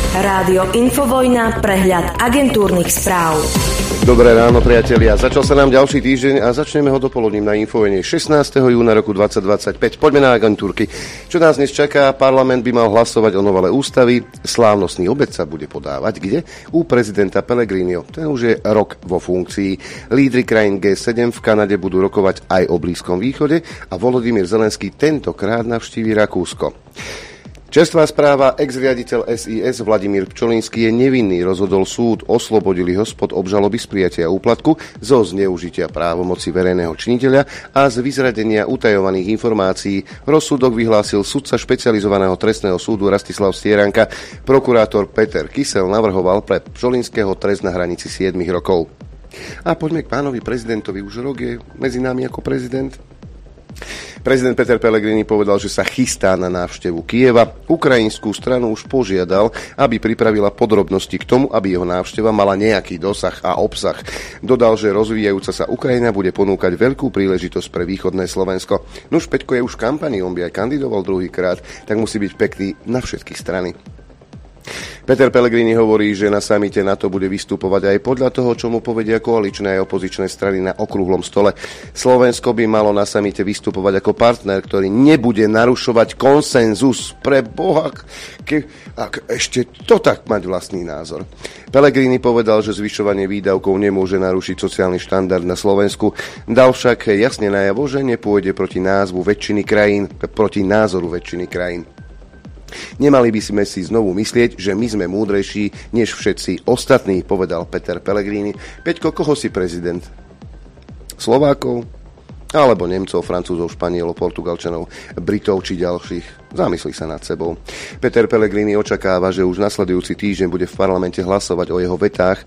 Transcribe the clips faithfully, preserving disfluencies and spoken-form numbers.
Rádio Infovojna, prehľad agentúrnych správ. Dobré ráno, priatelia. Začal sa nám ďalší týždeň a začneme ho dopoludním na Infovojne šestnásteho júna roku dvetisícdvadsaťpäť. Poďme na agentúrky. Čo nás dnes čaká? Parlament by mal hlasovať o novele ústavy. Slávnostný obed sa bude podávať. Kde? U prezidenta Pellegriniho. Ten už je rok vo funkcii. Lídri krajín gé sedem v Kanade budú rokovať aj o Blízkom východe a Volodymyr Zelenský tentokrát navštíví Rakúsko. Čerstvá správa, ex-riaditeľ es í es Vladimír Pčolinský je nevinný, rozhodol súd, oslobodili ho spod obžaloby z prijatia úplatku, zo zneužitia právomoci verejného činiteľa a z vyzradenia utajovaných informácií. Rozsudok vyhlásil sudca špecializovaného trestného súdu Rastislav Stieranka. Prokurátor Peter Kysel navrhoval pre Pčolinského trest na hranici sedem rokov. A poďme k pánovi prezidentovi. Už rok je medzi nami ako prezident. Prezident Peter Pellegrini povedal, že sa chystá na návštevu Kyjeva. Ukrajinskú stranu už požiadal, aby pripravila podrobnosti k tomu, aby jeho návšteva mala nejaký dosah a obsah. Dodal, že rozvíjajúca sa Ukrajina bude ponúkať veľkú príležitosť pre východné Slovensko. Nuž, Peťko je už v kampani, on by aj kandidoval druhýkrát, tak musí byť pekný na všetky strany. Peter Pellegrini hovorí, že na samite NATO bude vystupovať aj podľa toho, čo mu povedia koaličné aj opozičné strany na okrúhlom stole. Slovensko by malo na samite vystupovať ako partner, ktorý nebude narušovať konsenzus. Pre Boha, ke, ak ešte to tak mať vlastný názor. Pellegrini povedal, že zvyšovanie výdavkov nemôže narušiť sociálny štandard na Slovensku. Dal však jasne najavo, že nepôjde proti názvu väčšiny krajín, proti názoru väčšiny krajín. Nemali by sme si znovu myslieť, že my sme múdrejší než všetci ostatní, povedal Peter Pellegrini. Peťko, koho si prezident? Slovákov? Alebo Nemcov, Francúzov, Španielov, Portugalčanov, Britov či ďalších? Zamyslí sa nad sebou. Peter Pellegrini očakáva, že už nasledujúci týždeň bude v parlamente hlasovať o jeho vetách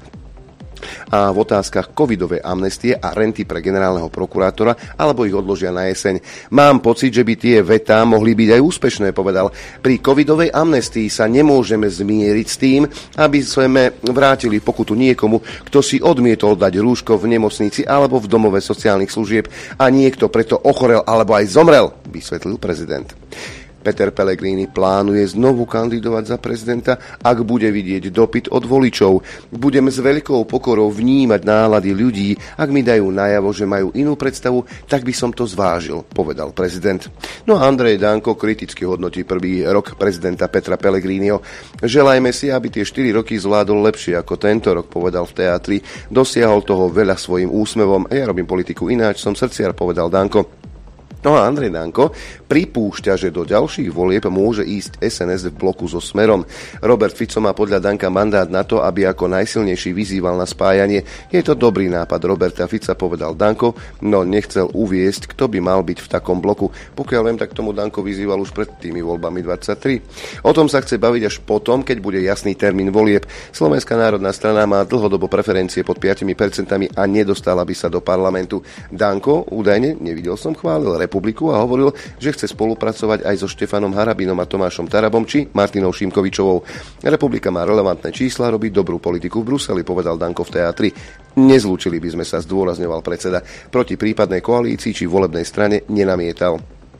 a v otázkach covidovej amnestie a renty pre generálneho prokurátora, alebo ich odložia na jeseň. Mám pocit, že by tie vetá mohli byť aj úspešné, povedal. Pri covidovej amnestii sa nemôžeme zmieriť s tým, aby sme vrátili pokutu niekomu, kto si odmietol dať rúško v nemocnici alebo v domove sociálnych služieb a niekto preto ochorel alebo aj zomrel, vysvetlil prezident. Peter Pellegrini plánuje znovu kandidovať za prezidenta, ak bude vidieť dopyt od voličov. Budem s veľkou pokorou vnímať nálady ľudí. Ak mi dajú najavo, že majú inú predstavu, tak by som to zvážil, povedal prezident. No a Andrej Danko kriticky hodnotí prvý rok prezidenta Petra Pellegriniho. Želajme si, aby tie štyri roky zvládol lepšie ako tento rok, povedal v teatri. Dosiahol toho veľa svojim úsmevom. Ja robím politiku ináč, som srdciar, povedal Danko. No a Andrej Danko pripúšťa, že do ďalších volieb môže ísť es en es v bloku so Smerom. Robert Fico má podľa Danka mandát na to, aby ako najsilnejší vyzýval na spájanie. Je to dobrý nápad Roberta Fica, povedal Danko, no nechcel uviesť, kto by mal byť v takom bloku. Pokiaľ viem, tak tomu Danko vyzýval už pred tými voľbami dvadsaťtri. O tom sa chce baviť až potom, keď bude jasný termín volieb. Slovenská národná strana má dlhodobo preferencie pod päť percent a nedostala by sa do parlamentu. Danko údajne, nevidel som, chválil Republiku a hovoril, že chce spolupracovať aj so Štefanom Harabinom a Tomášom Tarabom či Martinou Šimkovičovou. Republika má relevantné čísla, robí dobrú politiku v Bruseli, povedal Danko v teatri. Nezlúčili by sme sa, zdôrazňoval predseda. Proti prípadnej koalícii či volebnej strane nenamietal.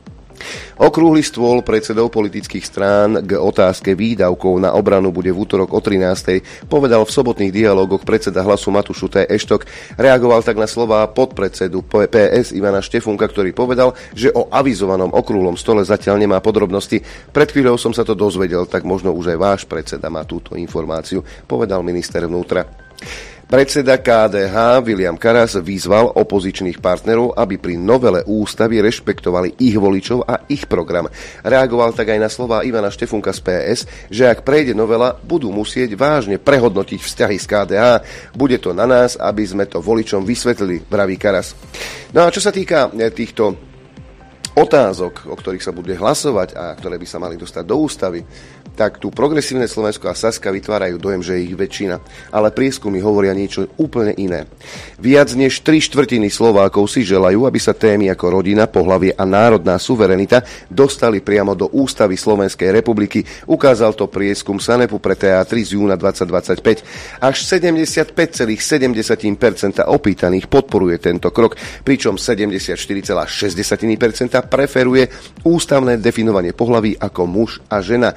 Okrúhly stôl predsedov politických strán k otázke výdavkov na obranu bude v útorok o trinástej, povedal v sobotných dialógoch predseda Hlasu Matúš T. Eštok. Reagoval tak na slová podpredsedu pé es Ivana Štefunka, ktorý povedal, že o avizovanom okrúhlom stole zatiaľ nemá podrobnosti. Pred chvíľou som sa to dozvedel, tak možno už aj váš predseda má túto informáciu, povedal minister vnútra. Predseda ká dé há Viliam Karas vyzval opozičných partnerov, aby pri novele ústavy rešpektovali ich voličov a ich program. Reagoval tak aj na slová Ivana Štefunka z pé es, že ak prejde novela, budú musieť vážne prehodnotiť vzťahy s ká dé há. Bude to na nás, aby sme to voličom vysvetlili, vraví Karas. No a čo sa týka týchto otázok, o ktorých sa bude hlasovať a ktoré by sa mali dostať do ústavy, tak tu Progresívne Slovensko a Saska vytvárajú dojem, že je ich väčšina. Ale prieskumy hovoria niečo úplne iné. Viac než tri štvrtiny Slovákov si želajú, aby sa témy ako rodina, pohlavie a národná suverenita dostali priamo do ústavy Slovenskej republiky. Ukázal to prieskum Sanepu pre té á tri z júna dvetisícdvadsaťpäť. Až sedemdesiatpäť celá sedem percent opýtaných podporuje tento krok, pričom sedemdesiatštyri celá šesť percent preferuje ústavné definovanie pohlaví ako muž a žena.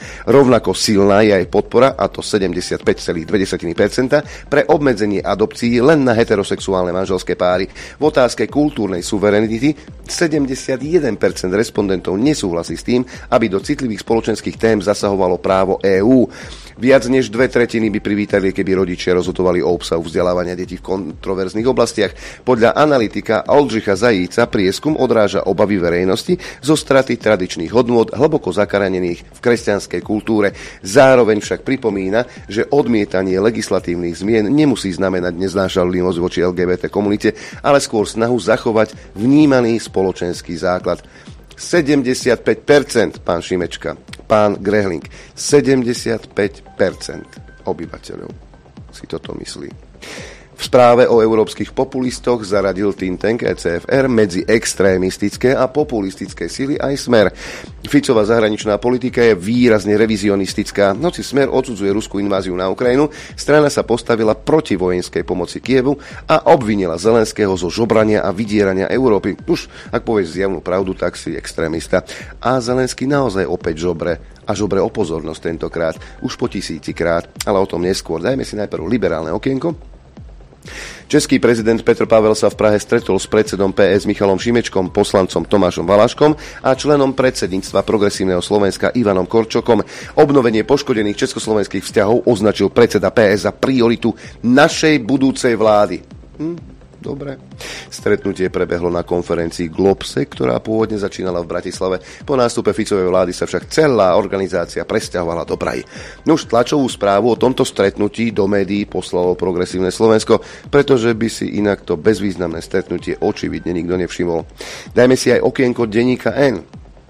Rovnako silná je aj podpora, a to sedemdesiatpäť celá dve percenta, pre obmedzenie adopcií len na heterosexuálne manželské páry. V otázke kultúrnej suverenity sedemdesiatjeden percent respondentov nesúhlasí s tým, aby do citlivých spoločenských tém zasahovalo právo EÚ. Viac než dve tretiny by privítali, keby rodičia rozhodovali o obsahu vzdelávania detí v kontroverzných oblastiach. Podľa analytika Oldřicha Zajíca prieskum odráža obavy verejnosti zo straty tradičných hodnôt hlboko zakarenených v kresťanskej kultúre. Zároveň však pripomína, že odmietanie legislatívnych zmien nemusí znamenať neznášanlivosť voči el gé bé té komunite, ale skôr snahu zachovať vnímaný spoločenský základ. sedemdesiatpäť percent, pán Šimečka, pán Grehling, sedemdesiatpäť percent obyvateľov si toto myslí. V správe o európskych populistoch zaradil think tank é cé ef er medzi extrémistické a populistické sily aj Smer. Ficová zahraničná politika je výrazne revizionistická. Hoci Smer odsudzuje ruskú inváziu na Ukrajinu, strana sa postavila proti vojenskej pomoci Kievu a obvinila Zelenského zo žobrania a vydierania Európy. Už, ak povieš zjavnú pravdu, tak si extrémista. A Zelenský naozaj opäť žobre. A žobre o pozornosť tentokrát. Už po tisícikrát, ale o tom neskôr. Dajme si najprv liberálne okienko. Český prezident Petr Pavel sa v Prahe stretol s predsedom pé es Michalom Šimečkom, poslancom Tomášom Valaškom a členom predsedníctva Progresívneho Slovenska Ivanom Korčokom. Obnovenie poškodených československých vzťahov označil predseda pé es za prioritu našej budúcej vlády. Hm? Dobre. Stretnutie prebehlo na konferencii Globse, ktorá pôvodne začínala v Bratislave. Po nástupe Ficovej vlády sa však celá organizácia presťahovala do Prahy. Už tlačovú správu o tomto stretnutí do médií poslalo Progresívne Slovensko, pretože by si inak to bezvýznamné stretnutie očividne nikto nevšimol. Dajme si aj okienko denníka N.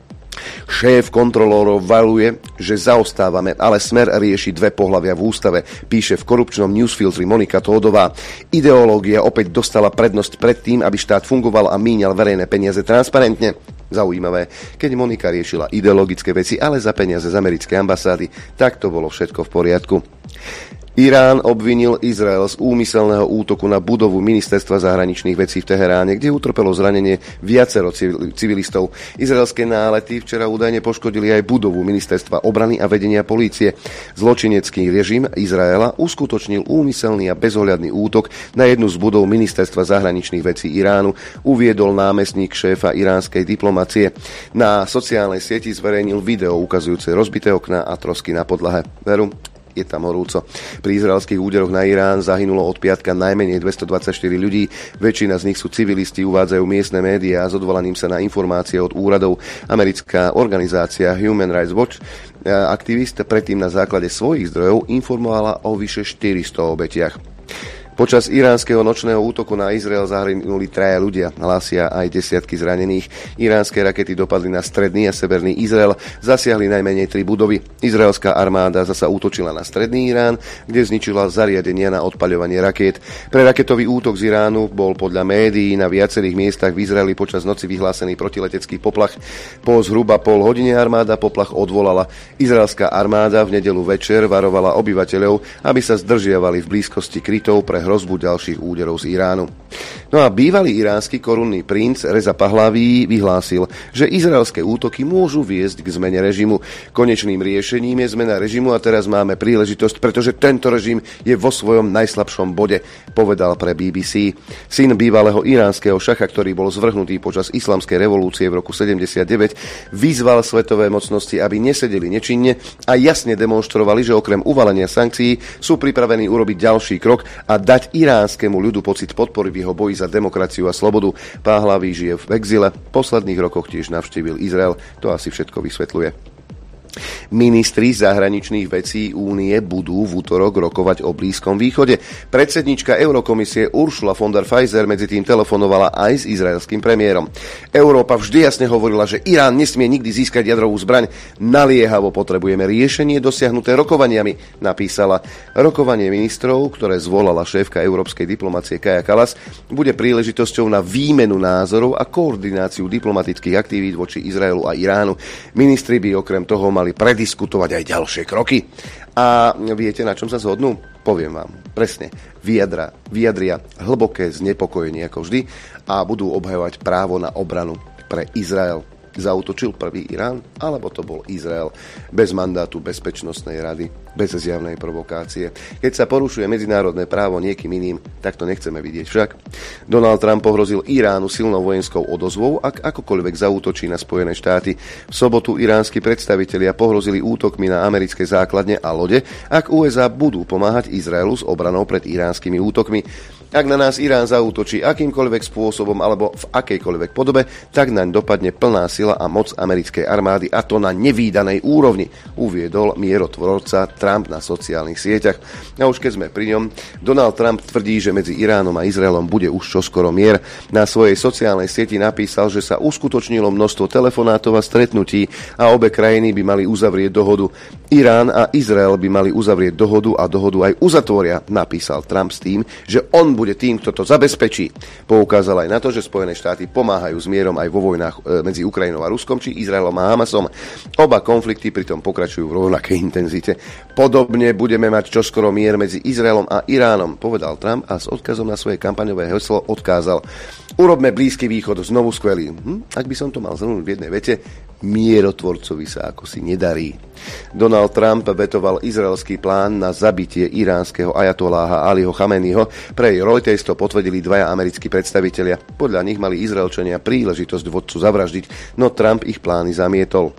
Šéf kontrolórov vaľuje, že zaostávame, ale Smer rieši dve pohlavia v ústave, píše v korupčnom newsfiltri Monika Tódová. Ideológia opäť dostala prednosť pred tým, aby štát fungoval a míňal verejné peniaze transparentne. Zaujímavé, keď Monika riešila ideologické veci, ale za peniaze z americkej ambasády, tak to bolo všetko v poriadku. Irán obvinil Izrael z úmyselného útoku na budovu Ministerstva zahraničných vecí v Teheráne, kde utrpelo zranenie viacero civilistov. Izraelské nálety včera údajne poškodili aj budovu Ministerstva obrany a vedenia polície. Zločinecký režim Izraela uskutočnil úmyselný a bezohľadný útok na jednu z budov Ministerstva zahraničných vecí Iránu, uviedol námestník šéfa iránskej diplomacie. Na sociálnej sieti zverejnil video ukazujúce rozbité okná a trosky na podlahe. Veru, je tam horúco. Pri izraelských úderoch na Irán zahynulo od piatka najmenej dvestodvadsaťštyri ľudí. Väčšina z nich sú civilisti, uvádzajú miestne médiá s odvolaním sa na informácie od úradov. Americká organizácia Human Rights Watch, aktivist, predtým na základe svojich zdrojov informovala o vyše štyristo obetiach. Počas iránskeho nočného útoku na Izrael zahynuli traja ľudia, hlásia aj desiatky zranených. Iránske rakety dopadli na stredný a severný Izrael, zasiahli najmenej tri budovy. Izraelská armáda zasa útočila na stredný Irán, kde zničila zariadenia na odpaľovanie rakiet. Pre raketový útok z Iránu bol podľa médií na viacerých miestach v Izraeli počas noci vyhlásený protiletecký poplach. Po zhruba pol hodine armáda poplach odvolala. Izraelská armáda v nedeľu večer varovala obyvateľov, aby sa zdržiavali v blízkosti krytov pre hrozbu ďalších úderov z Iránu. No a bývalý iránsky korunný princ Reza Pahlaví vyhlásil, že izraelské útoky môžu viesť k zmene režimu. Konečným riešením je zmena režimu a teraz máme príležitosť, pretože tento režim je vo svojom najslabšom bode, povedal pre bé bé cé. Syn bývalého iránskeho šacha, ktorý bol zvrhnutý počas islamskej revolúcie v roku sedemdesiatdeväť, vyzval svetové mocnosti, aby nesedeli nečinne a jasne demonštrovali, že okrem uvalenia sankcií sú pripravení urobiť ďalší krok a dať iránskemu ľudu pocit podpory v jeho boji za demokraciu a slobodu. Pahlaví žije v exile, v posledných rokoch tiež navštívil Izrael. To asi všetko vysvetľuje. Ministri zahraničných vecí únie budú v útorok rokovať o Blízkom východe. Predsednička Eurokomisie Ursula von der Pfizer medzi tým telefonovala aj s izraelským premiérom. Európa vždy jasne hovorila, že Irán nesmie nikdy získať jadrovú zbraň. Naliehavo potrebujeme riešenie dosiahnuté rokovaniami, napísala. Rokovanie ministrov, ktoré zvolala šéfka európskej diplomacie Kaja Kallas, bude príležitosťou na výmenu názorov a koordináciu diplomatických aktivít voči Izraelu a Iránu. Ministri by okrem toho mali prediskutovať aj ďalšie kroky. A viete, na čom sa zhodnú? Poviem vám. Presne. Vyjadra, vyjadria hlboké znepokojenie ako vždy a budú obhajovať právo na obranu pre Izrael. Zaútočil prvý Irán, alebo to bol Izrael bez mandátu Bezpečnostnej rady, bez zjavnej provokácie? Keď sa porušuje medzinárodné právo niekým iným, tak to nechceme vidieť však. Donald Trump pohrozil Iránu silnou vojenskou odozvou, ak akokoľvek zaútočí na Spojené štáty. V sobotu iránsky predstavitelia pohrozili útokmi na americké základne a lode, ak ú es á budú pomáhať Izraelu s obranou pred iránskymi útokmi. Ak na nás Irán zaútočí akýmkoľvek spôsobom alebo v akejkoľvek podobe, tak naň dopadne plná sila a moc americkej armády, a to na nevídanej úrovni, uviedol mierotvorca Trump na sociálnych sieťach. A už keď sme pri ňom, Donald Trump tvrdí, že medzi Iránom a Izraelom bude už čoskoro mier. Na svojej sociálnej sieti napísal, že sa uskutočnilo množstvo telefonátov a stretnutí a obe krajiny by mali uzavrieť dohodu. Irán a Izrael by mali uzavrieť dohodu a dohodu aj uzatvoria, napísal Trump s tým, že on bude tým, kto to zabezpečí. Poukázal aj na to, že Spojené štáty pomáhajú s mierom aj vo vojnách medzi Ukrajinou a Ruskom či Izraelom a Hamasom. Oba konflikty pritom pokračujú v rovnakej intenzite. Podobne budeme mať čoskoro mier medzi Izraelom a Iránom, povedal Trump a s odkazom na svoje kampaňové heslo odkázal: urobme Blízky východ znovu skvelý. Hm? Ak by som to mal zhrnúť v jednej vete, mierotvorcovi sa ako si nedarí. Donald Trump vetoval izraelský plán na zabitie iránskeho ajatoláha Aliho Chameneiho. Pre Reuters to potvrdili dvaja americkí predstavitelia. Podľa nich mali Izraelčania príležitosť vodcu zavraždiť, no Trump ich plány zamietol.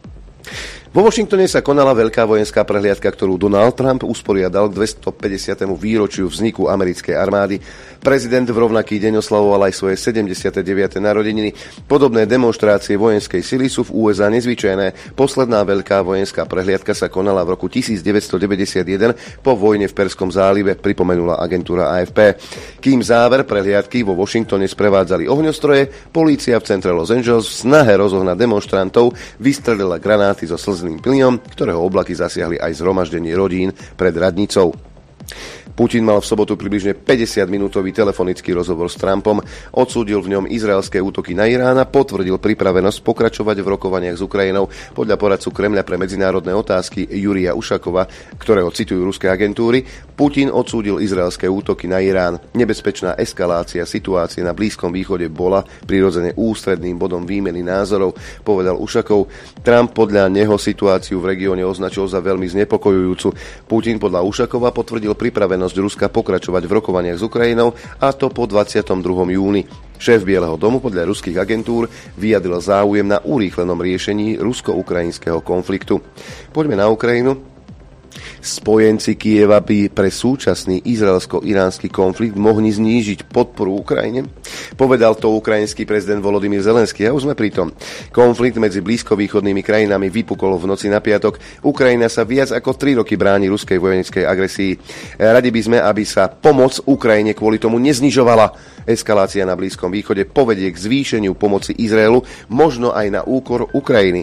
Vo Washingtone sa konala veľká vojenská prehliadka, ktorú Donald Trump usporiadal k dvestopäťdesiatemu výročiu vzniku americkej armády. Prezident v rovnaký deň oslavoval aj svoje sedemdesiate deviate narodeniny. Podobné demonštrácie vojenskej sily sú v ú es á nezvyčajné. Posledná veľká vojenská prehliadka sa konala v roku devätnásťstodeväťdesiatjeden po vojne v Perskom zálive, pripomenula agentúra á ef pé. Kým záver prehliadky vo Washingtone sprevádzali ohňostroje, polícia v centre Los Angeles v snahe rozohnať demonštrantov vystrelila granáty zo slzných plynom, ktorého oblaky zasiahli aj zhromaždenie rodín pred radnicou. Putin mal v sobotu približne päťdesiatminútový telefonický rozhovor s Trumpom, odsúdil v ňom izraelské útoky na Irán a potvrdil pripravenosť pokračovať v rokovaniach s Ukrajinou. Podľa poradcu Kremľa pre medzinárodné otázky Jurija Ušakova, ktorého citujú ruské agentúry, Putin odsúdil izraelské útoky na Irán. Nebezpečná eskalácia situácie na Blízkom východe bola prirodzene ústredným bodom výmeny názorov, povedal Ušakov. Trump podľa neho situáciu v regióne označil za veľmi znepokojujúcu. Putin podľa Ušakova potvrdil pripravenosť Ruska pokračovať v rokovaniach s Ukrajinou, a to po dvadsiateho druhého júna. Šéf Bieleho domu podľa ruských agentúr vyjadril záujem na urýchlenom riešení rusko-ukrajinského konfliktu. Poďme na Ukrajinu. Spojenci Kieva by pre súčasný izraelsko-iránsky konflikt mohli znížiť podporu Ukrajine. Povedal to ukrajinský prezident Volodymyr Zelenský. A už sme pri tom. Konflikt medzi blízkovýchodnými krajinami vypukol v noci na piatok. Ukrajina sa viac ako tri roky bráni ruskej vojenskej agresii. Radi by sme, aby sa pomoc Ukrajine kvôli tomu neznižovala. Eskalácia na Blízkom východe povedie k zvýšeniu pomoci Izraelu, možno aj na úkor Ukrajiny,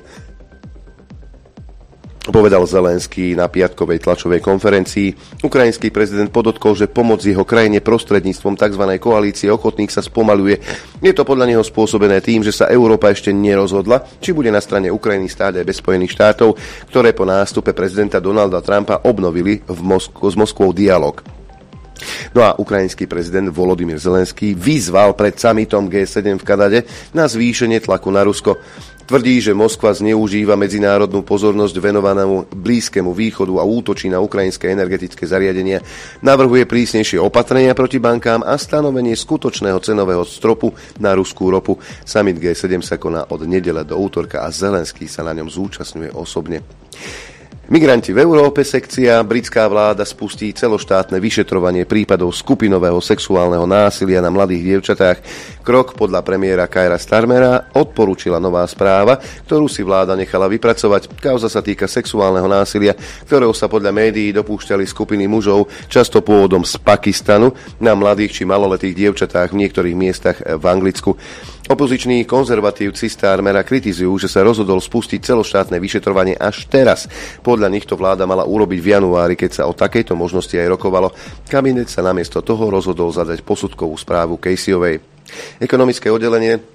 povedal Zelenský na piatkovej tlačovej konferencii. Ukrajinský prezident podotkol, že pomoc jeho krajine prostredníctvom tzv. Koalície ochotných sa spomaľuje. Je to podľa neho spôsobené tým, že sa Európa ešte nerozhodla, či bude na strane Ukrajiny stáť aj bez Spojených štátov, ktoré po nástupe prezidenta Donalda Trumpa obnovili v Moskv- s Moskvou dialog. No a ukrajinský prezident Volodymyr Zelenský vyzval pred summitom gé sedem v Kanade na zvýšenie tlaku na Rusko. Tvrdí, že Moskva zneužíva medzinárodnú pozornosť venovanú Blízkému východu a útočí na ukrajinské energetické zariadenia. Navrhuje prísnejšie opatrenia proti bankám a stanovenie skutočného cenového stropu na ruskú ropu. Summit gé sedem sa koná od nedele do útorka a Zelenský sa na ňom zúčastňuje osobne. Migranti v Európe sekcia. Britská vláda spustí celoštátne vyšetrovanie prípadov skupinového sexuálneho násilia na mladých dievčatách. Krok podľa premiéra Keira Starmera odporúčila nová správa, ktorú si vláda nechala vypracovať. Kauza sa týka sexuálneho násilia, ktorého sa podľa médií dopúšťali skupiny mužov, často pôvodom z Pakistanu, na mladých či maloletých dievčatách v niektorých miestach v Anglicku. Opoziční konzervatívci Starmera kritizujú, že sa rozhodol spustiť celoštátne vyšetrovanie až teraz. Podľa nich to vláda mala urobiť v januári, keď sa o takejto možnosti aj rokovalo. Kabinet sa namiesto toho rozhodol zadať posudkovú správu Caseyovej. Ekonomické oddelenie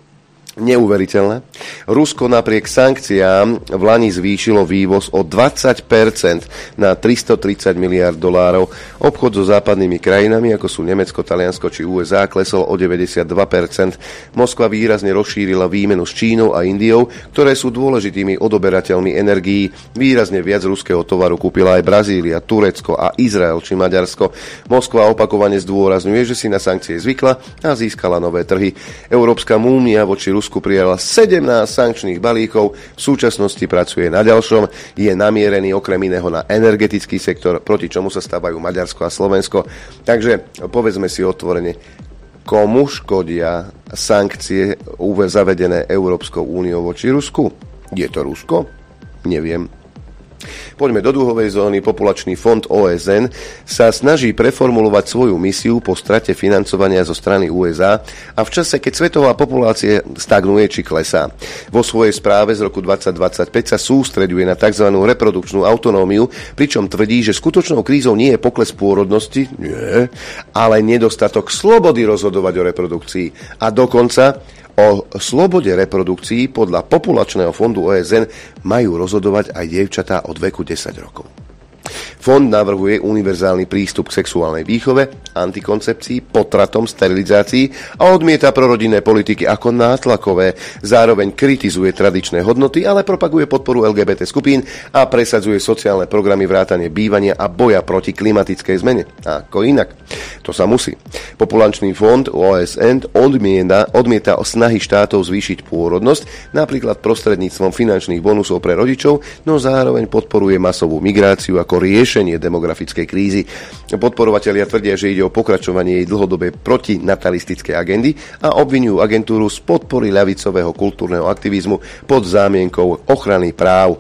Neuveriteľné. Rusko napriek sankciám v lani zvýšilo vývoz o dvadsať percent na tristotridsať miliárd dolárov. Obchod so západnými krajinami, ako sú Nemecko, Taliansko či ú es á, klesol o deväťdesiatdva percent. Moskva výrazne rozšírila výmenu s Čínou a Indiou, ktoré sú dôležitými odoberateľmi energií. Výrazne viac ruského tovaru kúpila aj Brazília, Turecko a Izrael či Maďarsko. Moskva opakovane zdôrazňuje, že si na sankcie zvykla a získala nové trhy. Európska únia voči Rusku prijala sedemnásť sankčných balíkov, v súčasnosti pracuje na ďalšom, je namierený okrem iného na energetický sektor, proti čomu sa stávajú Maďarsko a Slovensko. Takže povedzme si otvorene, komu škodia sankcie zavedené Európskou úniou voči Rusku? Je to Rusko? Neviem. Poďme do dlhovej zóny. Populačný fond ó es en sa snaží preformulovať svoju misiu po strate financovania zo strany ú es á a v čase, keď svetová populácia stagnuje či klesá. Vo svojej správe z roku dvadsať dvadsaťpäť sa sústreďuje na tzv. Reprodukčnú autonómiu, pričom tvrdí, že skutočnou krízou nie je pokles pôrodnosti, nie, ale nedostatok slobody rozhodovať o reprodukcii. A dokonca o slobode reprodukcií podľa populačného fondu ó es en majú rozhodovať aj dievčatá od veku desať rokov. Fond navrhuje univerzálny prístup k sexuálnej výchove, antikoncepcii, potratom, sterilizácii a odmieta prorodinné politiky ako nátlakové. Zároveň kritizuje tradičné hodnoty, ale propaguje podporu el gé bé té skupín a presadzuje sociálne programy vrátane bývania a boja proti klimatickej zmene. Ako inak? To sa musí. Populačný fond ó es en odmieta, odmieta o snahy štátov zvýšiť pôrodnosť, napríklad prostredníctvom finančných bonusov pre rodičov, no zároveň podporuje masovú migráciu ako riešenie demografickej krízy. Podporovatelia tvrdia, že ide o pokračovanie jej dlhodobej protinatalistickej agendy a obvinujú agentúru z podpory ľavicového kultúrneho aktivizmu pod zámienkou ochrany práv.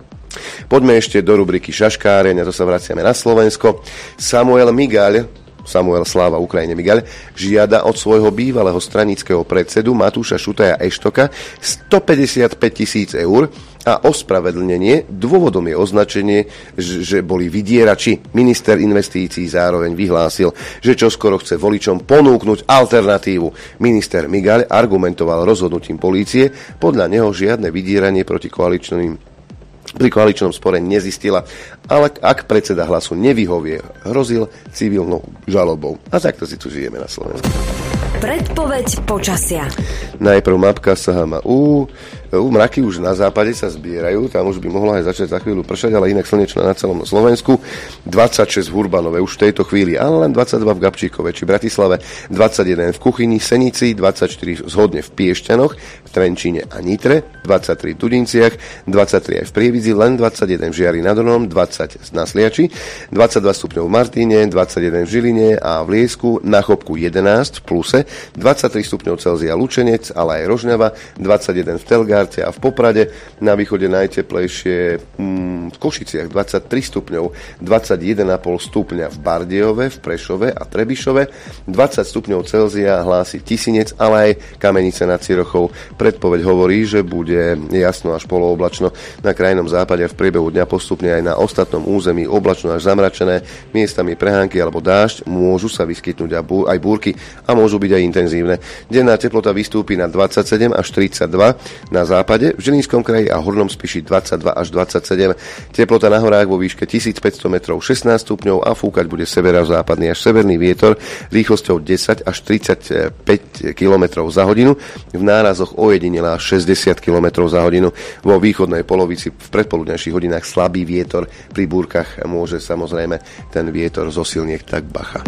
Poďme ešte do rubriky šaškáreň, a to sa vraciame na Slovensko. Samuel Migaľ, Samuel Sláva Ukrajine Migaľ, žiada od svojho bývalého stranického predsedu Matúša Šutaja Eštoka stopäťdesiatpäť tisíc eur a ospravedlnenie. Dôvodom je označenie, že boli vydierači. Minister investícií zároveň vyhlásil, že čoskoro chce voličom ponúknuť alternatívu. Minister Migaľ argumentoval rozhodnutím polície, podľa neho žiadne vydieranie proti koaličným pri koaličnom spore nezistila, ale ak predseda Hlasu nevyhovie, hrozil civilnou žalobou. A takto si tu žijeme na Slovensku. Predpoveď počasia. Najprv mapka es há em ú. Mraky už na západe sa zbierajú, tam už by mohla aj začať za chvíľu pršať, ale inak slnečná na celom Slovensku. dvadsaťšesť v Hurbanove už v tejto chvíli, ale len dvadsaťdva v Gabčíkove či Bratislave, dvadsaťjeden v Kuchyni, Senici, dvadsaťštyri zhodne v Piešťanoch, v Trenčíne a Nitre, dvadsaťtri v Tudinciach, dvadsaťtri aj v Prievidzi, len dvadsaťjeden v Žiari nad Hronom, dvadsať na Sliači, dvadsaťdva stupňov v Martíne, dvadsaťjeden v Žiline a v Liesku, na Chopku jedenásť v pluse, dvadsaťtri stupňov Celzia Lučenec, ale aj Rožňava, dvadsaťjeden v Telgár a v Poprade, na východe najteplejšie mm, v Košiciach dvadsaťtri stupňov, dvadsaťjeden celá päť stupňa v Bardejove, v Prešove a Trebišove, dvadsať stupňov Celzia hlási Tisinec, ale aj Kamenice nad Cirochou. Predpoveď hovorí, že bude jasno až polooblačno na krajnom západe a v priebehu dňa postupne aj na ostatnom území oblačno až zamračené, miestami prehánky alebo dážď, môžu sa vyskytnúť aj búrky a môžu byť aj intenzívne. Denná teplota vystúpi na dvadsaťsedem až tridsaťdva na západe, v Žilinskom kraji a Hornom Spiši dvadsaťdva až dvadsaťsedem. Teplota na horách vo výške tisícpäťsto metrov šestnásť stupňov a fúkať bude severozápadný až severný vietor rýchlosťou desať až tridsaťpäť kilometrov za hodinu, v nárazoch ojedinelá šesťdesiat kilometrov za hodinu. Vo východnej polovici v predpoludňajších hodinách slabý vietor, pri búrkach môže samozrejme ten vietor zosilnieť, tak bacha.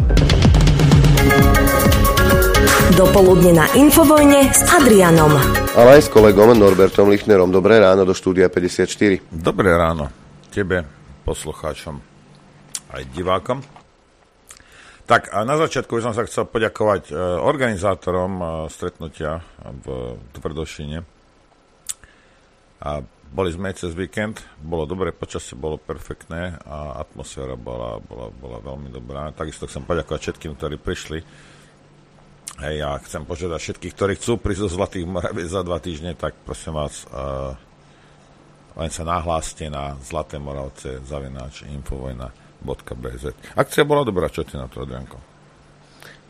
Dopoludne na Infovojne s Adrianom. Ale aj s kolegom Norbertom Lichnerom. Dobré ráno do štúdia päťdesiatštyri. Dobré ráno tebe, poslucháčom aj divákom. Tak a na začiatku by som sa chcel poďakovať organizátorom stretnutia v Tvrdošine. A boli sme cez víkend, bolo dobré počasie, bolo perfektné a atmosféra bola, bola, bola veľmi dobrá. Takisto chcem poďakovať všetkým, ktorí prišli. Hej, ja chcem požiadať všetkých, ktorí chcú prísť do Zlatých Moraviec za dva týždne, tak prosím vás, uh, len sa nahláste na Zlaté Moravce zavináč infovojna bodka bé zet. Akcia bola dobrá, čo ty na to, Adrianko?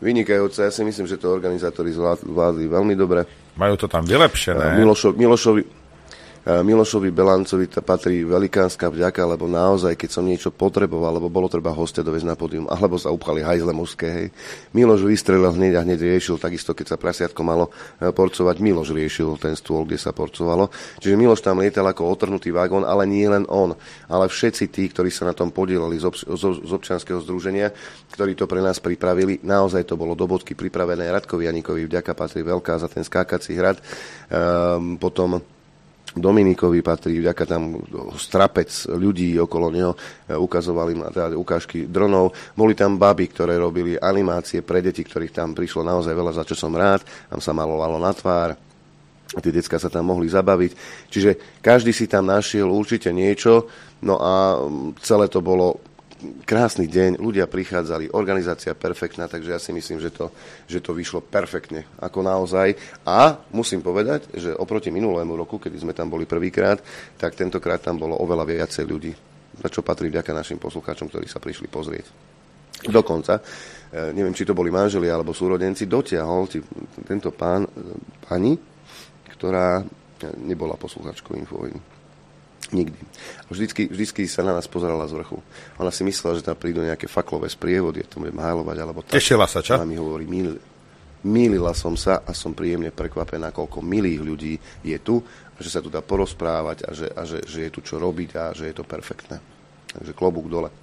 Vynikajúce, ja si myslím, že to organizátori zvládli veľmi dobre. Majú to tam vylepšené. Milošo, Milošovi, Milošovi Belancovi patrí velikánska vďaka, lebo naozaj, keď som niečo potreboval, lebo bolo treba hostia dovesť na pódium, alebo sa upchali hajzle mužské, hej. Miloš vystrelil hneď a hneď riešil, takisto keď sa prasiatko malo porcovať, Miloš riešil ten stôl, kde sa porcovalo. Čiže Miloš tam lietal ako otrhnutý vagón, ale nie len on, ale všetci tí, ktorí sa na tom podielali z, obč- z občianskeho združenia, ktorí to pre nás pripravili, naozaj to bolo do bodky pripravené. Radkovi Janikovi vďaka patrí veľká za ten skákací hrad. Ehm, potom Dominikovi patrí vďaka, tam strapec ľudí okolo neho, ukazovali ma teda ukážky dronov. Boli tam baby, ktoré robili animácie pre deti, ktorých tam prišlo naozaj veľa, za čo som rád. Tam sa malovalo na tvár. Tie decká sa tam mohli zabaviť. Čiže každý si tam našiel určite niečo. No a celé to bolo krásny deň, ľudia prichádzali, organizácia perfektná, takže ja si myslím, že to, že to vyšlo perfektne, ako naozaj. A musím povedať, že oproti minulému roku, kedy sme tam boli prvýkrát, tak tentokrát tam bolo oveľa viacej ľudí, za čo patrí vďaka našim poslucháčom, ktorí sa prišli pozrieť. Dokonca, neviem, či to boli manželia alebo súrodenci, dotiahol tento pán, pani, ktorá nebola poslucháčkou Infovojny. Nikdy. Vždycky, vždycky sa na nás pozerala z vrchu. Ona si myslela, že tam prídu nejaké faklové sprievody, ja to budem hajlovať, alebo tak. Tešila sa, čo? Ona mi hovorí, mýl, mýlila som sa a som príjemne prekvapená, koľko milých ľudí je tu, a že sa tu dá porozprávať a, že, a že, že je tu čo robiť a že je to perfektné. Takže klobúk dole.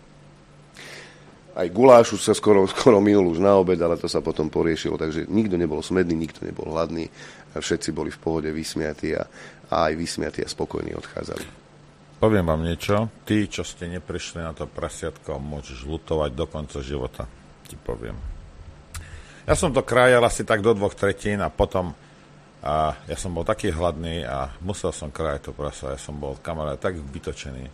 Aj gulášu sa skoro, skoro minul už na obed, ale to sa potom poriešilo, takže nikto nebol smedný, nikto nebol hladný, všetci boli v pohode vysmiatí a, a aj vysmiatí a spokojní odchádzali. Poviem vám niečo. Tí, čo ste neprišli na to prasiatko, môžeš ľutovať do konca života. Ti poviem. Ja som to krájal asi tak do dvoch tretín a potom a ja som bol taký hladný a musel som krájať to prasa. Ja som bol kamarát tak vytočený.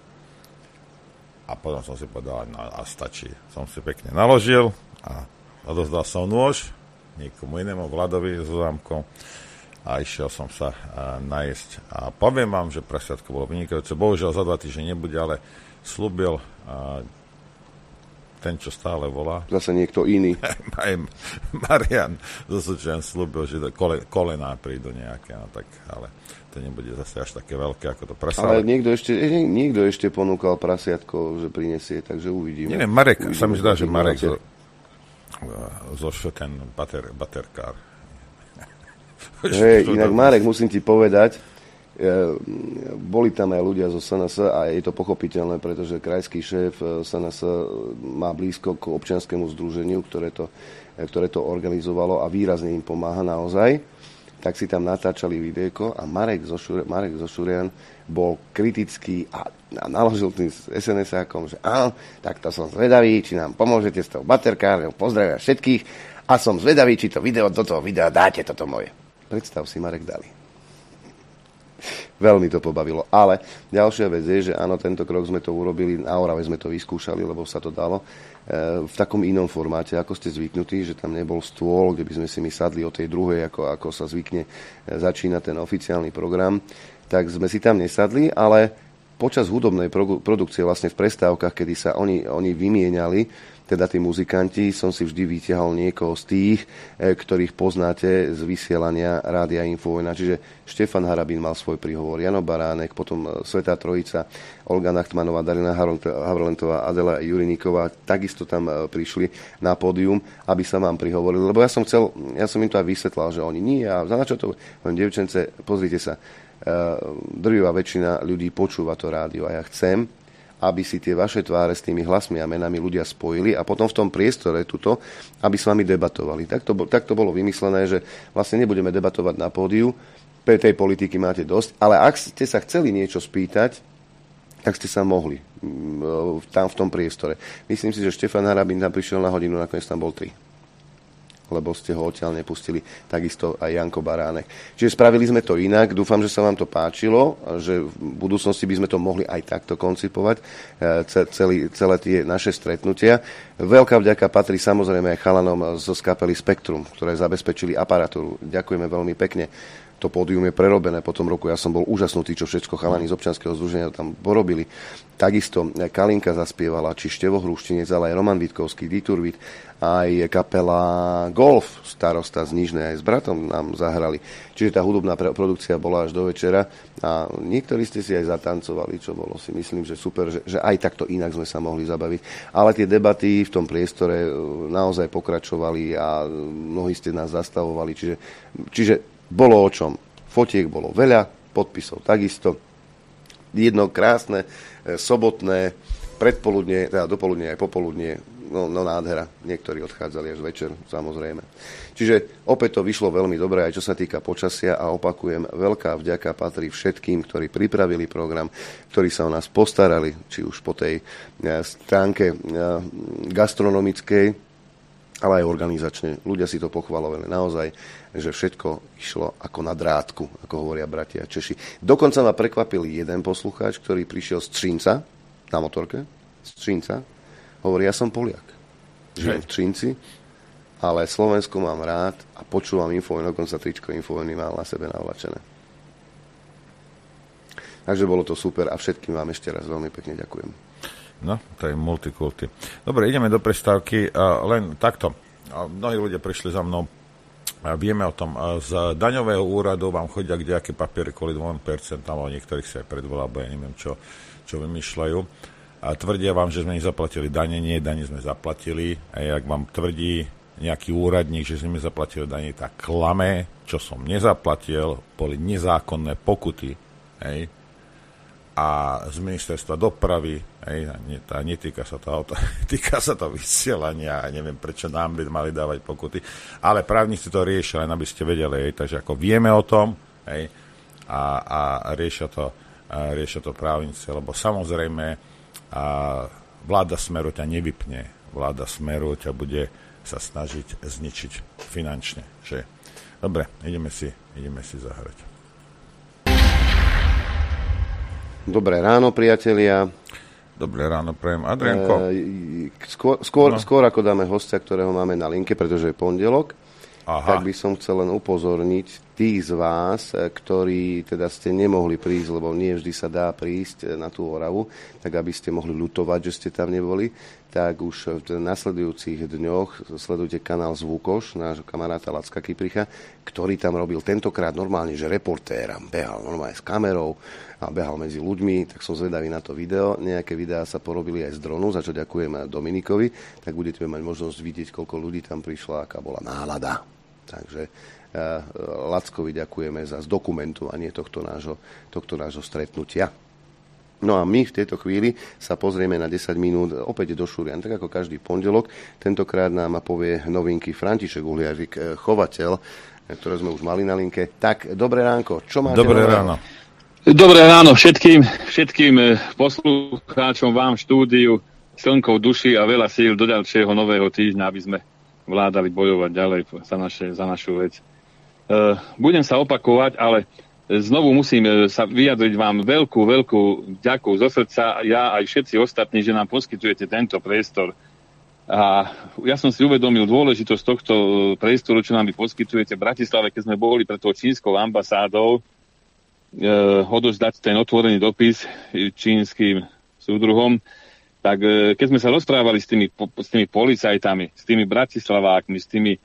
A potom som si povedal, no a stačí. Som si pekne naložil a odozdal som nôž niekomu inému, Vladovi s zámkom. A išiel som sa a, najesť. A poviem vám, že prasiatko bolo vynikajúce. Bohužiaľ za dva týždne nebude, ale slúbil a, ten, čo stále volá. Zase niekto iný. Aj Marian zo Sučian slúbil, že kole, kolená prídu nejaké, no tak, ale to nebude zase až také veľké, ako to prasa. Ale niekto ešte, niekto ešte ponúkal prasiatko, že prinesie, takže uvidíme. Neviem, Marek, uvidíme, sa mi zdá, že Marek zo, zo, zo ten bater, baterkár. Hej, inak Marek, musím ti povedať, e, boli tam aj ľudia zo es en es a je to pochopiteľné, pretože krajský šéf es en es má blízko k občianskému združeniu, ktoré to, ktoré to organizovalo a výrazne im pomáha naozaj. Tak si tam natáčali videjko a Marek zo, Šure, Marek zo Šurian bol kritický a, a naložil tým es en esákom, že áno, tak to som zvedavý, či nám pomôžete s tou baterkárňou, pozdravia všetkých a som zvedavý, či to video, do toho videa dáte toto moje. Predstav si, Marek, dali. Veľmi to pobavilo. Ale ďalšia vec je, že áno, tento krok sme to urobili, na Orave sme to vyskúšali, lebo sa to dalo e, v takom inom formáte, ako ste zvyknutí, že tam nebol stôl, kde by sme si my sadli o tej druhej, ako, ako sa zvykne e, začína ten oficiálny program. Tak sme si tam nesadli, ale počas hudobnej pro, produkcie, vlastne v prestávkach, kedy sa oni, oni vymieniali, teda tí muzikanti, som si vždy vytiahol niekoho z tých, e, ktorých poznáte z vysielania Rádia Infovojna. Čiže Štefan Harabín mal svoj príhovor, Jano Baránek, potom Svätá Trojica, Olga Nachtmanová, Darina Havrlentová, Adela Juriníková, takisto tam e, prišli na pódium, aby sa vám prihovorili. Lebo ja som chcel, ja som im to aj vysvetlal, že oni nie, a za na čo to? Poviem, dievčence, pozrite sa, e, drvivá väčšina ľudí počúva to rádio a ja chcem, aby si tie vaše tváre s tými hlasmi a menami ľudia spojili a potom v tom priestore tuto, aby s vami debatovali. Tak to, tak to bolo vymyslené, že vlastne nebudeme debatovať na pódiu, pre tej politiky máte dosť, ale ak ste sa chceli niečo spýtať, tak ste sa mohli tam v tom priestore. Myslím si, že Štefan Harabín tam prišiel na hodinu, nakoniec tam bol tri. Lebo ste ho odtiaľ nepustili, takisto aj Janko Baránek. Čiže spravili sme to inak, dúfam, že sa vám to páčilo, že v budúcnosti by sme to mohli aj takto koncipovať, celý, celé tie naše stretnutia. Veľká vďaka patrí samozrejme aj chalanom zo kapely Spektrum, ktoré zabezpečili aparatúru. Ďakujeme veľmi pekne. to pódium je prerobené po tom roku. Ja som bol úžasnutý, čo všetko chalani z občianskeho združenia tam porobili. Takisto Kalinka zaspievala, či Števo Hruštinec, ale aj Roman Vitkovský, Diturbit, aj kapela Golf, starosta z Nižnej, aj s bratom nám zahrali. Čiže tá hudobná produkcia bola až do večera a niektorí ste si aj zatancovali, čo bolo, si myslím, že super, že, že aj takto inak sme sa mohli zabaviť. Ale tie debaty v tom priestore naozaj pokračovali a mnohí ste nás zastavovali, čiže, čiže bolo o čom. Fotiek bolo veľa, podpisov takisto. Jedno krásne, sobotné, predpoludne, teda dopoludne aj popoludne, no, no nádhera. Niektorí odchádzali až večer, samozrejme. Čiže opäť to vyšlo veľmi dobre, aj čo sa týka počasia a opakujem, veľká vďaka patrí všetkým, ktorí pripravili program, ktorí sa o nás postarali, či už po tej stránke gastronomickej, ale aj organizačne. Ľudia si to pochvalovali naozaj, že všetko išlo ako na drátku, ako hovoria bratia Češi. Dokonca ma prekvapil jeden poslucháč, ktorý prišiel z Třinca, na motorke, z Třinca, hovorí, ja som Poliak. Žijem v Třinci, ale Slovensko mám rád a počúvam Infovojnu, dokonca tričko Infovojny mal na sebe navlačené. Takže bolo to super a všetkým vám ešte raz veľmi pekne ďakujem. No, to je multikulty. Dobre, ideme do prestávky. Uh, len takto. Uh, mnohí ľudia prišli za mnou. Uh, vieme o tom. Uh, z daňového úradu vám chodia kdejaké papiery kvôli dva percentá, ale niektorých sa aj predvolá, bo ja neviem, čo, čo vymýšľajú. A tvrdia vám, že sme nezaplatili dane. Nie, dane sme zaplatili. A ak vám tvrdí nejaký úradník, že sme zaplatili dane, tak klame, čo som nezaplatil, boli nezákonné pokuty. Hej. A z ministerstva dopravy, hej, a netýka sa to auto, týka sa to vysielania a neviem, prečo nám by mali dávať pokuty, ale právnici to riešia, len aby ste vedeli, hej, takže ako vieme o tom, hej, a, a riešia to, a riešia to právnici, lebo samozrejme a vláda Smeru ťa nevypne, vláda Smeru ťa bude sa snažiť zničiť finančne, že? Dobre, ideme si, ideme si zahrať. Dobré ráno, priatelia. Dobré ráno, prajem. Adrianko. E, skôr, skôr, no. skôr ako dáme hostia, ktorého máme na linke, pretože je pondelok, Aha. tak by som chcel len upozorniť tých z vás, ktorí teda ste nemohli prísť, lebo nie vždy sa dá prísť na tú Oravu, tak aby ste mohli ľutovať, že ste tam neboli, tak už v nasledujúcich dňoch sledujte kanál Zvukoš, nášho kamaráta Lacka Kypricha, ktorý tam robil tentokrát normálne, že reportéra, behal normálne s kamerou a behal medzi ľuďmi, tak som zvedavý na to video. Nejaké videá sa porobili aj z dronu, za čo ďakujem Dominikovi, tak budete mať možnosť vidieť, koľko ľudí tam prišlo, aká bola nálada. Takže uh, Lackovi ďakujeme za zdokumentovanie tohto nášho, tohto nášho stretnutia. No a my v tejto chvíli sa pozrieme na desať minút opäť do Šurian, tak ako každý pondelok. Tentokrát nám povie novinky František Uhliarik, chovateľ, ktoré sme už mali na linke. Tak, dobré ránko, čo máte? Dobré ráno. Dobré ráno všetkým, všetkým poslucháčom, vám v štúdiu, slnkou duši a veľa síl do ďalšieho nového týždňa, aby sme vládali bojovať ďalej za, naše, za našu vec. Uh, budem sa opakovať, ale znovu musím sa vyjadriť vám veľkú, veľkú vďaku zo srdca, ja aj všetci ostatní, že nám poskytujete tento priestor. A ja som si uvedomil dôležitosť tohto priestoru, čo nám vy poskytujete v Bratislave, keď sme boli pred tou čínskou ambasádou, eh, odozdať ten otvorený dopis čínskym súdruhom, tak eh, keď sme sa rozprávali s tými, s tými policajtami, s tými bratislavákmi, s tými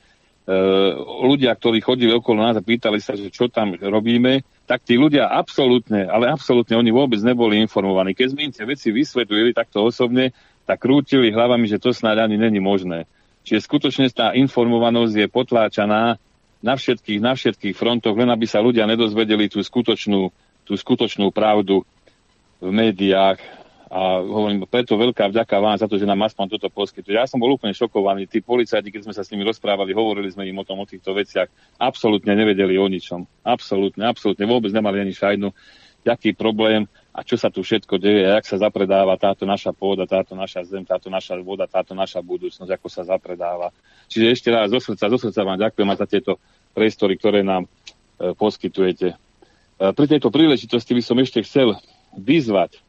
ľudia, ktorí chodili okolo nás a pýtali sa, že čo tam robíme, tak tí ľudia absolútne, ale absolútne oni vôbec neboli informovaní. Keď sme im tie veci vysvetlili takto osobne, tak krútili hlavami, že to snáď ani není možné. Čiže skutočne tá informovanosť je potláčaná na všetkých, na všetkých frontoch, len aby sa ľudia nedozvedeli tú skutočnú, tú skutočnú pravdu v médiách. A hovorím, preto veľká vďaka vám za to, že nám aspoň toto poskytuje. Ja som bol úplne šokovaný. Tí policajti, keď sme sa s nimi rozprávali, hovorili sme im o tom, o týchto veciach, absolútne nevedeli o ničom. Absolútne, absolútne. Vôbec nemali ani šajnu, aký problém a čo sa tu všetko deje, a jak sa zapredáva táto naša pôda, táto naša zem, táto naša voda, táto naša budúcnosť, ako sa zapredáva. Čiže ešte raz zo srdca, zo srdca vám ďakujem za tieto priestory, ktoré nám e, poskytujete. E, pri tejto príležitosti by som ešte chcel vyzvať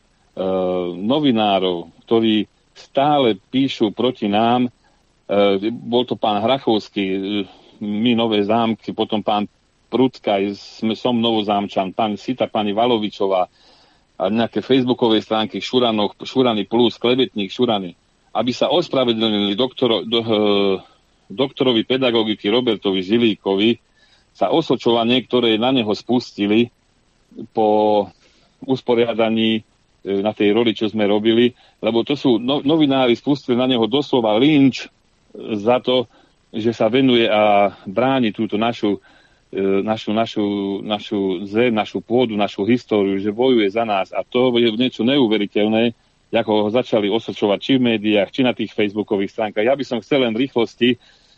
novinárov, ktorí stále píšu proti nám. Bol to pán Hrachovský, my Nové Zámky, potom pán Prudkaj, sme som Novozámčan, pán Sita, pani Valovičová a nejaké facebookové stránky Šuranoch, Šurany plus, Klebetník, Šurany, aby sa ospravedlnili doktoro, do, doktorovi pedagogiky Robertovi Žilíkovi sa osočovanie, ktoré na neho spustili po usporiadaní na tej roli, čo sme robili, lebo to sú no, novinári spustili na neho doslova lynč za to, že sa venuje a bráni túto našu, našu, našu, našu zem, našu pôdu, našu históriu, že bojuje za nás. A to je niečo neuveriteľné, ako ho začali osočovať či v médiách, či na tých facebookových stránkach. Ja by som chcel len v rýchlosti.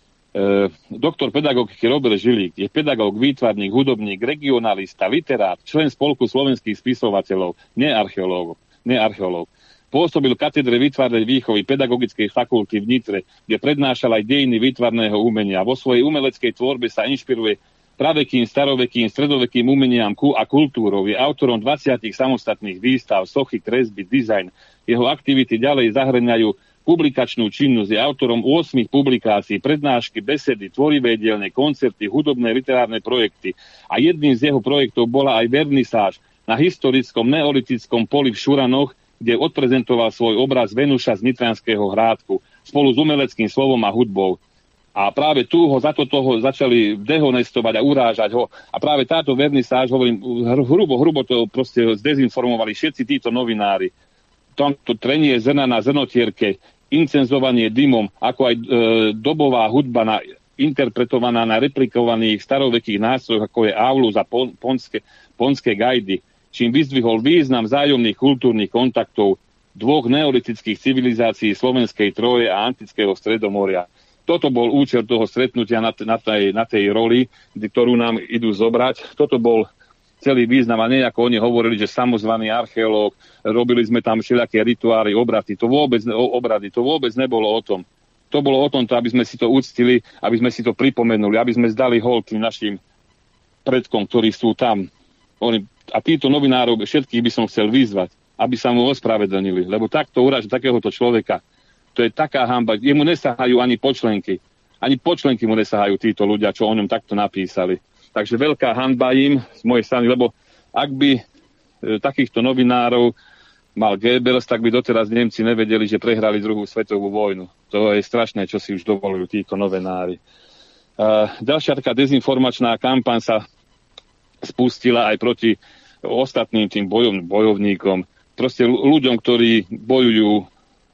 E, doktor pedagogiky Robert Žilík je pedagóg, výtvarník, hudobník, regionalista, literát, člen Spolku slovenských spisovateľov, nie archeológ, nie archeológ. Pôsobil v katedre výtvarnej výchovy Pedagogickej fakulty v Nitre, kde prednášal aj dejiny výtvarného umenia. Vo svojej umeleckej tvorbe sa inšpiruje pravekým, starovekým, stredovekým umeniam a kultúrou. Je autorom dvadsiatich samostatných výstav, sochy, kresby, dizajn. Jeho aktivity ďalej zahrňajú publikačnú činnosť, je autorom ôsmich publikácií, prednášky, besedy, tvorivé dielne, koncerty, hudobné, literárne projekty. A jedným z jeho projektov bola aj vernisáž na historickom neolitickom poli v Šuranoch, kde odprezentoval svoj obraz Venuša z Nitranského Hrádku spolu s umeleckým slovom a hudbou. A práve tu ho za to toho začali dehonestovať a urážať ho. A práve táto vernisáž, hovorím, hrubo, hrubo to proste zdezinformovali všetci títo novinári. Tomto trenie zrna na zrnotierke, incenzovanie dymom, ako aj e, dobová hudba na, interpretovaná na replikovaných starovekých nástrojoch, ako je aulus a pon, ponské, ponské gajdy, čím vyzdvihol význam vzájomných kultúrnych kontaktov dvoch neolitických civilizácií slovenskej Troje a antického Stredomoria. Toto bol účel toho stretnutia na, t- na, tej, na tej roli, ktorú nám idú zobrať. Toto bol celý význam a nie ako oni hovorili, že samozvaný archeológ, robili sme tam všelijaké rituály, obrady, to vôbec, obrady, to vôbec nebolo o tom. To bolo o tom, aby sme si to uctili, aby sme si to pripomenuli, aby sme zdali hold tým našim predkom, ktorí sú tam. Oni, a títo novinárov všetkých by som chcel vyzvať, aby sa mu ospravedlnili, lebo takto uražiť takéhoto človeka, to je taká hanba, jemu nesahajú ani počlenky. Ani počlenky mu nesahajú títo ľudia, čo o ňom takto napísali. Takže veľká hanba im z mojej strany, lebo ak by e, takýchto novinárov mal Goebbels, tak by doteraz Nemci nevedeli, že prehrali druhú svetovú vojnu. To je strašné, čo si už dovolujú títo novinári. E, ďalšia taká dezinformačná kampaň sa spustila aj proti ostatným tým bojov, bojovníkom. Proste ľuďom, ktorí bojujú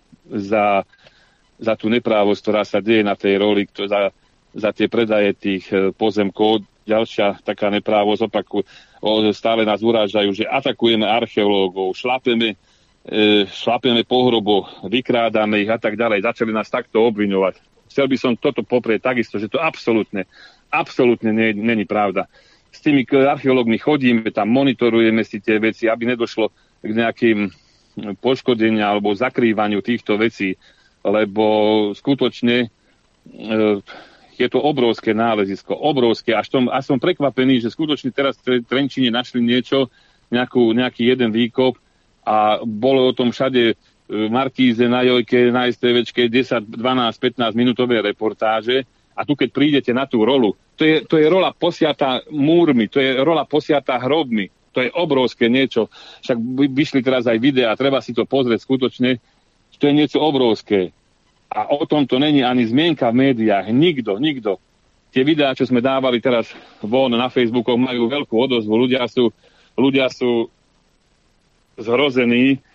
za, za tú neprávosť, ktorá sa deje na tej roli, za, za tie predaje tých pozemkov. Ďalšia taká neprávosť, opaku, stále nás urážajú, že atakujeme archeológov, šlapeme, e, šlapeme po hroboch, vykrádame ich a tak ďalej. Začali nás takto obviňovať. Chcel by som toto poprieť takisto, že to absolútne, absolútne není pravda. S tými archeológmi chodíme, tam monitorujeme si tie veci, aby nedošlo k nejakým poškodenia alebo zakrývaniu týchto vecí, lebo skutočne e, je to obrovské nálezisko, obrovské. Až, tom, až som prekvapený, že skutočne teraz v Trenčine našli niečo, nejakú, nejaký jeden výkop a bolo o tom všade v Markíze, na Jojke, na STVčke desať, dvanásť, pätnásť minútové reportáže. A tu, keď prídete na tú rolu, to je, to je rola posiatá múrmi, to je rola posiatá hrobmi. To je obrovské niečo. Však vyšli teraz aj videá, treba si to pozrieť skutočne. To je niečo obrovské. A o tom to není ani zmienka v médiách. Nikto, nikto. Tie videá, čo sme dávali teraz von na Facebooku, majú veľkú odozvu. Ľudia sú, ľudia sú zhrození.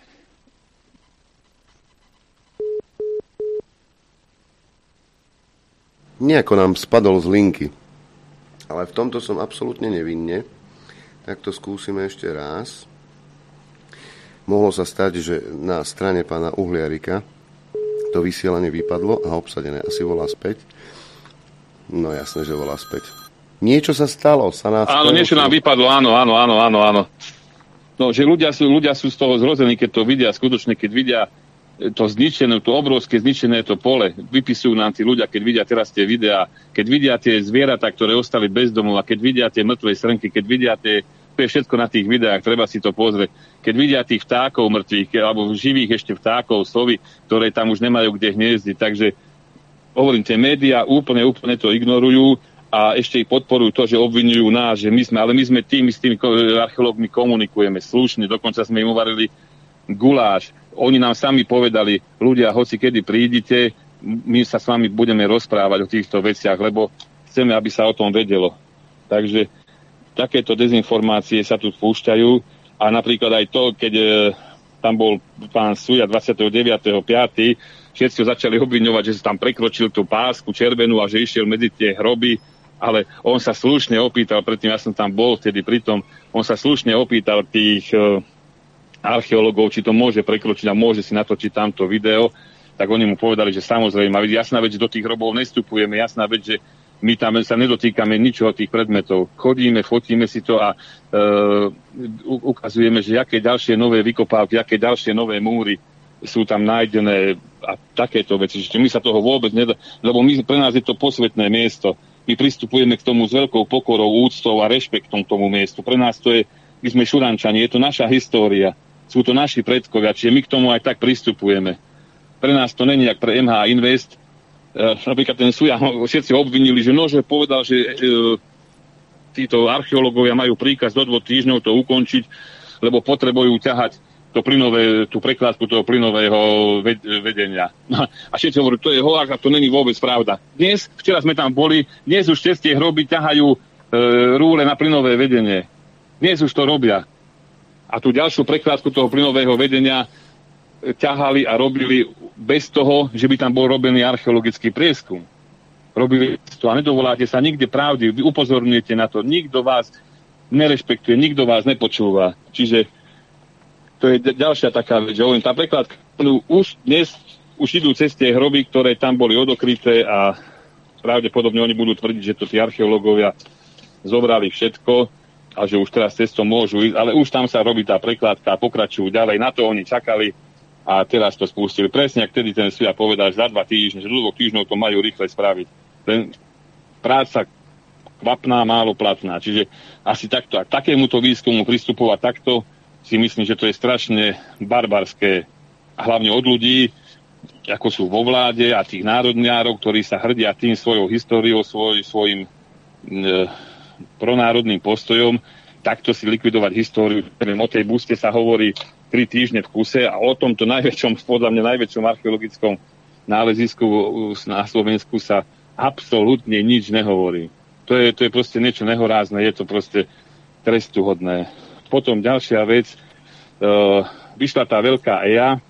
Nejako nám spadol z linky. Ale v tomto som absolútne nevinne. Tak to skúsime ešte raz. Mohlo sa stať, že na strane pána Uhliarika to vysielanie vypadlo a obsadené asi volá späť. No jasné, že volá späť. Niečo sa stalo. Sa nás áno, niečo nám vypadlo, áno, áno, áno, áno, áno. No, že ľudia sú, ľudia sú z toho zrození, keď to vidia, skutočne, keď vidia to zničené, to obrovské zničené to pole. Vypisujú nám tí ľudia, keď vidia teraz tie videá, keď vidia tie zvieratá, ktoré ostali bez domov a keď vidia tie mŕtve srnky, keď vidia tie, to je všetko na tých videách, treba si to pozrieť. Keď vidia tých vtákov mŕtvych, alebo živých ešte vtákov, sovy, ktoré tam už nemajú kde hniezdiť. Takže hovorím, tie médiá úplne, úplne to ignorujú a ešte ich podporujú to, že obvinujú nás, že my sme, ale my sme tými, s tými archeológmi komunikujeme slušne, dokonca sme im uvarili guláš. Oni nám sami povedali, ľudia, hoci kedy prídite, my sa s vami budeme rozprávať o týchto veciach, lebo chceme, aby sa o tom vedelo. Takže takéto dezinformácie sa tu spúšťajú a napríklad aj to, keď e, tam bol pán Suja dvadsiateho deviateho piateho všetci ho začali obviňovať, že sa tam prekročil tú pásku červenú a že išiel medzi tie hroby, ale on sa slušne opýtal, predtým ja som tam bol vtedy pritom, on sa slušne opýtal tých e, archeológov, či to môže prekročiť a môže si natočiť tamto video, tak oni mu povedali, že samozrejme, jasná vec, že do tých hrobov nestupujeme, jasná vec, že my tam sa nedotýkame ničoho tých predmetov. Chodíme, fotíme si to a e, ukazujeme, že aké ďalšie nové vykopávky, aké ďalšie nové múry sú tam nájdené a takéto veci. Čiže my sa toho vôbec nedá, lebo my, pre nás je to posvetné miesto. My pristupujeme k tomu s veľkou pokorou, úctou a rešpektom k tomu miestu. Pre nás to je, my sme Šurančani, je to naša história, sú to naši predkovia, čiže my k tomu aj tak pristupujeme. Pre nás to není jak pre em há Invest. E, napríklad ten Suja, všetci ho obvinili, že nože povedal, že e, títo archeológovia majú príkaz do dvoch týždňov to ukončiť, lebo potrebujú ťahať to plynové, tú prekládku toho plynového vedenia. A všetci hovorí, to je hoax a to není vôbec pravda. Dnes, včera sme tam boli, dnes už cez tie hroby ťahajú e, rúle na plynové vedenie. Dnes už to robia. A tú ďalšiu prekládku toho plynového vedenia ťahali a robili bez toho, že by tam bol robený archeologický prieskum. Robili to a nedovoláte sa nikde pravdy, vy upozorňujete na to, nikto vás nerešpektuje, nikto vás nepočúva. Čiže to je ďalšia taká vec, že tá prekladka, už dnes už idú cez tie hroby, ktoré tam boli odokryté a pravdepodobne oni budú tvrdiť, že to tí archeológovia zobrali všetko a že už teraz cestou môžu ísť, ale už tam sa robí tá prekladka a pokračujú ďalej. Na to oni čakali a teraz to spustili. Presne, ak tedy ten Suja povedal, že za dva týždne, že do dvoch týždňov to majú rýchle spraviť. Ten práca kvapná, málo platná. Čiže asi takto, ak takémuto výskumu pristupovať takto, si myslím, že to je strašne barbarské. A hlavne od ľudí, ako sú vo vláde a tých národniárov, ktorí sa hrdia tým svojou históriou, svoj, svojim e, pronárodným postojom, takto si likvidovať históriu. O tej buste sa hovorí tri týždne v kuse a o tomto najväčšom, podľa mňa najväčšom archeologickom nálezisku na Slovensku sa absolútne nič nehovorí. To je, to je proste niečo nehorázne, je to proste trestuhodné. Potom ďalšia vec, e, vyšla tá veľká é á, e,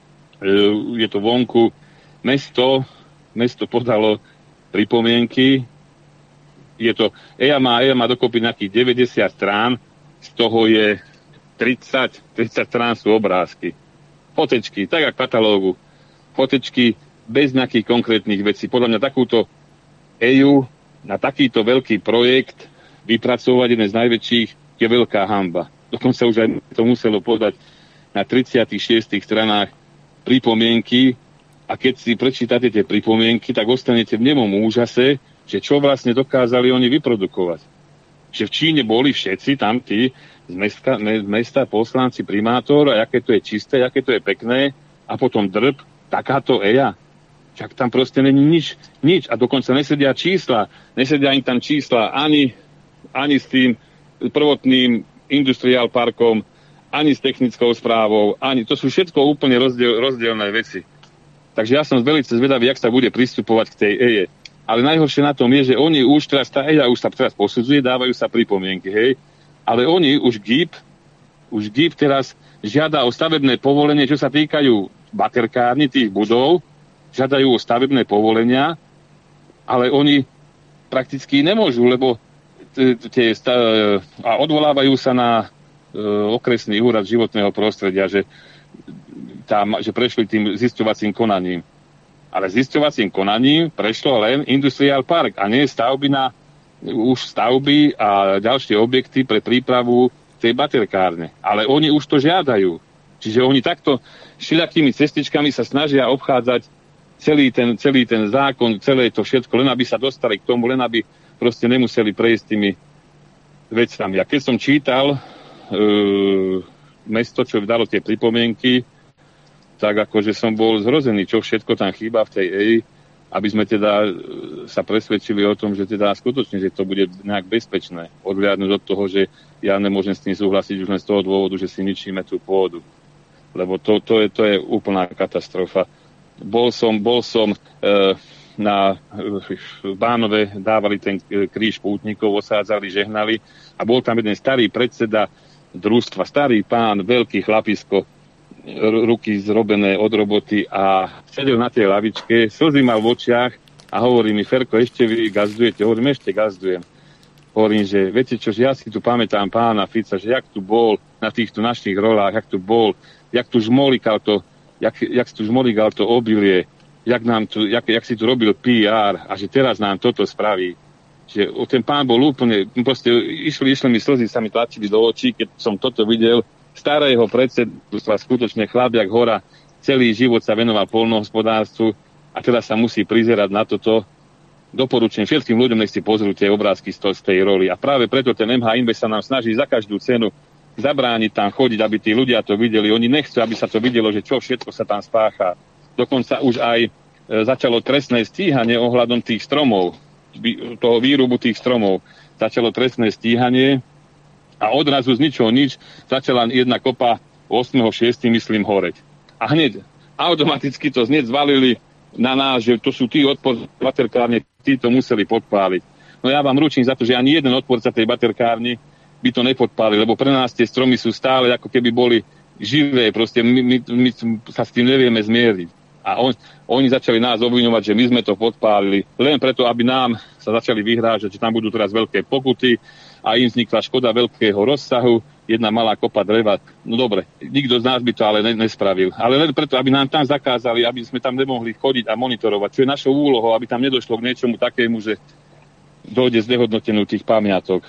je to vonku, mesto, mesto podalo pripomienky, je to, é á má, é á má dokopy nejakých deväťdesiat strán, z toho je tridsať, tridsať strán sú obrázky. Fotečky, tak ako katalógu. Fotečky bez nejakých konkrétnych vecí. Podľa mňa takúto é ú na takýto veľký projekt vypracovať jeden z najväčších je veľká hanba. Dokonca už aj to muselo podať na tridsiatich šiestich stranách pripomienky a keď si prečítate tie pripomienky, tak ostanete v nemom úžase, že čo vlastne dokázali oni vyprodukovať. Že v Číne boli všetci tam tí z mesta, z mesta poslanci, primátor a aké to je čisté, aké to je pekné a potom drb, takáto é á. Však tam proste není nič, nič a dokonca nesedia čísla, nesedia im tam čísla ani, ani s tým prvotným industriál parkom, ani s technickou správou, ani, to sú všetko úplne rozdiel, rozdielne veci. Takže ja som veľmi zvedavý, jak sa bude pristupovať k tej é é. Ale najhoršie na tom je, že oni už teraz, tá é á už sa teraz posudzuje, dávajú sa pripomienky, hej. Ale oni už gé í pé, už gé í pé teraz žiada o stavebné povolenie, čo sa týkajú baterkárny tých budov, žiadajú o stavebné povolenia, ale oni prakticky nemôžu, lebo tie, a odvolávajú sa na e, okresný úrad životného prostredia, že, tam, že prešli tým zisťovacím konaním. Ale zisťovacím konaním prešlo len Industrial Park a nie stavby na už stavby a ďalšie objekty pre prípravu tej baterkárne. Ale oni už to žiadajú. Čiže oni takto všelijakými cestičkami sa snažia obchádzať celý ten, celý ten zákon, celé to všetko, len aby sa dostali k tomu, len aby proste nemuseli prejsť tými vecami. A keď som čítal e, mesto, čo dalo tie pripomienky, tak akože som bol zhrozený, čo všetko tam chýba v tej é í. aby sme teda sa presvedčili o tom, že teda skutočne, že to bude nejak bezpečné. Odhľadnúť od toho, že ja nemôžem s tým súhlasiť už len z toho dôvodu, že si ničíme tú pôdu. Lebo to, to, je, to je úplná katastrofa. Bol som, bol som e, na v Bánove, dávali ten kríž pútnikov, osádzali, žehnali a bol tam jeden starý predseda družstva, starý pán, veľký chlapisko, ruky zrobené od roboty a sedel na tej lavičke, slzy mal v očiach a hovorí mi, Ferko, ešte vy gazdujete? Hovorím, ešte gazdujem. Hovorím, že viete čo, že ja si tu pamätám pána Fica, že jak tu bol na týchto našich rolách, jak tu bol, jak tu žmolikal to, jak, jak tu žmolikal to obilie, jak, nám tu, jak, jak si tu robil pé er a že teraz nám toto spraví. Že ten pán bol úplne, proste išli, išli mi slzy, sa mi tlačili do očí, keď som toto videl. Starého predsedstva, skutočne chlap jak hora, celý život sa venoval poľnohospodárstvu a teraz sa musí prizerať na toto. Doporučujem všetkým ľuďom, nech si pozrú tie obrázky z, to, z tej roli. A práve preto ten em há Invest sa nám snaží za každú cenu zabrániť tam chodiť, aby tí ľudia to videli. Oni nechcú, aby sa to videlo, že čo všetko sa tam spácha. Dokonca už aj e, začalo trestné stíhanie ohľadom tých stromov, toho výrubu tých stromov. Začalo trestné stíhanie a odrazu z ničoho nič začala jedna kopa ôsmeho šiesteho myslím horeť. A hneď automaticky to hneď zvalili na nás, že to sú tí odporci baterkárne, tí to museli podpáliť. No ja vám ručím za to, že ani jeden odporca tej baterkárny by to nepodpálil, lebo pre nás tie stromy sú stále ako keby boli živé, proste my, my, my sa s tým nevieme zmieriť. A on, oni začali nás obviňovať, že my sme to podpálili, len preto, aby nám sa začali vyhrážať, že tam budú teraz veľké pokuty, a im vznikla škoda veľkého rozsahu, jedna malá kopa dreva. No dobre, nikto z nás by to ale ne- nespravil. Ale len preto, aby nám tam zakázali, aby sme tam nemohli chodiť a monitorovať, čo je našou úlohou, aby tam nedošlo k niečomu takému, že dojde znehodnotenú tých pamiatok.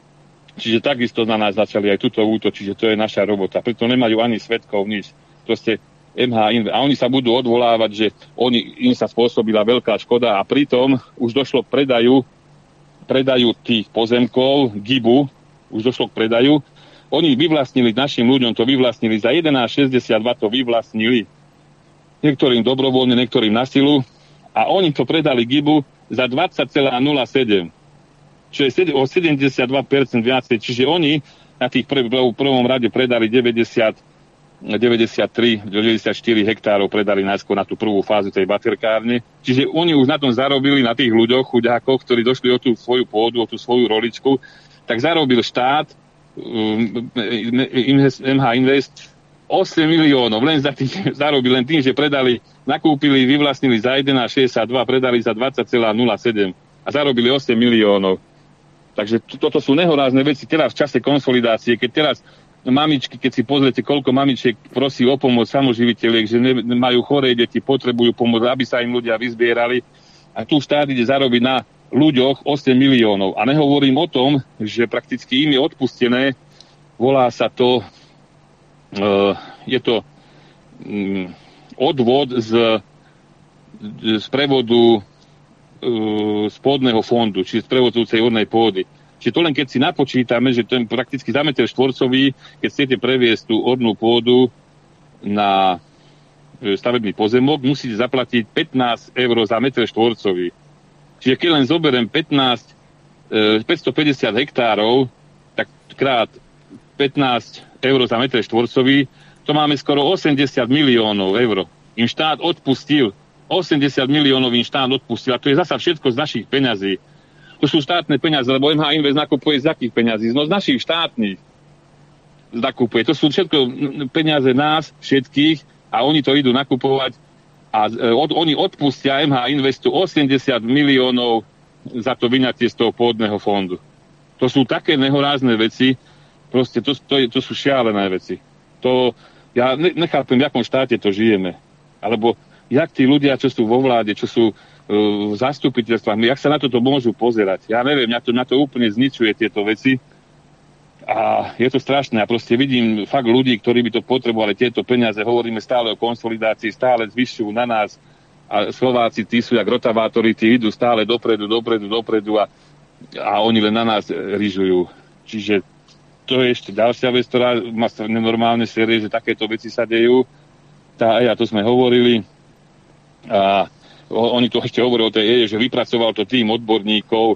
Čiže takisto na nás začali aj túto útočiť, že to je naša robota. Preto nemajú ani svedkov, nič. Proste em há Invest. A oni sa budú odvolávať, že oni, im sa spôsobila veľká škoda a pritom už došlo k predaju predajú tých pozemkov, Gibu, už došlo k predaju. Oni vyvlastnili, našim ľuďom to vyvlastnili, za jedenásť šesťdesiatdva to vyvlastnili. Niektorým dobrovoľne, niektorým na silu. A oni to predali Gibu za dvadsať celá nula sedem. Čo je o sedemdesiatdva percent viacej. Čiže oni na tých prv, v prvom rade predali deväťdesiat, deväťdesiattri, deväťdesiatštyri hektárov predali najskôr na tú prvú fázu tej baterkárne. Čiže oni už na tom zarobili, na tých ľuďoch, chudákoch, ktorí došli o tú svoju pôdu, o tú svoju roličku, tak zarobil štát, um, em há Invest, osem miliónov, len za tých, zarobil len tým, že predali, nakúpili, vyvlastnili za jedenásť šesťdesiatdva, predali za dvadsať celá nula sedem a zarobili osem miliónov. Takže toto sú nehorázne veci. Teraz v čase konsolidácie, keď teraz mamičky, keď si pozriete, koľko mamičiek prosí o pomoc samoživiteľiek, že majú choré deti, potrebujú pomoc, aby sa im ľudia vyzbierali. A tu štát ide zarobiť na ľuďoch osem miliónov. A nehovorím o tom, že prakticky im je odpustené, volá sa to, uh, je to um, odvod z, z prevodu uh, z pôdneho fondu, či z prevodujúcej ornej pôdy. Čiže to len keď si napočítame, že ten prakticky za meter štvorcový, keď chcete previesť tú ornú pôdu na stavebný pozemok, musíte zaplatiť pätnásť eur za meter štvorcový. Čiže keď len zoberiem pätnásť, päťstopäťdesiat hektárov, tak krát pätnásť eur za meter štvorcový, to máme skoro osemdesiat miliónov eur. Im štát odpustil, osemdesiat miliónov im štát odpustil, a to je zasa všetko z našich peňazí. To sú štátne peniaze, lebo em há Invest nakupuje z akých peňazí? No z našich štátnych nakupuje. To sú všetko peniaze nás, všetkých, a oni to idú nakupovať a od, oni odpustia em há Investu osemdesiat miliónov za to vyňatie z toho pôdneho fondu. To sú také nehorázne veci, proste to, to, to sú šialené veci. To, ja ne, nechápem, v akom štáte to žijeme. Alebo jak tí ľudia, čo sú vo vláde, čo sú v zastupiteľstvách, jak sa na toto môžu pozerať. Ja neviem, mňa to, mňa to úplne zničuje tieto veci a je to strašné. Ja proste vidím fakt ľudí, ktorí by to potrebovali, tieto peniaze, hovoríme stále o konsolidácii, stále zvyšujú na nás a Slováci, tí sú jak rotavátori, tí idú stále dopredu, dopredu, dopredu a, a oni len na nás ryžujú. Čiže to je ešte ďalšia vec, ktorá má nenormálne série, že takéto veci sa dejú. Tá, ja to sme hovorili. A oni tu ešte hovoria o tej é ú, že vypracoval to tým odborníkov,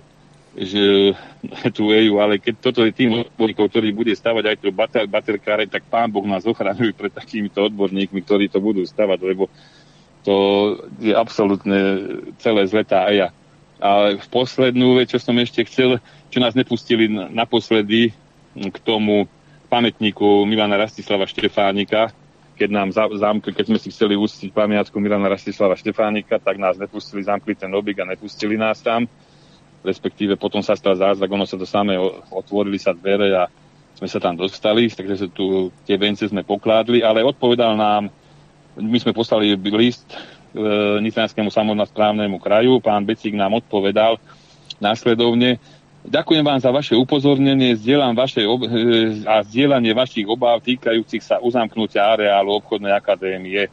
že tú é ú, ale keď toto je tým odborníkov, ktorý bude stavať aj tú bater, baterkáreň, tak pán Boh nás ochraňuje pred takýmito odborníkmi, ktorí to budú stavať, lebo to je absolútne celé zletá é á. A poslednú vec, čo som ešte chcel, čo nás nepustili naposledy k tomu pamätníku Milana Rastislava Štefánika, keď nám zamkli, keď sme si chceli uctiť pamiatku Milana Rastislava Štefánika, tak nás nepustili, zamkli ten objekt a nepustili nás tam. Respektíve potom sa stal zázrak, ono sa to samé, otvorili sa dvere a sme sa tam dostali, takže tu tie vence sme pokládli, ale odpovedal nám, my sme poslali list e, Nitrianskému samosprávnemu kraju, pán Becík nám odpovedal následovne: ďakujem vám za vaše upozornenie, zdieľam vaše ob- a zdieľanie vašich obáv týkajúcich sa uzamknutia areálu obchodnej akadémie,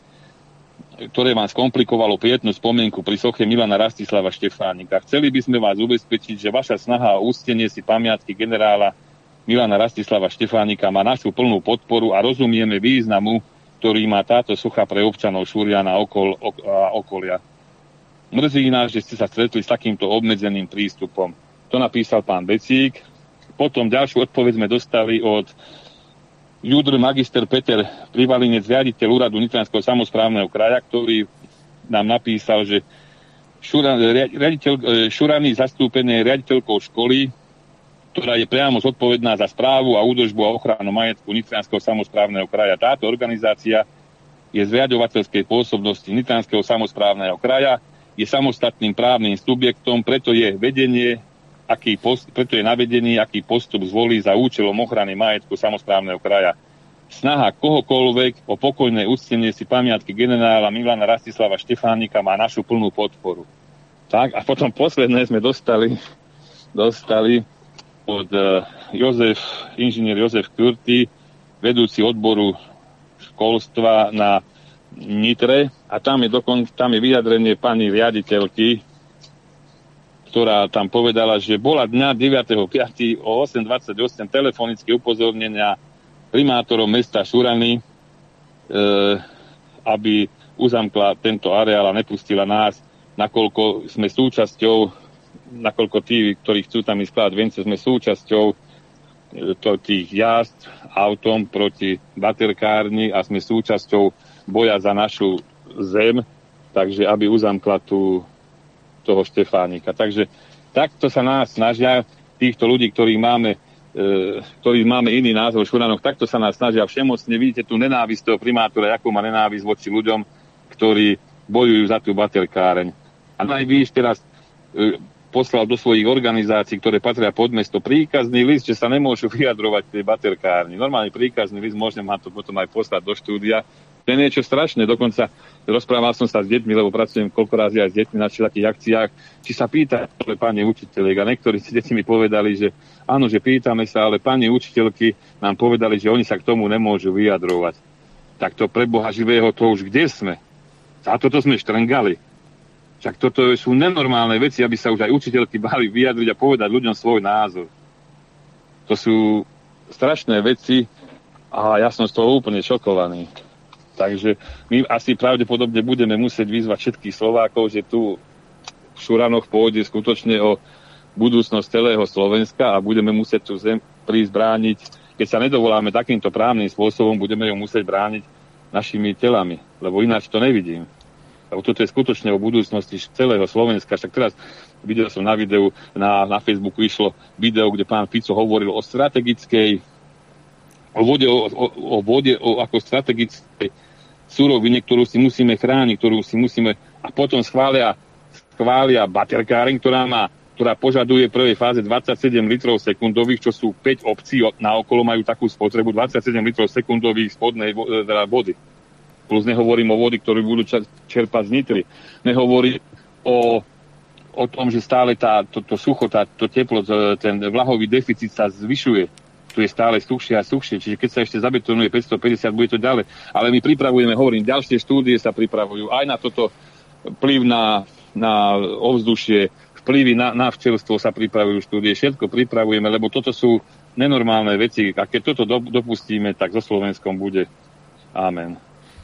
ktoré vám skomplikovalo pietnú spomienku pri soche Milana Rastislava Štefánika. Chceli by sme vás ubezpečiť, že vaša snaha o úctenie si pamiatky generála Milana Rastislava Štefánika má našu plnú podporu a rozumieme významu, ktorý má táto socha pre občanov Šuriana a okol, ok, okolia. Mrzí nás, že ste sa stretli s takýmto obmedzeným prístupom. To napísal pán Becík. Potom ďalšiu odpoveď sme dostali od Judr magister Peter Privalinec, riaditeľ úradu Nitrianskeho samosprávneho kraja, ktorý nám napísal, že Šura, riaditeľ, Šurany zastúpené riaditeľkou školy, ktorá je priamo zodpovedná za správu a údržbu a ochranu majetku Nitrianskeho samosprávneho kraja. Táto organizácia je z riaďovateľskej pôsobnosti Nitrianskeho samosprávneho kraja, je samostatným právnym subjektom, preto je vedenie aký post, preto je navedený, aký postup zvolí za účelom ochrany majetku samosprávneho kraja. Snaha kohokoľvek o pokojné uctenie si pamiatky generála Milana Rastislava Štefánika má našu plnú podporu. Tak, a potom posledné sme dostali, dostali od uh, Jozef, inžinier Jozef Kurty, vedúci odboru školstva na Nitre, a tam je, dokon, tam je vyjadrenie pani riaditeľky, ktorá tam povedala, že bola dňa deviateho piateho o osem dvadsaťosem telefonické upozornenia primátorom mesta Šurany, e, aby uzamkla tento areál a nepustila nás, nakoľko sme súčasťou, nakoľko tí, ktorí chcú tam ísť skladať vence, sme súčasťou e, to, tých jazd autom proti baterkárni a sme súčasťou boja za našu zem, takže aby uzamkla tú toho Štefánika. Takže takto sa nás snažia, týchto ľudí, ktorých máme, e, ktorých máme iný názor v Šuranoch, takto sa nás snažia všemocne. Vidíte tu nenávisť toho primátora, akú má nenávisť voči ľuďom, ktorí bojujú za tú baterkáreň. A najvíc teraz e, poslal do svojich organizácií, ktoré patria pod mesto, príkazný list, že sa nemôžu vyjadrovať tej baterkárni. Normálny príkazný list, môžem vám to potom aj poslať do štúdia. To je niečo strašné, dokonca rozprával som sa s deťmi, lebo pracujem koľko razy aj s deťmi na všelijakých akciách, či sa pýta, ale pani učiteľek, a niektorí si deti mi povedali, že áno, že pýtame sa, ale pani učiteľky nám povedali, že oni sa k tomu nemôžu vyjadrovať. Tak to pre Boha živého, to už kde sme? Za toto sme štrngali. Však toto sú nenormálne veci, aby sa už aj učiteľky báli vyjadriť a povedať ľuďom svoj názor. To sú strašné veci a ja som z toho úplne šokovaný. Takže my asi pravdepodobne budeme musieť vyzvať všetkých Slovákov, že tu v Šuranoch pôjde skutočne o budúcnosť celého Slovenska a budeme musieť tú zem prísť brániť. Keď sa nedovoláme takýmto právnym spôsobom, budeme ju musieť brániť našimi telami, lebo ináč to nevidím. Lebo toto je skutočne o budúcnosti celého Slovenska. Však teraz videl som na videu, na, na Facebooku išlo video, kde pán Fico hovoril o strategickej, o vode, o, o, o vode o, ako strategickej surovine, ktorú si musíme chrániť, ktorú si musíme, a potom schvália, schvália baterkáreň, ktorá má, ktorá požaduje v prvej fáze dvadsaťsedem litrov sekundových, čo sú päť obcí na okolo, majú takú spotrebu dvadsaťsedem litrov sekundových spodnej vody. Plus nehovorím o vody, ktorú budú čerpať z Nitry. Nehovorím o, o tom, že stále tá, to, to sucho, tá, to teplo, ten vlahový deficit sa zvyšuje. Tu je stále suchšie a suchšie, čiže keď sa ešte zabetonuje päťstopäťdesiat, bude to ďalej. Ale my pripravujeme, hovorím, ďalšie štúdie sa pripravujú aj na toto vplyv na, na ovzdušie, vplyvy na, na včelstvo sa pripravujú štúdie, všetko pripravujeme, lebo toto sú nenormálne veci a keď toto do, dopustíme, tak so Slovenskom bude. Amen.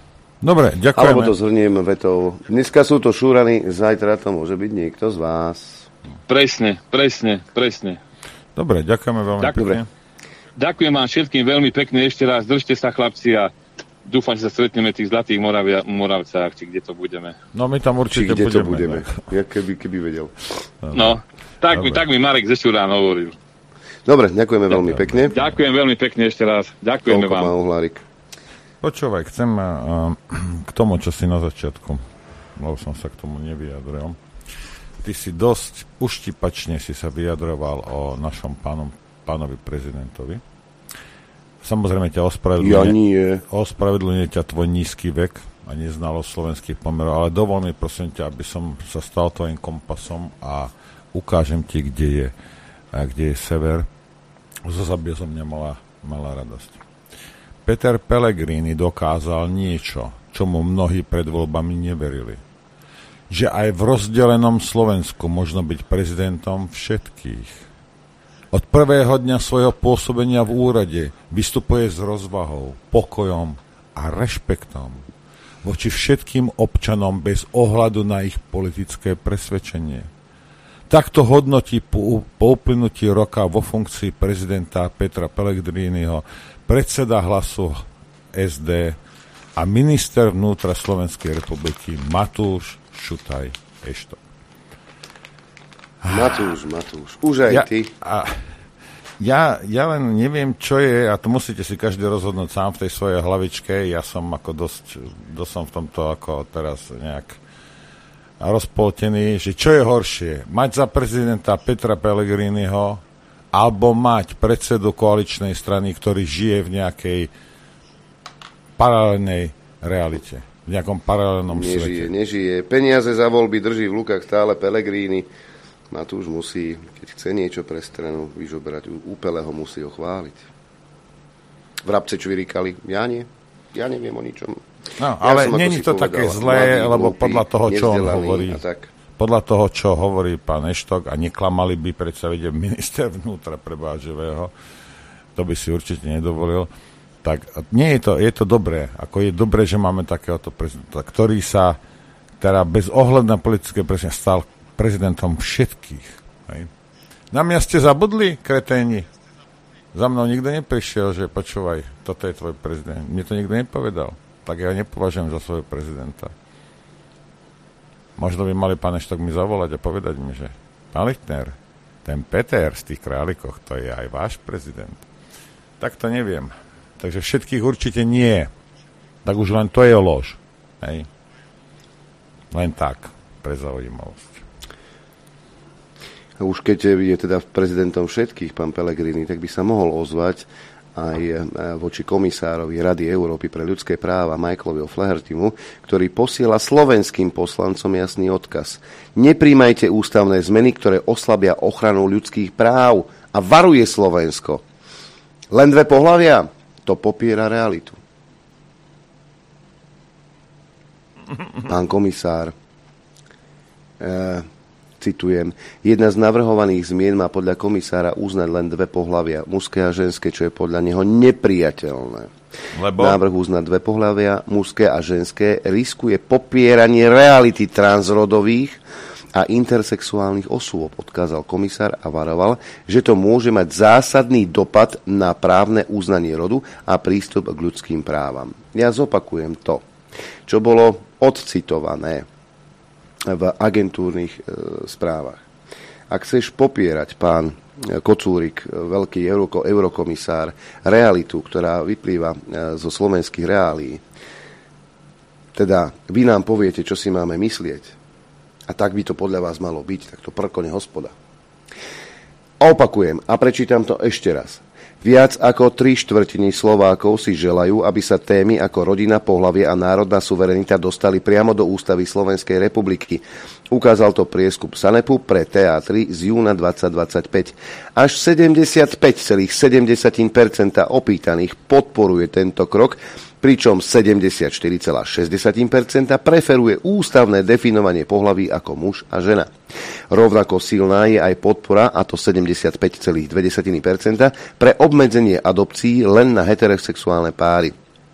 Dobre, ďakujeme. Alebo to zhrniem vetou. Dneska sú to šúrany, zajtra to môže byť niekto z vás. Presne, presne, presne. Dobre, ďakujeme veľmi Dobre. pekne. Ďakujem vám všetkým veľmi pekne ešte raz. Držte sa, chlapci, a dúfam, že sa stretneme v tých Zlatých Moravia, Moravcách, či kde to budeme. No my tam Či určite kde budeme. to budeme. Ja keby, keby vedel. No, tak mi, tak mi Marek Zešurán hovoril. Dobre, ďakujeme veľmi pekne. Ďakujem veľmi pekne ešte raz. Ďakujeme Toľko vám. má Uhlárik. Počúvaj, chcem uh, k tomu, čo si na začiatku, lebo som sa k tomu nevyjadril. Ty si dosť uštipačne si sa vyjadroval o našom pánom, pánovi prezidentovi. Samozrejme ťa ospravedlňuje, Ja nie. ospravedlňuje ťa tvoj nízky vek a neznalosť slovenských pomerov, ale dovol mi, prosím ťa, aby som sa stal tvojim kompasom a ukážem ti, kde je, a kde je sever. Zo zabie zo mňa mala, mala radosť. Peter Pellegrini dokázal niečo, čomu mnohí pred voľbami neverili. Že aj v rozdelenom Slovensku možno byť prezidentom všetkých. Od prvého dňa svojho pôsobenia v úrade vystupuje s rozvahou, pokojom a rešpektom voči všetkým občanom bez ohľadu na ich politické presvedčenie. Takto hodnotí po, po uplynutí roka vo funkcii prezidenta Petra Pellegriniho predseda Hlasu es dé a minister vnútra Slovenskej republiky Matúš Šutaj Eštok. Matúš, Matúš. Už aj Ja, ty. a, ja, ja len neviem, čo je, a to musíte si každý rozhodnúť sám v tej svojej hlavičke. Ja som ako dosť, dosť som v tomto ako teraz nejak rozpoltený, že čo je horšie, mať za prezidenta Petra Pellegriniho alebo mať predsedu koaličnej strany, ktorý žije v nejakej paralelnej realite, v nejakom paralelnom Nežije, svete. nežije. Peniaze za voľby drží v rukách stále Pellegrini. Matúš musí, keď chce niečo pre stranu vyžobrať, úplného musí ho chváliť. Vrabce čvirikali, ja nie. Ja neviem o ničom. No, Ja ale som, ako není si to povedal, také zlé, mladý, lebo hlúpy, podľa toho, čo on nevzdelaný hovorí, a tak. podľa toho, čo hovorí pán Eštok, a neklamali by predsa vedieť minister vnútra prebáživého, to by si určite nedovolil, tak nie je to, je to dobré. Ako je dobré, že máme takéhoto prezidenta, ktorý sa teda bez ohľadu na politické presne stal prezidentom všetkých. Hej. Na mňa ste zabudli, kreténi? Za mnou nikto neprišiel, že počúvaj, toto je tvoj prezident. Mne to nikto nepovedal. Tak ja nepovažujem za svojho prezidenta. Možno by mali pán Eštok mi zavolať a povedať mi, že pán Lichtner, ten Peter z tých Králikoch, to je aj váš prezident. Tak to neviem. Takže všetkých určite nie. Tak už len to je lož. Hej. Len tak, pre zaujímavosť. A už keď je teda prezidentom všetkých, pán Pellegrini, tak by sa mohol ozvať aj voči komisárovi Rady Európy pre ľudské práva Michaelovi O'Flahertymu, ktorý posiela slovenským poslancom jasný odkaz. Nepríjmajte ústavné zmeny, ktoré oslabia ochranu ľudských práv, a varuje Slovensko. Len dve pohlavia? To popiera realitu. Pán komisár, e- citujem, jedna z navrhovaných zmien má podľa komisára uznať len dve pohlavia, mužské a ženské, čo je podľa neho nepriateľné. Lebo? Návrh uznať dve pohlavia, mužské a ženské, riskuje popieranie reality transrodových a intersexuálnych osôb, odkázal komisár a varoval, že to môže mať zásadný dopad na právne uznanie rodu a prístup k ľudským právam. Ja zopakujem to, čo bolo odcitované v agentúrnych e, správach. Ak chceš popierať, pán Kocúrik, veľký euroko, eurokomisár, realitu, ktorá vyplýva e, zo slovenských reálií, teda vy nám poviete, čo si máme myslieť, a tak by to podľa vás malo byť, tak to prkone hospoda. Opakujem a prečítam to ešte raz. Viac ako tri štvrtiny Slovákov si želajú, aby sa témy ako rodina, pohlavie a národná suverenita dostali priamo do ústavy Slovenskej republiky. Ukázal to prieskum Sanepu pre té á tri z júna dvadsať dvadsaťpäť. Až sedemdesiatpäť celá sedem percent opýtaných podporuje tento krok, pričom sedemdesiatštyri celá šesť percent preferuje ústavné definovanie pohlaví ako muž a žena. Rovnako silná je aj podpora, a to sedemdesiatpäť celá dva percent, pre obmedzenie adopcií len na heterosexuálne páry.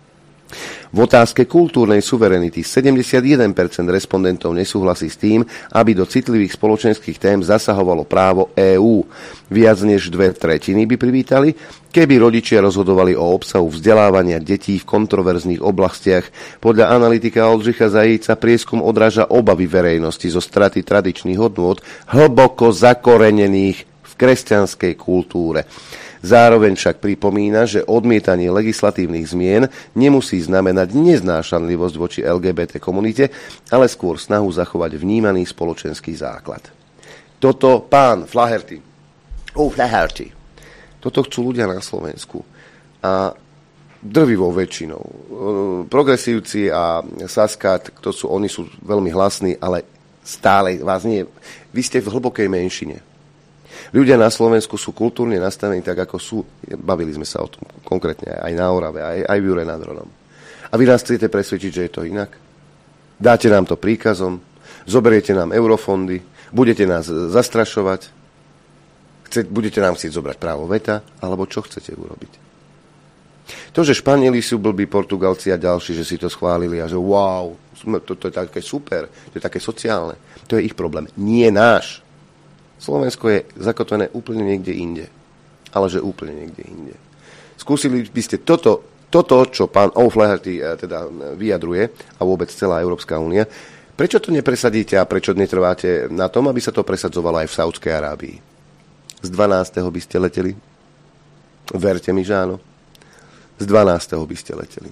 V otázke kultúrnej suverenity sedemdesiatjeden percent respondentov nesúhlasí s tým, aby do citlivých spoločenských tém zasahovalo právo EÚ. Viac než dve tretiny by privítali, keby rodičia rozhodovali o obsahu vzdelávania detí v kontroverzných oblastiach. Podľa analytika Oldřicha Zajíca prieskum odráža obavy verejnosti zo straty tradičných hodnôt hlboko zakorenených v kresťanskej kultúre. Zároveň však pripomína, že odmietanie legislatívnych zmien nemusí znamenať neznášanlivosť voči el gé bé té komunite, ale skôr snahu zachovať vnímaný spoločenský základ. Toto pán Flaherty, oh Flaherty, toto chcú ľudia na Slovensku. A drvivou väčšinou. Progresívci a Saska, to sú, oni sú veľmi hlasní, ale stále vás nie. Vy ste v hlbokej menšine. Ľudia na Slovensku sú kultúrne nastavení tak, ako sú. Bavili sme sa o tom konkrétne aj na Orave, aj, aj v Jure nad Hronom. A vy nás chcete presvedčiť, že je to inak? Dáte nám to príkazom, zoberiete nám eurofondy, budete nás zastrašovať, chce, budete nám chcieť zobrať právo veta, alebo čo chcete urobiť? To, že Španieli sú blbí, Portugalci a ďalší, že si to schválili a že wow, to, to je také super, to je také sociálne, to je ich problém, nie náš. Slovensko je zakotvené úplne niekde inde. Ale že úplne niekde inde. Skúsili by ste toto, toto čo pán O'Flaherty teda vyjadruje, a vôbec celá Európska únia, prečo to nepresadíte a prečo netrváte na tom, aby sa to presadzovalo aj v Saúdskej Arábii? Z dvanásteho by ste leteli? Verte mi, že áno. Z dvanásteho by ste leteli.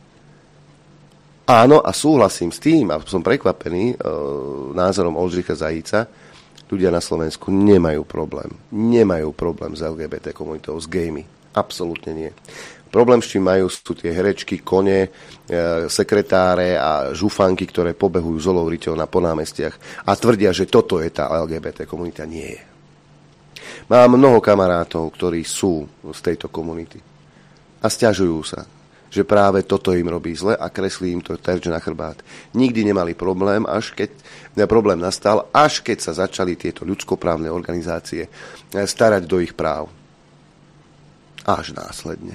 Áno, a súhlasím s tým, a som prekvapený e, názorom Oldřicha Zajíca, ľudia na Slovensku nemajú problém. Nemajú problém s el gé bé té komunitou, s gejmi. Absolútne nie. Problém, s čím majú, sú tie herečky, kone, e, sekretáre a žufanky, ktoré pobehujú z olou riťou na ponámestiach a tvrdia, že toto je tá el gé bé té komunita. Nie je. Mám mnoho kamarátov, ktorí sú z tejto komunity a sťažujú sa, že práve toto im robí zle a kreslí im to terč na chrbát. Nikdy nemali problém, až keď ne, problém nastal, až keď sa začali tieto ľudskoprávne organizácie starať do ich práv. Až následne.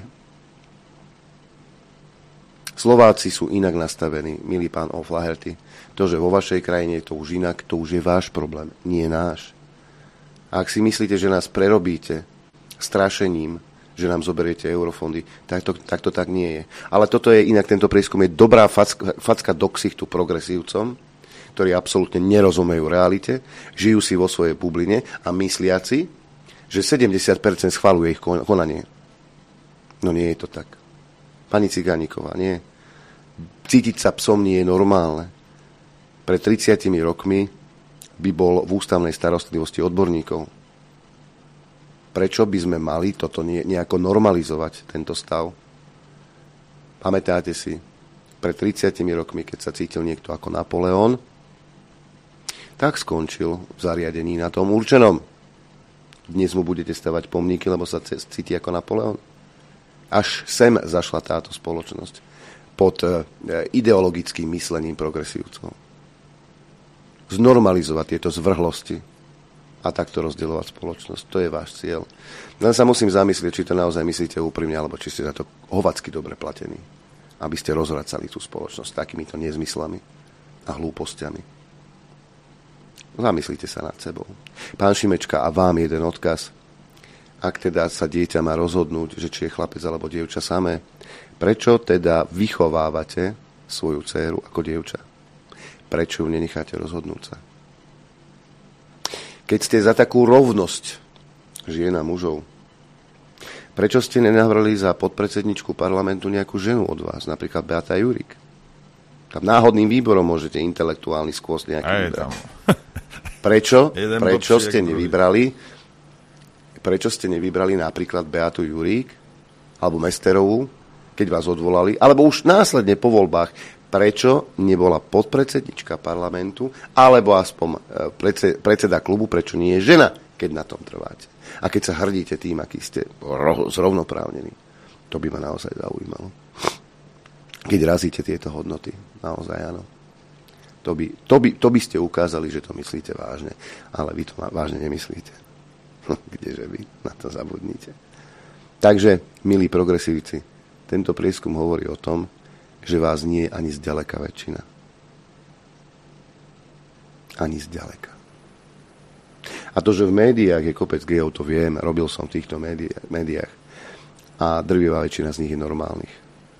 Slováci sú inak nastavení, milý pán O'Flaherty. To, že vo vašej krajine je to už inak, to už je váš problém, nie náš. A ak si myslíte, že nás prerobíte strašením, že nám zoberiete eurofondy, tak to, tak to tak nie je. Ale toto je inak, tento prieskum je dobrá facka, facka do ksichtu progresívcom, ktorí absolútne nerozumejú realite, žijú si vo svojej bubline a mysliaci, že sedemdesiat percent schvaľuje ich konanie. No nie je to tak. Pani Cigániková, nie. Cítiť sa psom nie je normálne. Pred tridsiatimi rokmi by bol v ústavnej starostlivosti odborníkov. Prečo by sme mali toto nejako normalizovať, tento stav? Pamätáte si, pred tridsiatimi rokmi, keď sa cítil niekto ako Napoleon, tak skončil v zariadení na tom určenom. Dnes mu budete stavať pomníky, lebo sa cíti ako Napoleon. Až sem zašla táto spoločnosť pod ideologickým myslením progresívcov. Znormalizovať tieto zvrhlosti a takto rozdielovať spoločnosť. To je váš cieľ. Len sa musím zamyslieť, či to naozaj myslíte úprimne, alebo či ste za to hovacky dobre platení, aby ste rozvracali tú spoločnosť takýmito nezmyslami a hlúpostiami. Zamyslite sa nad sebou. Pán Šimečka, a vám jeden odkaz. Ak teda sa dieťa má rozhodnúť, že či je chlapec alebo dievča samé, prečo teda vychovávate svoju dcéru ako dievča? Prečo ju nenecháte rozhodnúť sa? Keď ste za takú rovnosť žien a mužov, prečo ste nenavrhli za podpredsedničku parlamentu nejakú ženu od vás, napríklad Beata Jurík? Tam náhodným výborom môžete intelektuálny skôs nejaký vybrať. Prečo, prečo ste nevybrali prečo ste nevybrali napríklad Beatu Jurík alebo Mesterovú, keď vás odvolali, alebo už následne po voľbách, prečo nebola podpredsednička parlamentu, alebo aspoň predseda klubu, prečo nie je žena, keď na tom trváte. A keď sa hrdíte tým, aký ste zrovnoprávnení. To by ma naozaj zaujímalo. Keď razíte tieto hodnoty. Naozaj áno. To by, to by, to by ste ukázali, že to myslíte vážne. Ale vy to vážne nemyslíte. Kdeže vy na to zabudnite. Takže, milí progresívci, tento prieskum hovorí o tom, že vás nie je ani zďaleka väčšina. Ani zďaleka. A to, že v médiách je kopec gejov, to viem, robil som v týchto médiách, médiách a drvivá väčšina z nich je normálnych.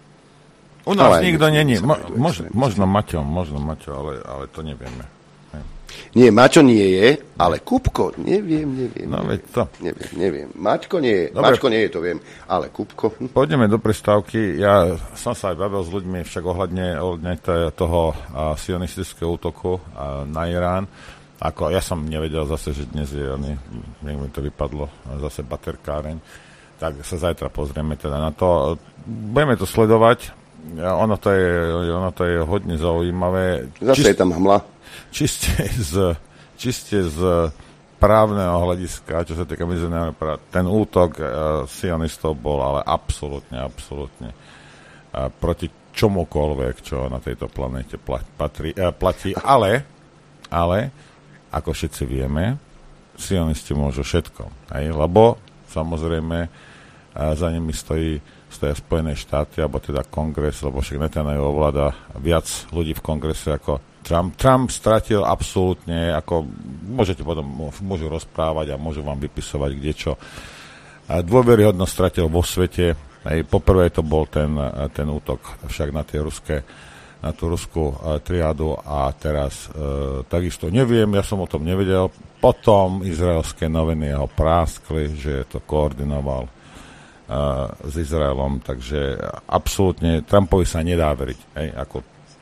U nás ale nikto není. Mo, možno, možno Maťo, možno Maťo, ale, ale to nevieme. Nie, Maťo nie je, ale Kupko, neviem, neviem. No veď to. Neviem, neviem. Maťko nie je, Dobre. Maťko nie je, to viem, ale Kupko. Pôjdeme do prestávky. Ja som sa aj bavil s ľuďmi však ohľadne, ohľadne toho a, sionistického útoku a, na Irán. Ako, ja som nevedel zase, že dnes je, nech mi to vypadlo, zase baterkáreň. Tak sa zajtra pozrieme teda na to. Budeme to sledovať. Ono to je, ono to je hodne zaujímavé. Zase Čist... je tam hmla. Čiste z, čiste z právneho hľadiska, čo sa týka medzinárodného práva, ten útok uh, sionistov bol ale absolútne, absolútne uh, proti čomukoľvek, čo na tejto planéte plat, patrí, uh, platí. Ale, ale, ako všetci vieme, sionisti môžu všetko. Hej? Lebo, samozrejme, uh, za nimi stojí stojí Spojené štáty, alebo teda kongres, lebo však Netanyahu ovláda viac ľudí v kongrese ako Trump. Trump stratil absolútne, ako môžete potom, môžu rozprávať a môžu vám vypisovať kdečo. Dôveryhodnosť stratil vo svete. Aj poprvé to bol ten, ten útok však na tie ruské, na tú ruskú triádu a teraz e, takisto neviem, ja som o tom nevedel. Potom izraelské noviny ho práskli, že to koordinoval s Izraelom, takže absolútne Trumpovi sa nedá veriť. Hej, ako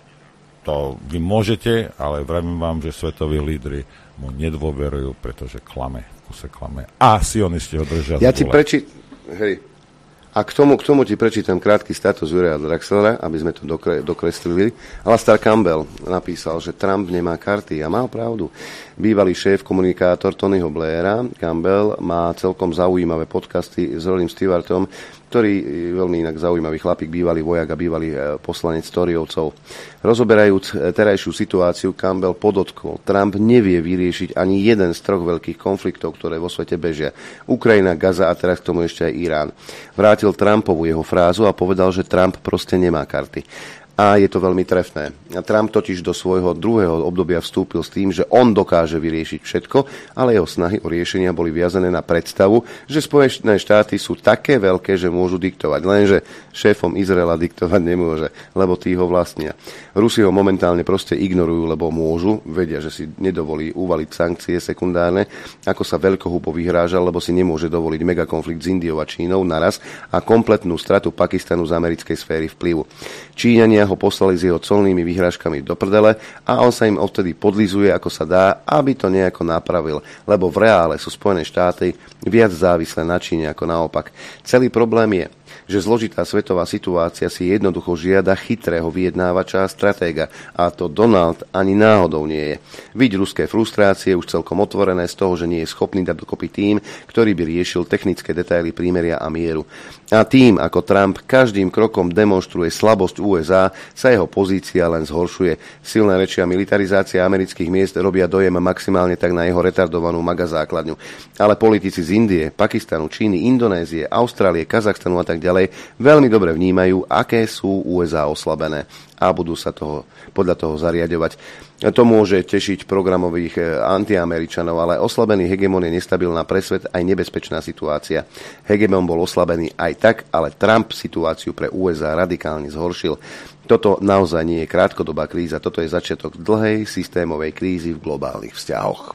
to vy môžete, ale vravím vám, že svetoví lídri mu nedôverujú, pretože klame, v kuse klame. A sionisti ho držia. Ja ti preči... Hej. A k tomu, k tomu ti prečítam krátky status Juraja Draxlera, aby sme to dokre, dokreslili. Alastair Campbell napísal, že Trump nemá karty a mal pravdu. Bývalý šéf komunikátor Tonyho Blaira, Campbell, má celkom zaujímavé podcasty s Rolim Stewartom, ktorý je veľmi inak zaujímavý chlapík, bývalý vojak a bývalý poslanec Toryovcov. Rozoberajúc terajšiu situáciu, Campbell podotkol, Trump nevie vyriešiť ani jeden z troch veľkých konfliktov, ktoré vo svete bežia. Ukrajina, Gaza a teraz k tomu ešte aj Irán. Vrátil Trumpovu jeho frázu a povedal, že Trump proste nemá karty. A je to veľmi trefné. Trump totiž do svojho druhého obdobia vstúpil s tým, že on dokáže vyriešiť všetko, ale jeho snahy o riešenia boli viazané na predstavu, že Spojené štáty sú také veľké, že môžu diktovať. Lenže šéfom Izraela diktovať nemôže, lebo tí ho vlastnia. Rusi ho momentálne proste ignorujú, lebo môžu, vedia, že si nedovolí uvaliť sankcie sekundárne, ako sa veľkohubo vyhrážal, lebo si nemôže dovoliť megakonflikt s Indiou a Čínou naraz a kompletnú stratu Pakistanu z americkej sféry vplyvu. Číňania ho poslali s jeho colnými vyhrážkami do prdele a on sa im odtedy podlizuje, ako sa dá, aby to nejako napravil, lebo v reále sú Spojené štáty viac závislé na Číne ako naopak. Celý problém je, že zložitá svetová situácia si jednoducho žiada chytrého vyjednávača a stratéga a to Donald ani náhodou nie je. Vidť ruské frustrácie už celkom otvorené z toho, že nie je schopný dať dokopy tým, ktorý by riešil technické detaily prímeria a mieru. A tým, ako Trump každým krokom demonstruje slabosť ú es á, sa jeho pozícia len zhoršuje. Silné reči a militarizácia amerických miest robia dojem maximálne tak na jeho retardovanú maga základňu. Ale politici z Indie, Pakistanu, Číny, Indonézie, Austrálie, Kazachstanu a tak ďalej veľmi dobre vnímajú, aké sú ú es á oslabené a budú sa toho, podľa toho zariaďovať. To môže tešiť programových antiameričanov, ale oslabený hegemon je nestabilná pre svet aj nebezpečná situácia. Hegemon bol oslabený aj tak, ale Trump situáciu pre ú es á radikálne zhoršil. Toto naozaj nie je krátkodobá kríza, toto je začiatok dlhej systémovej krízy v globálnych vzťahoch.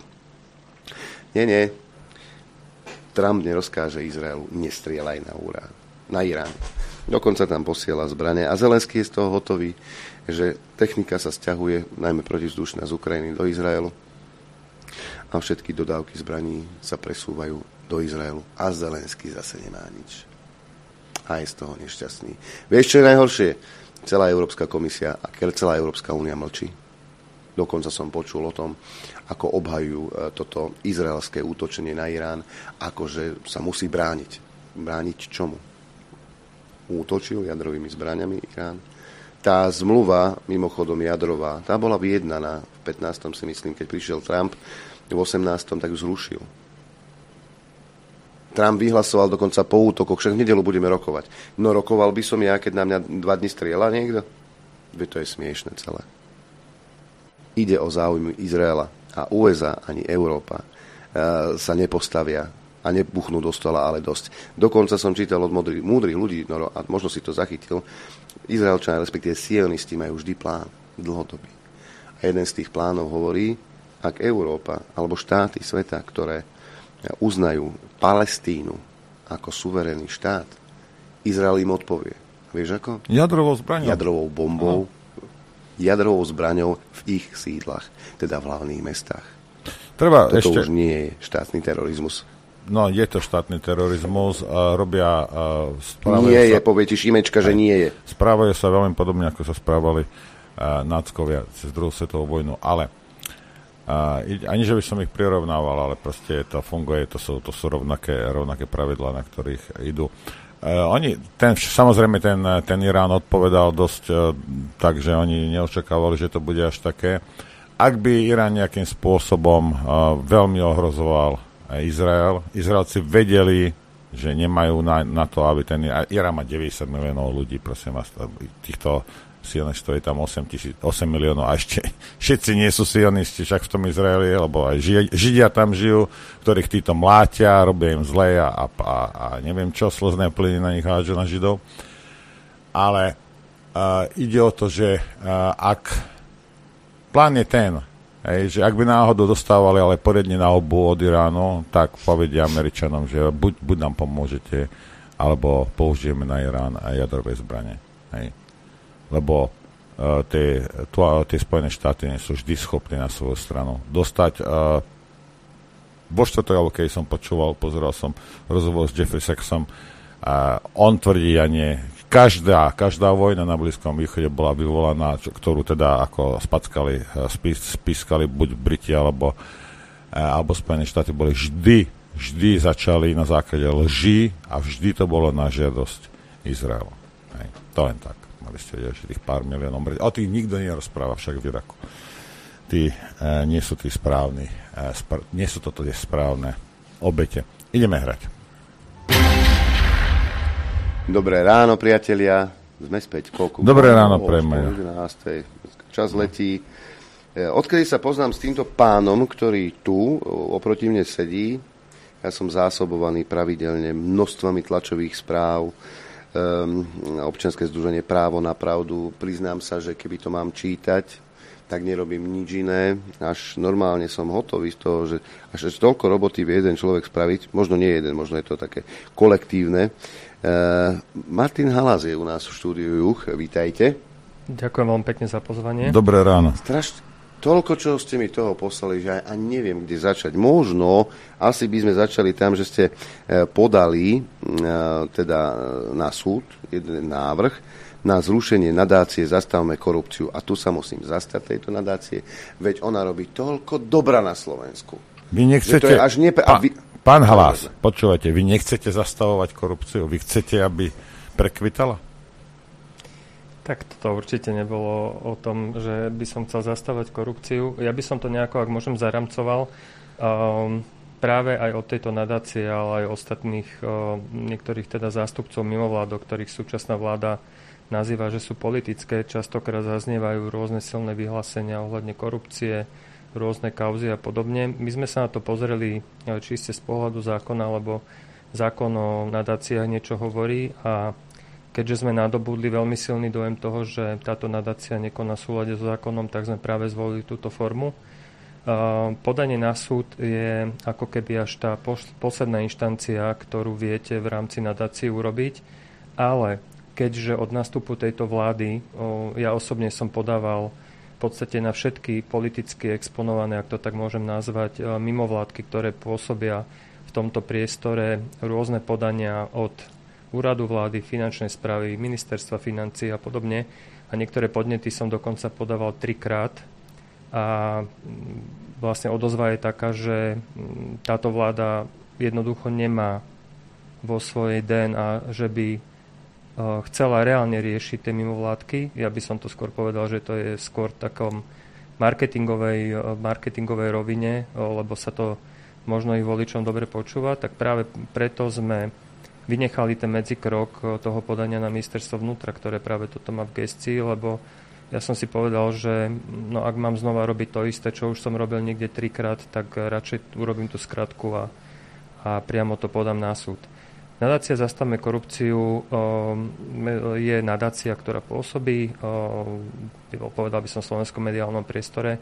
Nie, nie. Trump nerozkáže Izraelu, nestrieľaj na Urán. Na Irán. Dokonca tam posiela zbrane a Zelenský je z toho hotový, že technika sa sťahuje, najmä protivzdušná z Ukrajiny do Izraelu a všetky dodávky zbraní sa presúvajú do Izraelu a Zelenský zase nemá nič. A je z toho nešťastný. Vieš, čo je najhoršie? Celá Európska komisia a celá Európska únia mlčí. Dokonca som počul o tom, ako obhajujú toto izraelské útočenie na Irán, akože sa musí brániť. Brániť čomu? Útočil jadrovými zbraňami Irán. Tá zmluva, mimochodom jadrová, tá bola vyjednaná v pätnástom si myslím, keď prišiel Trump, v osemnástom tak ju zrušil. Trump vyhlasoval dokonca po útokoch, však v nedeľu budeme rokovať. No rokoval by som ja, keď na mňa dva dni strieľa niekto? Veď to je smiešne celé. Ide o záujmy Izraela a ú es á ani Európa e, sa nepostavia a nebuchnú do stola, ale dosť. Dokonca som čítal od modrých, múdrych ľudí, no, a možno si to zachytil, Izraelčania, respektíve sionisti, majú vždy plán dlhodobý. A jeden z tých plánov hovorí, ak Európa alebo štáty sveta, ktoré uznajú Palestínu ako suverénny štát, Izrael im odpovie. Vieš ako? Jadrovou zbraňou. Jadrovou bombou, no. Jadrovou zbraňou v ich sídlach, teda v hlavných mestách. Treba Toto ešte... už nie je štátny terorizmus. No, je to štátny terorizmus. A robia... A nie sa, je, povie ti Šimečka, že nie je. Správajú sa veľmi podobne, ako sa správali a, náckovia cez druhú svetovú vojnu, ale a, ani, že by som ich prirovnával, ale proste to funguje, to sú, to sú rovnaké, rovnaké pravidlá, na ktorých idú. A, oni, ten, samozrejme, ten, ten Irán odpovedal dosť a, tak, že oni neočakávali, že to bude až také. Ak by Irán nejakým spôsobom a, veľmi ohrozoval Izrael, Izraelci vedeli, že nemajú na, na to, aby ten... Irán má deväťdesiat miliónov ľudí, prosím vás, týchto sionistov je tam osem, tisíc, osem miliónov a ešte všetci nie sú sionisti, však v tom Izraeli, lebo aj Židia, Židia tam žijú, ktorých títo mlátia, robia im zle a, a, a neviem čo, slzné plyny na nich hádžu na Židov. Ale uh, ide o to, že uh, ak plán je ten, hej, že ak by náhodou dostávali ale poriadne na obu od Iránu, tak povedia Američanom, že buď, buď nám pomôžete, alebo použijeme na Irán aj jadrové zbrane. Hej. Lebo uh, tie, uh, tie Spojené štáty nie sú vždy schopní na svoju stranu dostať. Uh, vo štvrtok, alebo keď som počúval, pozeral som rozhovor s Jeffrey Sachsom, uh, on tvrdí, ja nie, každá, každá vojna na Blízkom východe bola vyvolaná, čo, ktorú teda ako spackali, spís, spískali buď Briti, alebo, uh, alebo Spojené štáty, boli vždy, vždy začali na základe lží a vždy to bolo na žiadosť Izraela. Hej, to len tak. Mali ste vedieť, že tých pár miliónov... O tých nikto nerozpráva však v Iraku. Tí e, nie sú tí správni. E, spr- nie sú toto tie správne obete. Ideme hrať. Dobré ráno, priatelia. Sme späť. Koľko? Dobré ráno, prejme. Čas letí. E, odkedy sa poznám s týmto pánom, ktorý tu oproti mne sedí, ja som zásobovaný pravidelne množstvami tlačových správ, občianske združenie Právo na pravdu. Priznám sa, že keby to mám čítať, tak nerobím nič iné. Až normálne som hotový z toho, že až toľko roboty vie jeden človek spraviť. Možno nie jeden, možno je to také kolektívne. Uh, Martin Halas je u nás v štúdiu Juch. Vítajte. Ďakujem veľmi pekne za pozvanie. Dobré ráno. Strašne. Toľko, čo ste mi toho poslali, že ani neviem, kde začať. Možno, asi by sme začali tam, že ste podali teda na súd jeden návrh na zrušenie nadácie Zastavme korupciu. A tu sa musím zastať tejto nadácie, veď ona robí toľko dobra na Slovensku. Vy nechcete... To je až nepre... Pán, vy... pán Halas, počúvajte, vy nechcete zastavovať korupciu? Vy chcete, aby prekvitala? Tak toto určite nebolo o tom, že by som chcel zastavať korupciu. Ja by som to nejako, ak môžem, zaramcoval um, práve aj od tejto nadácie, ale aj ostatných um, niektorých teda zástupcov mimovládok, ktorých súčasná vláda nazýva, že sú politické. Častokrát zaznievajú rôzne silné vyhlásenia ohľadne korupcie, rôzne kauzy a podobne. My sme sa na to pozreli čiste z pohľadu zákona, lebo zákon o nadáciách niečo hovorí a keďže sme nadobudli veľmi silný dojem toho, že táto nadácia nekoná v súlade so zákonom, tak sme práve zvolili túto formu. Podanie na súd je ako keby až tá posledná inštancia, ktorú viete v rámci nadácie urobiť, ale keďže od nástupu tejto vlády, ja osobne som podával v podstate na všetky politicky exponované, ak to tak môžem nazvať, mimovládky, ktoré pôsobia v tomto priestore, rôzne podania od úradu vlády, finančnej správy, ministerstva financií a podobne. A niektoré podnety som dokonca podával trikrát. A vlastne odozva je taká, že táto vláda jednoducho nemá vo svojej dé en á, že by chcela reálne riešiť tie mimovládky. Ja by som to skôr povedal, že to je skôr v takom marketingovej, marketingovej rovine, lebo sa to možno ich voličom dobre počúva. Tak práve preto sme vynechali ten medzikrok toho podania na ministerstvo vnútra, ktoré práve toto má v gestii, lebo ja som si povedal, že no, ak mám znova robiť to isté, čo už som robil niekde trikrát, tak radšej urobím tú skratku a, a priamo to podám na súd. Nadácia Zastavme korupciu je nadácia, ktorá pôsobí, povedal by som, v slovenskom mediálnom priestore.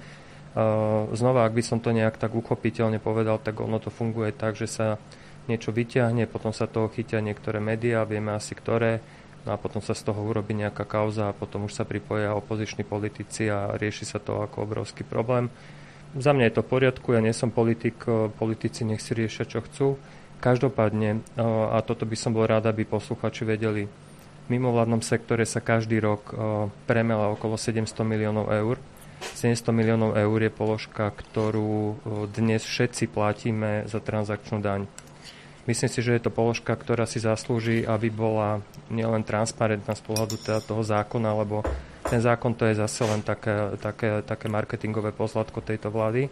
Znova, ak by som to nejak tak uchopiteľne povedal, tak ono to funguje tak, že sa niečo vyťahne, potom sa toho chytia niektoré médiá, vieme asi ktoré, no a potom sa z toho urobí nejaká kauza a potom už sa pripoja opoziční politici a rieši sa to ako obrovský problém. Za mňa je to v poriadku, ja nie som politik, politici nech si riešia, čo chcú. Každopádne, a toto by som bol rád, aby posluchači vedeli, v mimovládnom sektore sa každý rok premela okolo sedemsto miliónov eur. sedemsto miliónov eur je položka, ktorú dnes všetci platíme za transakčnú daň. Myslím si, že je to položka, ktorá si zaslúži, aby bola nielen transparentná z pohľadu teda toho zákona, lebo ten zákon to je zase len také, také, také marketingové pozlátko tejto vlády.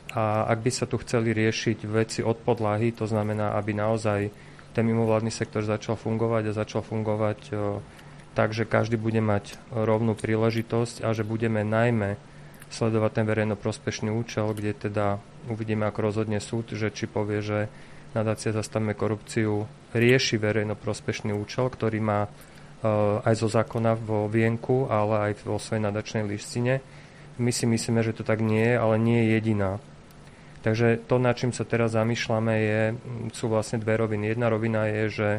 A ak by sa tu chceli riešiť veci od podlahy, to znamená, aby naozaj ten mimovládny sektor začal fungovať a začal fungovať o, tak, že každý bude mať rovnú príležitosť a že budeme najmä sledovať ten verejnoprospešný účel, kde teda uvidíme, ako rozhodne súd, že či povie, že nadácia Zastavme korupciu rieši verejnoprospešný účel, ktorý má o, aj zo zákona vo vienku, ale aj vo svojej nadačnej listine. My si myslíme, že to tak nie je, ale nie je jediná. Takže to, nad čím sa teraz zamýšľame, je, sú vlastne dve roviny. Jedna rovina je, že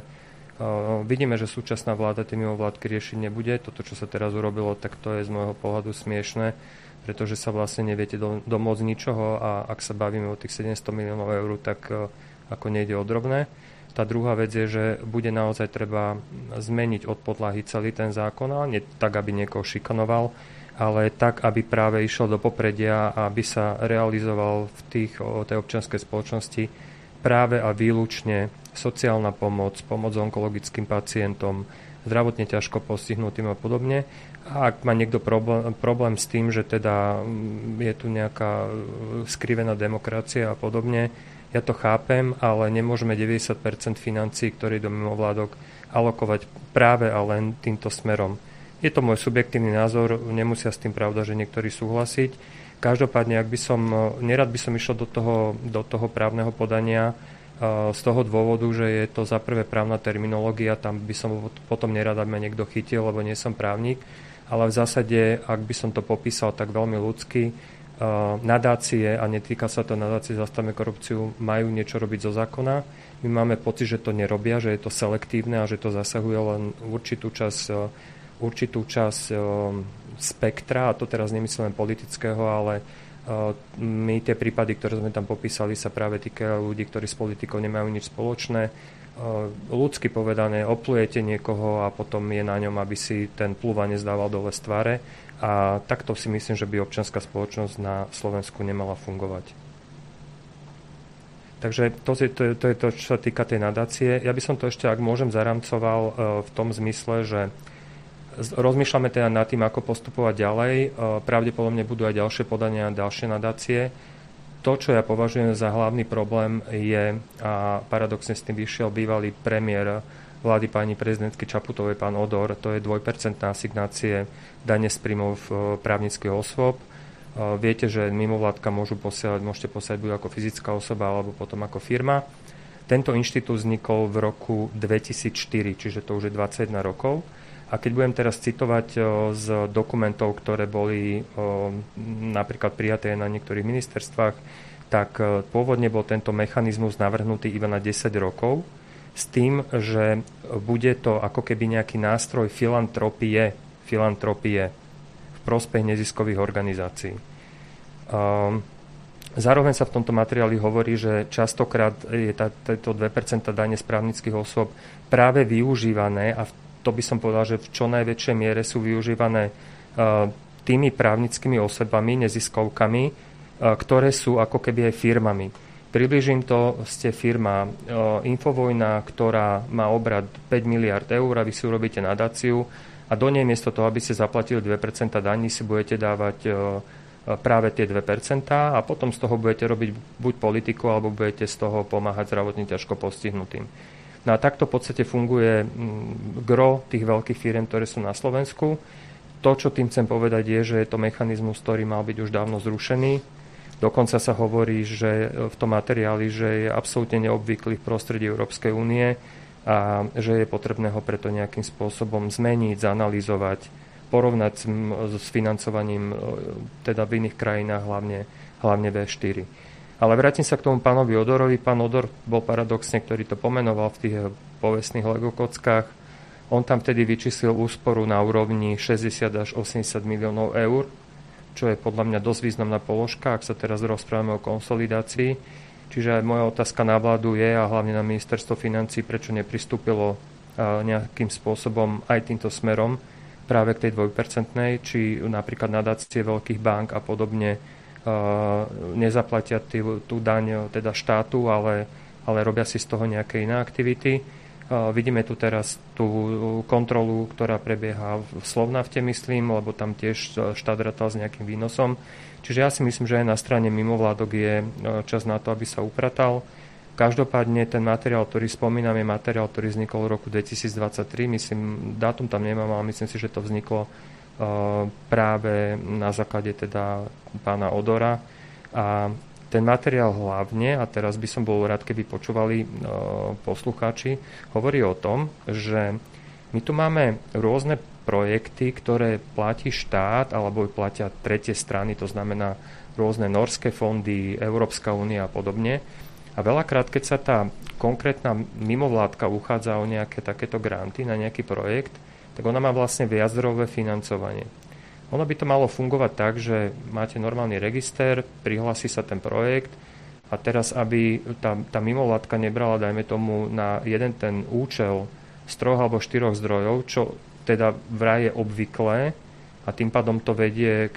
uh, vidíme, že súčasná vláda tie mimovládky riešiť nebude. Toto, čo sa teraz urobilo, tak to je z môjho pohľadu smiešné, pretože sa vlastne neviete do, domôcť ničoho a ak sa bavíme o tých sedemsto miliónov eur, tak uh, ako nejde o drobné. Tá druhá vec je, že bude naozaj treba zmeniť od podlahy celý ten zákon, ale nie tak, aby niekoho šikanoval, ale tak, aby práve išiel do popredia a aby sa realizoval v tých, o tej občianskej spoločnosti práve a výlučne sociálna pomoc, pomoc onkologickým pacientom, zdravotne ťažko postihnutým a podobne. A ak má niekto problém, problém s tým, že teda je tu nejaká skrivená demokracia a podobne, ja to chápem, ale nemôžeme deväťdesiat percent financií, ktoré do mimovládok, alokovať práve a len týmto smerom. Je to môj subjektívny názor, nemusia s tým pravda, že niektorí súhlasiť. Každopádne, ak by som, nerad by som išiel do toho, do toho právneho podania z toho dôvodu, že je to za prvé právna terminológia, tam by som potom nerad, aby ma niekto chytil, lebo nie som právnik, ale v zásade, ak by som to popísal tak veľmi ľudsky, nadácie, a netýka sa to nadácie Zastavme korupciu, majú niečo robiť zo zákona. My máme pocit, že to nerobia, že je to selektívne a že to zasahuje len určitú časť určitú časť spektra, a to teraz nemyslím len politického, ale my tie prípady, ktoré sme tam popísali, sa práve týkajú ľudí, ktorí s politikou nemajú nič spoločné. Ľudsky povedané, oplujete niekoho a potom je na ňom, aby si ten plúva nezdával dole z tváre. A takto si myslím, že by občianská spoločnosť na Slovensku nemala fungovať. Takže to je, to, je, to je to, čo sa týka tej nadácie. Ja by som to ešte, ak môžem, zaramcoval v tom zmysle, že rozmýšľame teda nad tým, ako postupovať ďalej. Pravdepodobne budú aj ďalšie podania, ďalšie nadácie. To, čo ja považujem za hlavný problém, je, a paradoxne s tým vyšiel bývalý premiér vlády pani prezidentky Čaputovej, pán Odor, to je dvojpercentná asignácie dane z príjmov právnických osôb. Viete, že mimovládka môžu posielať, môžete posielať buď ako fyzická osoba, alebo potom ako firma. Tento inštitút vznikol v roku dvetisícštyri, čiže to už je dvadsaťjeden rokov. A keď budem teraz citovať z dokumentov, ktoré boli napríklad prijaté na niektorých ministerstvách, tak pôvodne bol tento mechanizmus navrhnutý iba na desať rokov, s tým, že bude to ako keby nejaký nástroj filantropie, filantropie v prospech neziskových organizácií. Zároveň sa v tomto materiáli hovorí, že častokrát je táto dve percentá dane z právnických osôb práve využívané, a to by som povedal, že v čo najväčšej miere sú využívané tými právnickými osobami, neziskovkami, ktoré sú ako keby aj firmami. Približím to, ste firma Infovojna, ktorá má obrat päť miliárd eur a vy si urobíte nadáciu a do nej miesto toho, aby ste zaplatili dve percentá daní, si budete dávať práve tie dve percentá a potom z toho budete robiť buď politiku, alebo budete z toho pomáhať zdravotne ťažko postihnutým. No a takto v podstate funguje gro tých veľkých firiem, ktoré sú na Slovensku. to, čo tým chcem povedať, je, že je to mechanizmus, ktorý mal byť už dávno zrušený. Dokonca sa hovorí, že v tom materiáli, že je absolútne neobvyklý v prostredí Európskej únie a že je potrebné ho preto nejakým spôsobom zmeniť, zanalizovať, porovnať s, s financovaním teda v iných krajinách, hlavne, hlavne vé štyri. Ale vrátim sa k tomu pánovi Odorovi. Pán Odor bol paradoxne, ktorý to pomenoval v tých povestných legokockách. On tam vtedy vyčíslil úsporu na úrovni šesťdesiat až osemdesiat miliónov eur, čo je podľa mňa dosť významná položka, ak sa teraz rozprávame o konsolidácii. Čiže aj moja otázka na vládu je, a hlavne na ministerstvo financií, prečo nepristúpilo nejakým spôsobom aj týmto smerom práve k tej dvojpercentnej, či napríklad nadácie veľkých bank a podobne nezaplatia tú, tú daň teda štátu, ale, ale robia si z toho nejaké iné aktivity. Vidíme tu teraz tú kontrolu, ktorá prebieha v Slovnafte, myslím, lebo tam tiež štát rátal s nejakým výnosom. Čiže ja si myslím, že aj na strane mimovládok je čas na to, aby sa upratal. Každopádne ten materiál, ktorý spomínam, je materiál, ktorý vznikol v roku dvetisícdvadsaťtri. Myslím, dátum tam nemám, ale myslím si, že to vzniklo práve na základe teda pána Odora. A ten materiál hlavne, a teraz by som bol rád, keby počúvali e, poslucháči, hovorí o tom, že my tu máme rôzne projekty, ktoré platí štát alebo platia tretie strany, to znamená rôzne norské fondy, Európska únia a podobne. A veľakrát, keď sa tá konkrétna mimovládka uchádza o nejaké takéto granty na nejaký projekt, tak ona má vlastne viaczdrojové financovanie. Ono by to malo fungovať tak, že máte normálny register, prihlási sa ten projekt a teraz, aby tá, tá mimovládka nebrala, dajme tomu, na jeden ten účel z troch alebo štyroch zdrojov, čo teda vraj je obvyklé a tým pádom to vedie k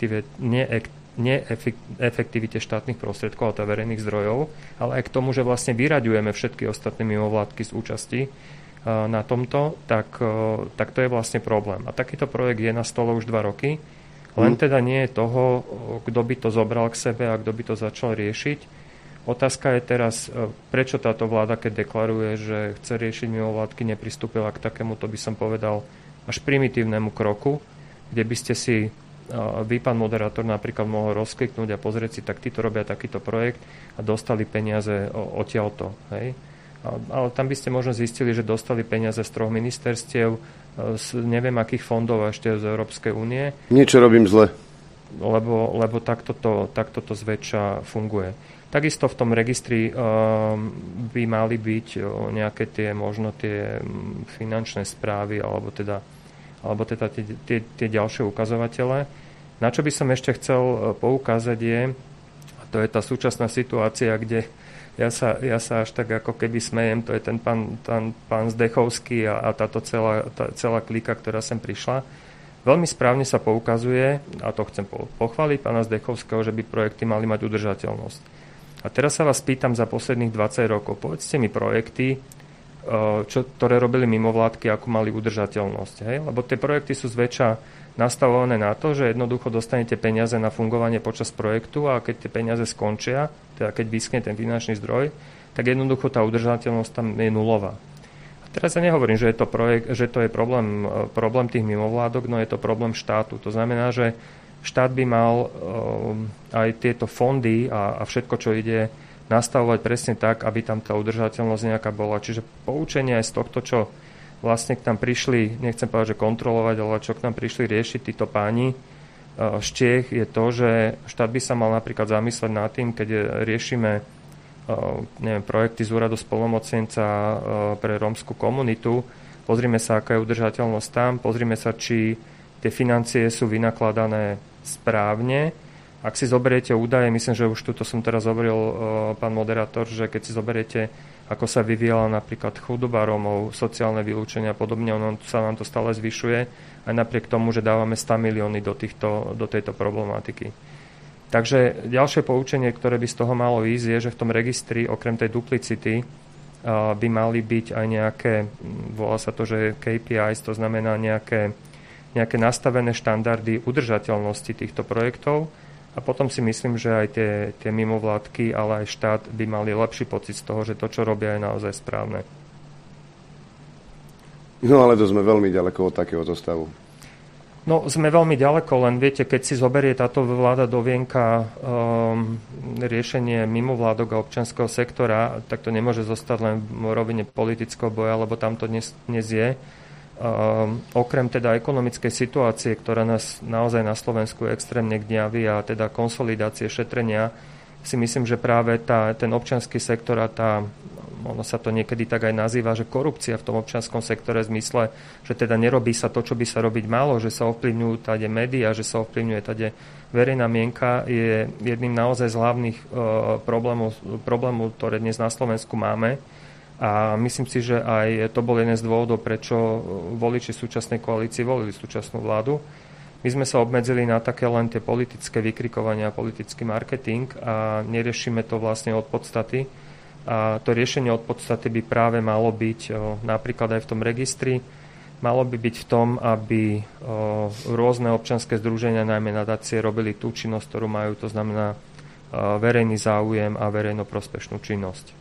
neefektivite štátnych prostriedkov a to verejných zdrojov, ale aj k tomu, že vlastne vyraďujeme všetky ostatné mimovládky z účasti na tomto, tak, tak to je vlastne problém. A takýto projekt je na stole už dva roky, len teda nie je toho, kto by to zobral k sebe a kto by to začal riešiť. Otázka je teraz, prečo táto vláda, keď deklaruje, že chce riešiť mimovládky, nepristúpila k takému, to by som povedal, až primitívnemu kroku, kde by ste si vy, pán moderátor, napríklad mohol rozkliknúť a pozrieť si, tak títo robia takýto projekt a dostali peniaze odtiaľto, hej. Ale tam by ste možno zistili, že dostali peniaze z troch ministerstiev, z neviem akých fondov a ešte z Európskej únie. Niečo robím zle. Lebo, lebo takto, to, takto to zväčša funguje. Takisto v tom registri um, by mali byť uh, nejaké tie, možno tie um, finančné správy alebo teda, alebo teda tie, tie, tie ďalšie ukazovatele. Na čo by som ešte chcel uh, poukázať je, a to je tá súčasná situácia, kde Ja sa, ja sa až tak ako keby smejem, to je ten pán, pán, pán Zdechovský a, a táto celá, tá, celá klika, ktorá sem prišla. Veľmi správne sa poukazuje, a to chcem pochváliť pána Zdechovského, že by projekty mali mať udržateľnosť. A teraz sa vás pýtam za posledných dvadsať rokov. Povedzte mi projekty, čo, ktoré robili mimovládky, ako mali udržateľnosť. Hej? Lebo tie projekty sú zväčša nastavované na to, že jednoducho dostanete peniaze na fungovanie počas projektu a keď tie peniaze skončia, teda keď vyschne ten finančný zdroj, tak jednoducho tá udržateľnosť tam je nulová. A teraz ja nehovorím, že je to, projekt, že to je problém, problém tých mimovládok, no je to problém štátu. To znamená, že štát by mal um, aj tieto fondy a, a všetko, čo ide, nastavovať presne tak, aby tam tá udržateľnosť nejaká bola. Čiže poučenie aj z tohto, čo vlastne k nám prišli, nechcem povedať, že kontrolovať, ale čo k nám prišli riešiť títo páni z Čiech, je to, že štát by sa mal napríklad zamysleť nad tým, keď riešime neviem, projekty z úradu spolnomocnenca pre rómsku komunitu, pozrime sa, aká je udržateľnosť tam, pozrime sa, či tie financie sú vynakladané správne. Ak si zoberiete údaje, myslím, že už tuto som teraz hovoril, pán moderátor, že keď si zoberiete, ako sa vyvíjala napríklad chudoba Rómov, sociálne vylúčenie a podobne, ono sa nám to stále zvyšuje, aj napriek tomu, že dávame sto milióny do, týchto, do tejto problematiky. Takže ďalšie poučenie, ktoré by z toho malo ísť, je, že v tom registri, okrem tej duplicity, by mali byť aj nejaké, volá sa to, že K P Is, to znamená nejaké, nejaké nastavené štandardy udržateľnosti týchto projektov. A potom si myslím, že aj tie, tie mimovládky, ale aj štát by mali lepší pocit z toho, že to, čo robia, je naozaj správne. No ale to sme veľmi ďaleko od takéhoto stavu. No, sme veľmi ďaleko, len viete, keď si zoberie táto vláda do vienka um, riešenie mimovládok a občianskeho sektora, tak to nemôže zostať len v rovine politického boja, lebo tam to dnes, dnes je. Um, okrem teda ekonomickej situácie, ktorá nás naozaj na Slovensku extrémne gňaví a teda konsolidácie, šetrenia, si myslím, že práve tá, ten občiansky sektor a tá, ono sa to niekedy tak aj nazýva, že korupcia v tom občianskom sektore v zmysle, že teda nerobí sa to, čo by sa robiť malo, že sa ovplyvňujú tade médiá, že sa ovplyvňuje tade verejná mienka, je jedným naozaj z hlavných uh, problémov, problémov, ktoré dnes na Slovensku máme. A myslím si, že aj to bol jeden z dôvodov, prečo voliči súčasnej koalície volili súčasnú vládu. My sme sa obmedzili na také len tie politické vykrikovania, politický marketing a neriešime to vlastne od podstaty. A to riešenie od podstaty by práve malo byť o, napríklad aj v tom registri, malo by byť v tom, aby o, rôzne občianske združenia, najmä nadácie, robili tú činnosť, ktorú majú, to znamená o, verejný záujem a verejnoprospešnú činnosť.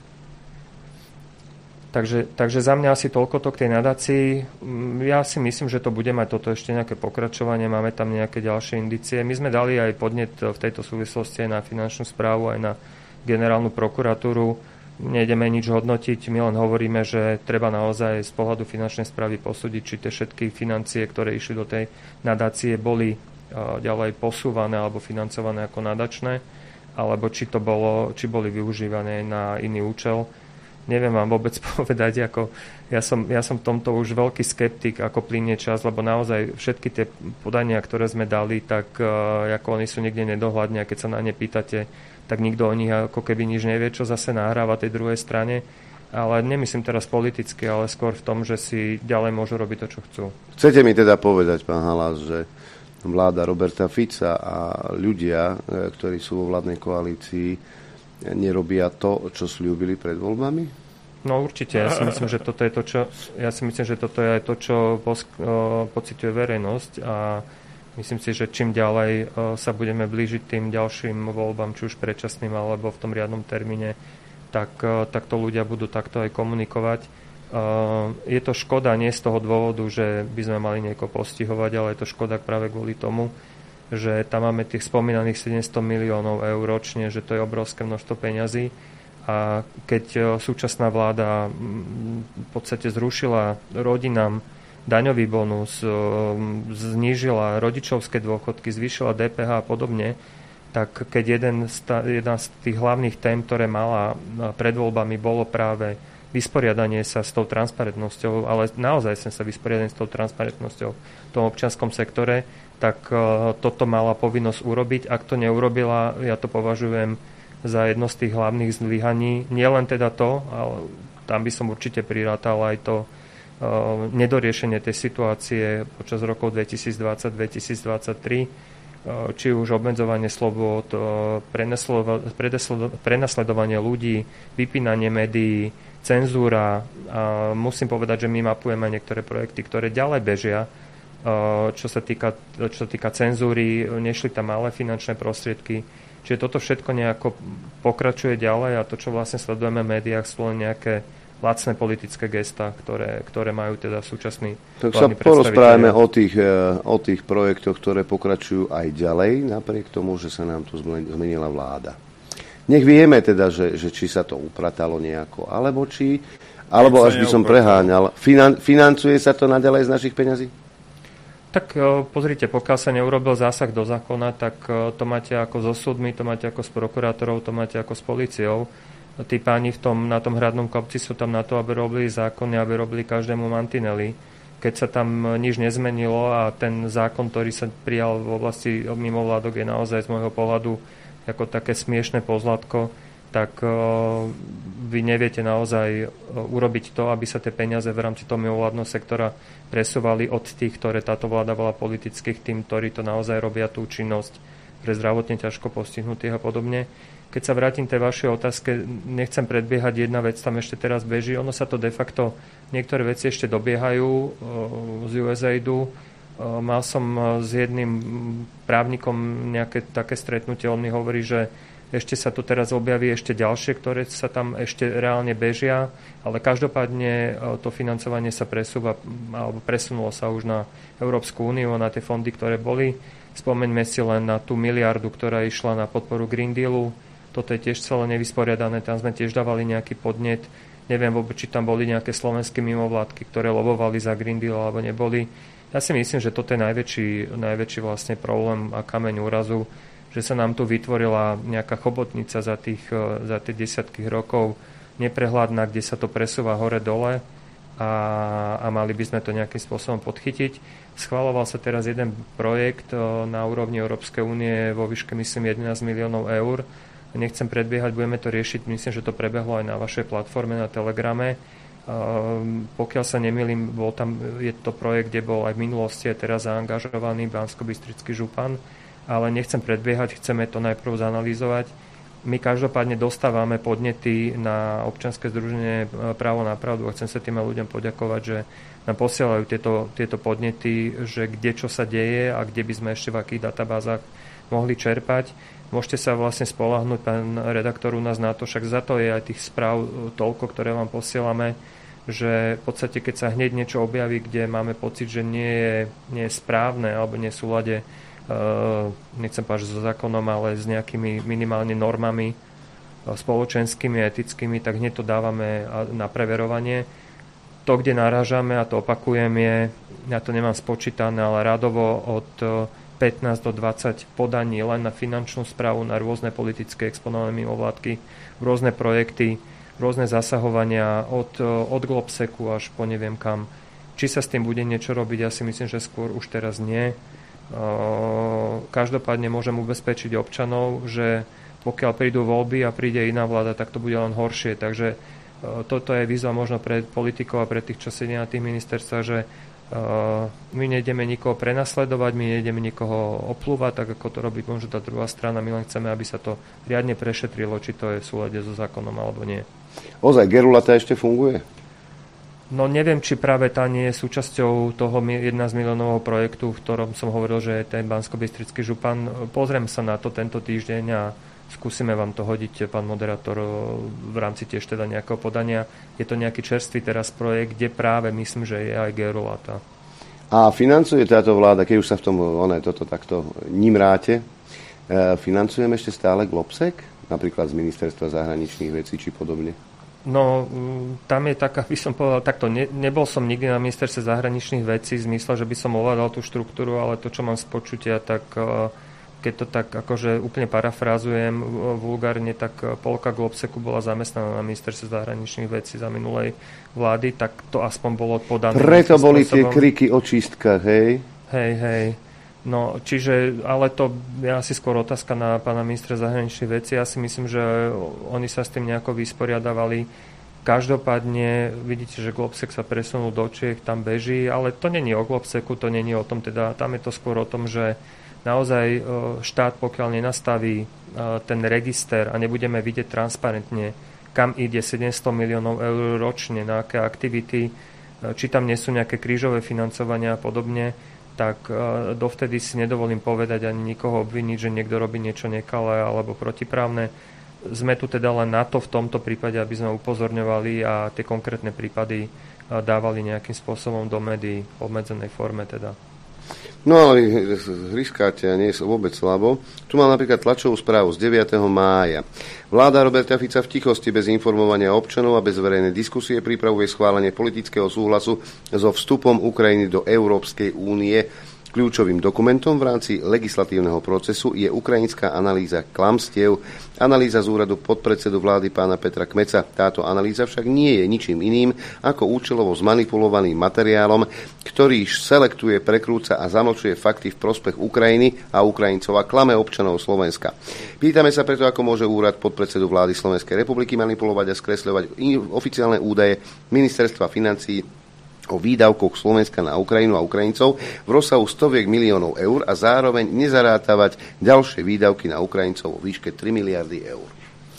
Takže, takže za mňa asi toľko to k tej nadácii. Ja si myslím, že to bude mať toto ešte nejaké pokračovanie, máme tam nejaké ďalšie indície. My sme dali aj podnet v tejto súvislosti aj na finančnú správu, aj na generálnu prokuratúru. Nejdeme nič hodnotiť, my len hovoríme, že treba naozaj z pohľadu finančnej správy posúdiť, či tie všetky financie, ktoré išli do tej nadácie, boli ďalej posúvané alebo financované ako nadačné, alebo či to bolo, či boli využívané na iný účel. Neviem vám vôbec povedať, ako ja som, ja som v tomto už veľký skeptik, ako plynie čas, lebo naozaj všetky tie podania, ktoré sme dali, tak uh, ako oni sú niekde nedohľadne a keď sa na ne pýtate, tak nikto o nich ako keby nič nevie, čo zase nahráva tej druhej strane. Ale nemyslím teraz politicky, ale skôr v tom, že si ďalej môžu robiť to, čo chcú. Chcete mi teda povedať, pán Halas, že vláda Roberta Fica a ľudia, ktorí sú vo vládnej koalícii, nerobia to, čo sľúbili pred voľbami? No určite, ja si myslím, že toto je to, čo, ja si myslím, že toto je aj to, čo posk- pociťuje verejnosť a myslím si, že čím ďalej sa budeme blížiť tým ďalším voľbám, či už predčasným alebo v tom riadnom termíne, tak, tak to ľudia budú takto aj komunikovať. Je to škoda nie z toho dôvodu, že by sme mali niekoho postihovať, ale je to škoda práve kvôli tomu, že tam máme tých spomínaných sedemsto miliónov eur ročne, že to je obrovské množstvo peňazí. A keď súčasná vláda v podstate zrušila rodinám daňový bonus, znížila rodičovské dôchodky, zvýšila dé pé há a podobne, tak keď jeden z, ta, jedna z tých hlavných tém, ktoré mala pred voľbami, bolo práve vysporiadanie sa s tou transparentnosťou, ale naozaj sem sa vysporiadanie s tou transparentnosťou v tom občianskom sektore, tak uh, toto mala povinnosť urobiť. Ak to neurobila, ja to považujem za jedno z tých hlavných zlyhaní. Nie len teda to, ale tam by som určite prirátal aj to uh, nedoriešenie tej situácie počas rokov dvetisícdvadsať dvetisícdvadsaťtri, uh, či už obmedzovanie slobôd, uh, prenasledovanie ľudí, vypínanie médií, cenzúra. A musím povedať, že my mapujeme niektoré projekty, ktoré ďalej bežia. Čo sa týka, čo sa týka cenzúry, nešli tam malé finančné prostriedky. Čiže toto všetko nejako pokračuje ďalej a to, čo vlastne sledujeme v médiách, sú len nejaké lacné politické gestá, ktoré, ktoré majú teda súčasný tak sa porozprávame o tých, o tých projektoch, ktoré pokračujú aj ďalej, napriek tomu, že sa nám tu zmenila vláda. Nech vieme teda, že, že či sa to upratalo nejako, alebo či, alebo až by som preháňal. Finan, financuje sa to naďalej z našich peňazí? Tak pozrite, pokiaľ sa neurobil zásah do zákona, tak to máte ako so súdmi, to máte ako s prokurátorov, to máte ako s políciou. Tí páni v tom, na tom hradnom kopci sú tam na to, aby robili zákony, aby robili každému mantinely. Keď sa tam nič nezmenilo a ten zákon, ktorý sa prijal v oblasti mimovládok, je naozaj z môjho pohľadu ako také smiešné pozlátko, tak vy neviete naozaj urobiť to, aby sa tie peniaze v rámci toho mimovládneho sektora presúvali od tých, ktoré táto vláda volá politických, tým, ktorí to naozaj robia tú činnosť pre zdravotne ťažko postihnutých a podobne. Keď sa vrátim tej vašej otázke, nechcem predbiehať, jedna vec tam ešte teraz beží, ono sa to de facto, niektoré veci ešte dobiehajú z ú es aidu. Mal som s jedným právnikom nejaké také stretnutie, on mi hovorí, že Ešte sa tu teraz objaví ešte ďalšie, ktoré sa tam ešte reálne bežia, ale každopádne to financovanie sa presúva, alebo presunulo sa už na Európsku úniu, na tie fondy, ktoré boli. Spomeňme si len na tú miliardu, ktorá išla na podporu Green Dealu. Toto je tiež celé nevysporiadané, tam sme tiež dávali nejaký podnet. Neviem vôbec, či tam boli nejaké slovenské mimovládky, ktoré lobovali za Green Deal, alebo neboli. Ja si myslím, že toto je najväčší, najväčší vlastne problém a kameň úrazu, že sa nám tu vytvorila nejaká chobotnica za, tých, za tie desiatky rokov neprehľadná, kde sa to presúva hore-dole a, a mali by sme to nejakým spôsobom podchytiť. Schvaľoval sa teraz jeden projekt na úrovni Európskej únie vo výške, myslím, jedenásť miliónov eur. Nechcem predbiehať, budeme to riešiť. Myslím, že to prebehlo aj na vašej platforme, na Telegrame. Uh, pokiaľ sa nemýlim, bol tam, je to projekt, kde bol aj v minulosti a teraz zaangažovaný Banskobystrický župan, ale nechcem predbiehať, chceme to najprv zanalýzovať. My každopádne dostávame podnety na občianske združenie Právo na pravdu a chcem sa tým ľuďom poďakovať, že nám posielajú tieto, tieto podnety, že kde čo sa deje a kde by sme ešte v akých databázach mohli čerpať. Môžete sa vlastne spoľahnúť, pán redaktor, u nás na to, však za to je aj tých správ toľko, ktoré vám posielame, že v podstate, keď sa hneď niečo objaví, kde máme pocit, že nie je, nie je správne alebo nie sú v súlade, Uh, nechcem povedať so zákonom, ale s nejakými minimálne normami uh, spoločenskými, etickými, tak hneď to dávame na preverovanie. To, kde narážame, a to opakujem, je, ja to nemám spočítané, ale radovo od pätnásť do dvadsať podaní len na finančnú správu, na rôzne politické exponované mimovládky, rôzne projekty, rôzne zasahovania od, od Globseku až po neviem kam. Či sa s tým bude niečo robiť, ja si myslím, že skôr už teraz nie. Každopádne môžem ubezpečiť občanov, že pokiaľ prídu voľby a príde iná vláda, tak to bude len horšie. Takže toto je výzva možno pre politikov a pre tých, čo sedia na tých ministerstvách, že my nejdeme nikoho prenasledovať, my nejdeme nikoho oplúvať, tak ako to robí možno tá druhá strana. My len chceme, aby sa to riadne prešetrilo, či to je v súlade so zákonom alebo nie. Ozaj, Gerulata ešte funguje? No neviem, či práve tá nie je súčasťou toho jedenásť miliónového projektu, v ktorom som hovoril, že je ten Banskobystrický župan. Pozriem sa na to tento týždeň a skúsime vám to hodiť, pán moderátor, v rámci tiež teda nejakého podania. Je to nejaký čerstvý teraz projekt, kde práve myslím, že je aj Gerulata. A financuje táto vláda, keď už sa v tom one, toto takto nimráte, financujeme ešte stále Globsek? Napríklad z Ministerstva zahraničných vecí či podobne? No, tam je taká, by som povedal, takto, ne, nebol som nikdy na ministerstve zahraničných vecí v zmysle, že by som ovládal tú štruktúru, ale to, čo mám z počutia, tak keď to tak akože úplne parafrázujem vulgárne, tak polka Globseku bola zamestnaná na ministerstve zahraničných vecí za minulej vlády, tak to aspoň bolo podané. Preto boli spôsobom. Tie kriky o čistkách, hej? Hej, hej. No, čiže, ale to je asi skôr otázka na pána ministra zahraničných vecí. Ja si myslím, že oni sa s tým nejako vysporiadavali. Každopádne vidíte, že Globsek sa presunul do Čiech, tam beží, ale to není o Globseku, to není o tom, teda tam je to skôr o tom, že naozaj štát, pokiaľ nenastaví ten register a nebudeme vidieť transparentne, kam ide sedemsto miliónov eur ročne, na aké aktivity, či tam nie sú nejaké krížové financovania a podobne, tak dovtedy si nedovolím povedať ani nikoho obviniť, že niekto robí niečo nekalé alebo protiprávne. Sme tu teda len na to v tomto prípade, aby sme upozorňovali a tie konkrétne prípady dávali nejakým spôsobom do médií v obmedzenej forme teda. No ale hriskáte a nie je vôbec slabo. Tu mám napríklad tlačovú správu z deviateho mája. Vláda Roberta Fica v tichosti bez informovania občanov a bez verejnej diskusie pripravuje schválenie politického súhlasu so vstupom Ukrajiny do Európskej únie. Kľúčovým dokumentom v rámci legislatívneho procesu je ukrajinská analýza klamstiev, analýza z úradu podpredsedu vlády pána Petra Kmeca. Táto analýza však nie je ničím iným ako účelovo zmanipulovaným materiálom, ktorý selektuje, prekrúca a zamlčuje fakty v prospech Ukrajiny a Ukrajincov a klame občanov Slovenska. Pýtame sa preto, ako môže úrad podpredsedu vlády Slovenskej republiky manipulovať a skresľovať oficiálne údaje Ministerstva financií o výdavkoch Slovenska na Ukrajinu a Ukrajincov v rozsahu stoviek miliónov eur a zároveň nezarátavať ďalšie výdavky na Ukrajincov vo výške tri miliardy eur.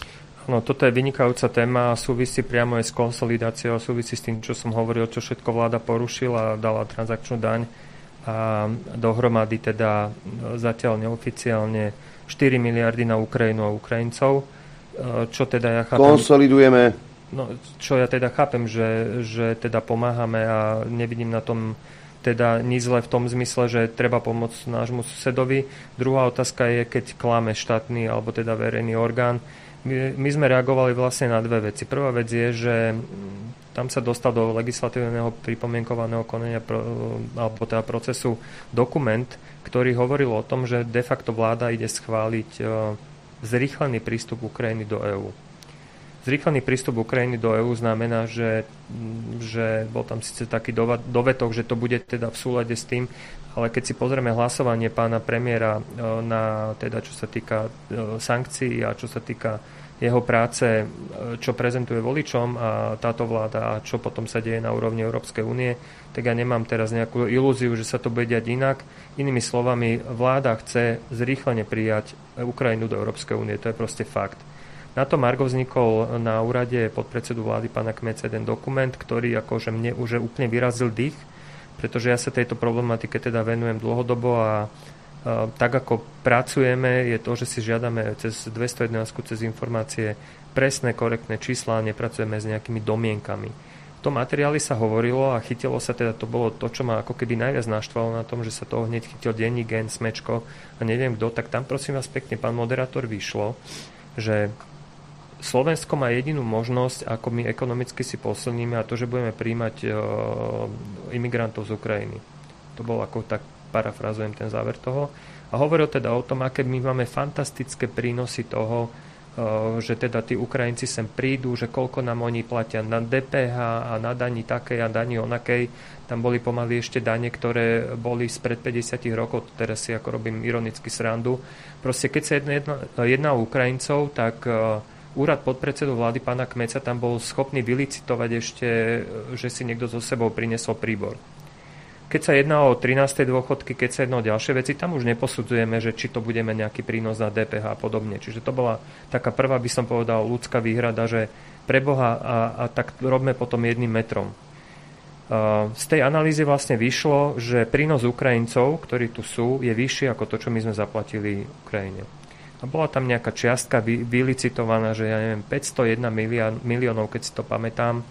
No, toto je vynikajúca téma a súvisí priamo aj s konsolidáciou, súvisí s tým, čo som hovoril, čo všetko vláda porušila a dala transakčnú daň a dohromady teda zatiaľ neoficiálne štyri miliardy na Ukrajinu a Ukrajincov, čo teda ja chápem... Konsolidujeme. No, čo ja teda chápem, že, že teda pomáhame a nevidím na tom teda nič zle v tom zmysle, že treba pomôcť nášmu susedovi. Druhá otázka je, keď klame štátny alebo teda verejný orgán. My, my sme reagovali vlastne na dve veci. Prvá vec je, že tam sa dostal do legislatívneho pripomienkovaného konania alebo teda procesu dokument, ktorý hovoril o tom, že de facto vláda ide schváliť zrýchlený prístup Ukrajiny do EÚ. Zrýchlený prístup Ukrajiny do EÚ znamená, že, že bol tam síce taký dovetok, že to bude teda v súlade s tým, ale keď si pozrieme hlasovanie pána premiéra na teda čo sa týka sankcií a čo sa týka jeho práce, čo prezentuje voličom a táto vláda a čo potom sa deje na úrovni Európskej únie, tak ja nemám teraz nejakú ilúziu, že sa to bude diať inak. Inými slovami, vláda chce zrýchlene prijať Ukrajinu do Európskej únie. To je proste fakt. Na to Margo vznikol na úrade podpredsedu vlády pána Kmeca jeden dokument, ktorý akože mne už úplne vyrazil dých, pretože ja sa tejto problematike teda venujem dlhodobo a uh, tak ako pracujeme, je to, že si žiadame cez dvestojedenásť cez informácie presné, korektné čísla a nepracujeme s nejakými domienkami. V tom materiáli sa hovorilo a chytilo sa teda, to bolo to, čo ma ako keby najviac naštvalo na tom, že sa toho hneď chytil denní gen, Smečko a neviem kto, tak tam prosím vás pekne, pán moderátor, vyšlo, že Slovensko má jedinú možnosť, ako my ekonomicky si posilníme, a to, že budeme príjmať uh, imigrantov z Ukrajiny. To bol ako tak, parafrazujem ten záver toho. A hovoril teda o tom, aké my máme fantastické prínosy toho, uh, že teda tí Ukrajinci sem prídu, že koľko nám oni platia na dé pé há a na dani takej a dani onakej. Tam boli pomaly ešte dane, ktoré boli spred päťdesiat rokov, teraz si ako robím ironicky srandu. Proste keď sa jedná, jedná, jedná o Ukrajincov, tak uh, úrad podpredsedu vlády pána Kmeca tam bol schopný vylicitovať ešte, že si niekto so sebou priniesol príbor. Keď sa jedná o trinástej dôchodky, keď sa jedná o ďalšie veci, tam už neposudzujeme, že či to budeme nejaký prínos na dé pé há a podobne. Čiže to bola taká prvá, by som povedal, ľudská výhrada, že pre Boha a, a tak robme potom jedným metrom. Z tej analýzy vlastne vyšlo, že prínos Ukrajincov, ktorí tu sú, je vyšší ako to, čo my sme zaplatili Ukrajine. A bola tam nejaká čiastka vylicitovaná, že ja neviem, päťstojeden miliónov, keď si to pamätám,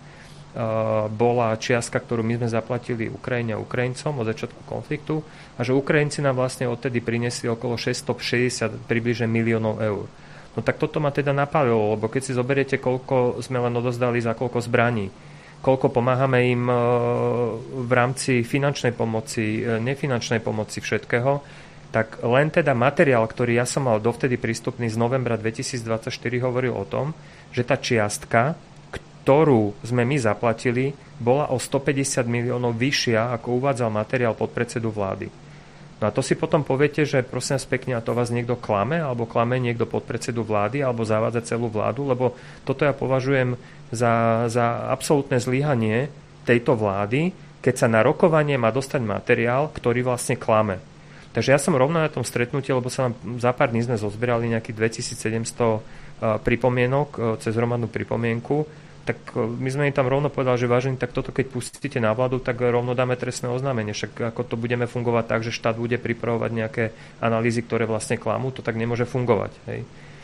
bola čiastka, ktorú my sme zaplatili Ukrajine a Ukrajincom od začiatku konfliktu a že Ukrajinci nám vlastne odtedy priniesli okolo šesťstošesťdesiat približne miliónov eur. No tak toto ma teda napálilo, lebo keď si zoberiete, koľko sme len odozdali za koľko zbraní, koľko pomáhame im v rámci finančnej pomoci, nefinančnej pomoci, všetkého, tak len teda materiál, ktorý ja som mal dovtedy prístupný z novembra dvetisícdvadsaťštyri, hovoril o tom, že tá čiastka, ktorú sme my zaplatili, bola o stopäťdesiat miliónov vyššia, ako uvádzal materiál podpredsedu vlády. No a to si potom poviete, že prosím vás pekne, a to vás niekto klame, alebo klame niekto podpredsedu vlády, alebo zavádza celú vládu, lebo toto ja považujem za, za absolútne zlyhanie tejto vlády, keď sa na rokovanie má dostať materiál, ktorý vlastne klame. Takže ja som rovno na tom stretnutí, lebo sa nám za pár dní sme zozbierali nejakých dvetisícsedemsto pripomienok cez hromadnú pripomienku, tak my sme im tam rovno povedali, že vážení, tak toto keď pustíte na vládu, tak rovno dáme trestné oznámenie. Však ako to budeme fungovať tak, že štát bude pripravovať nejaké analýzy, ktoré vlastne klamú, to tak nemôže fungovať. Hej.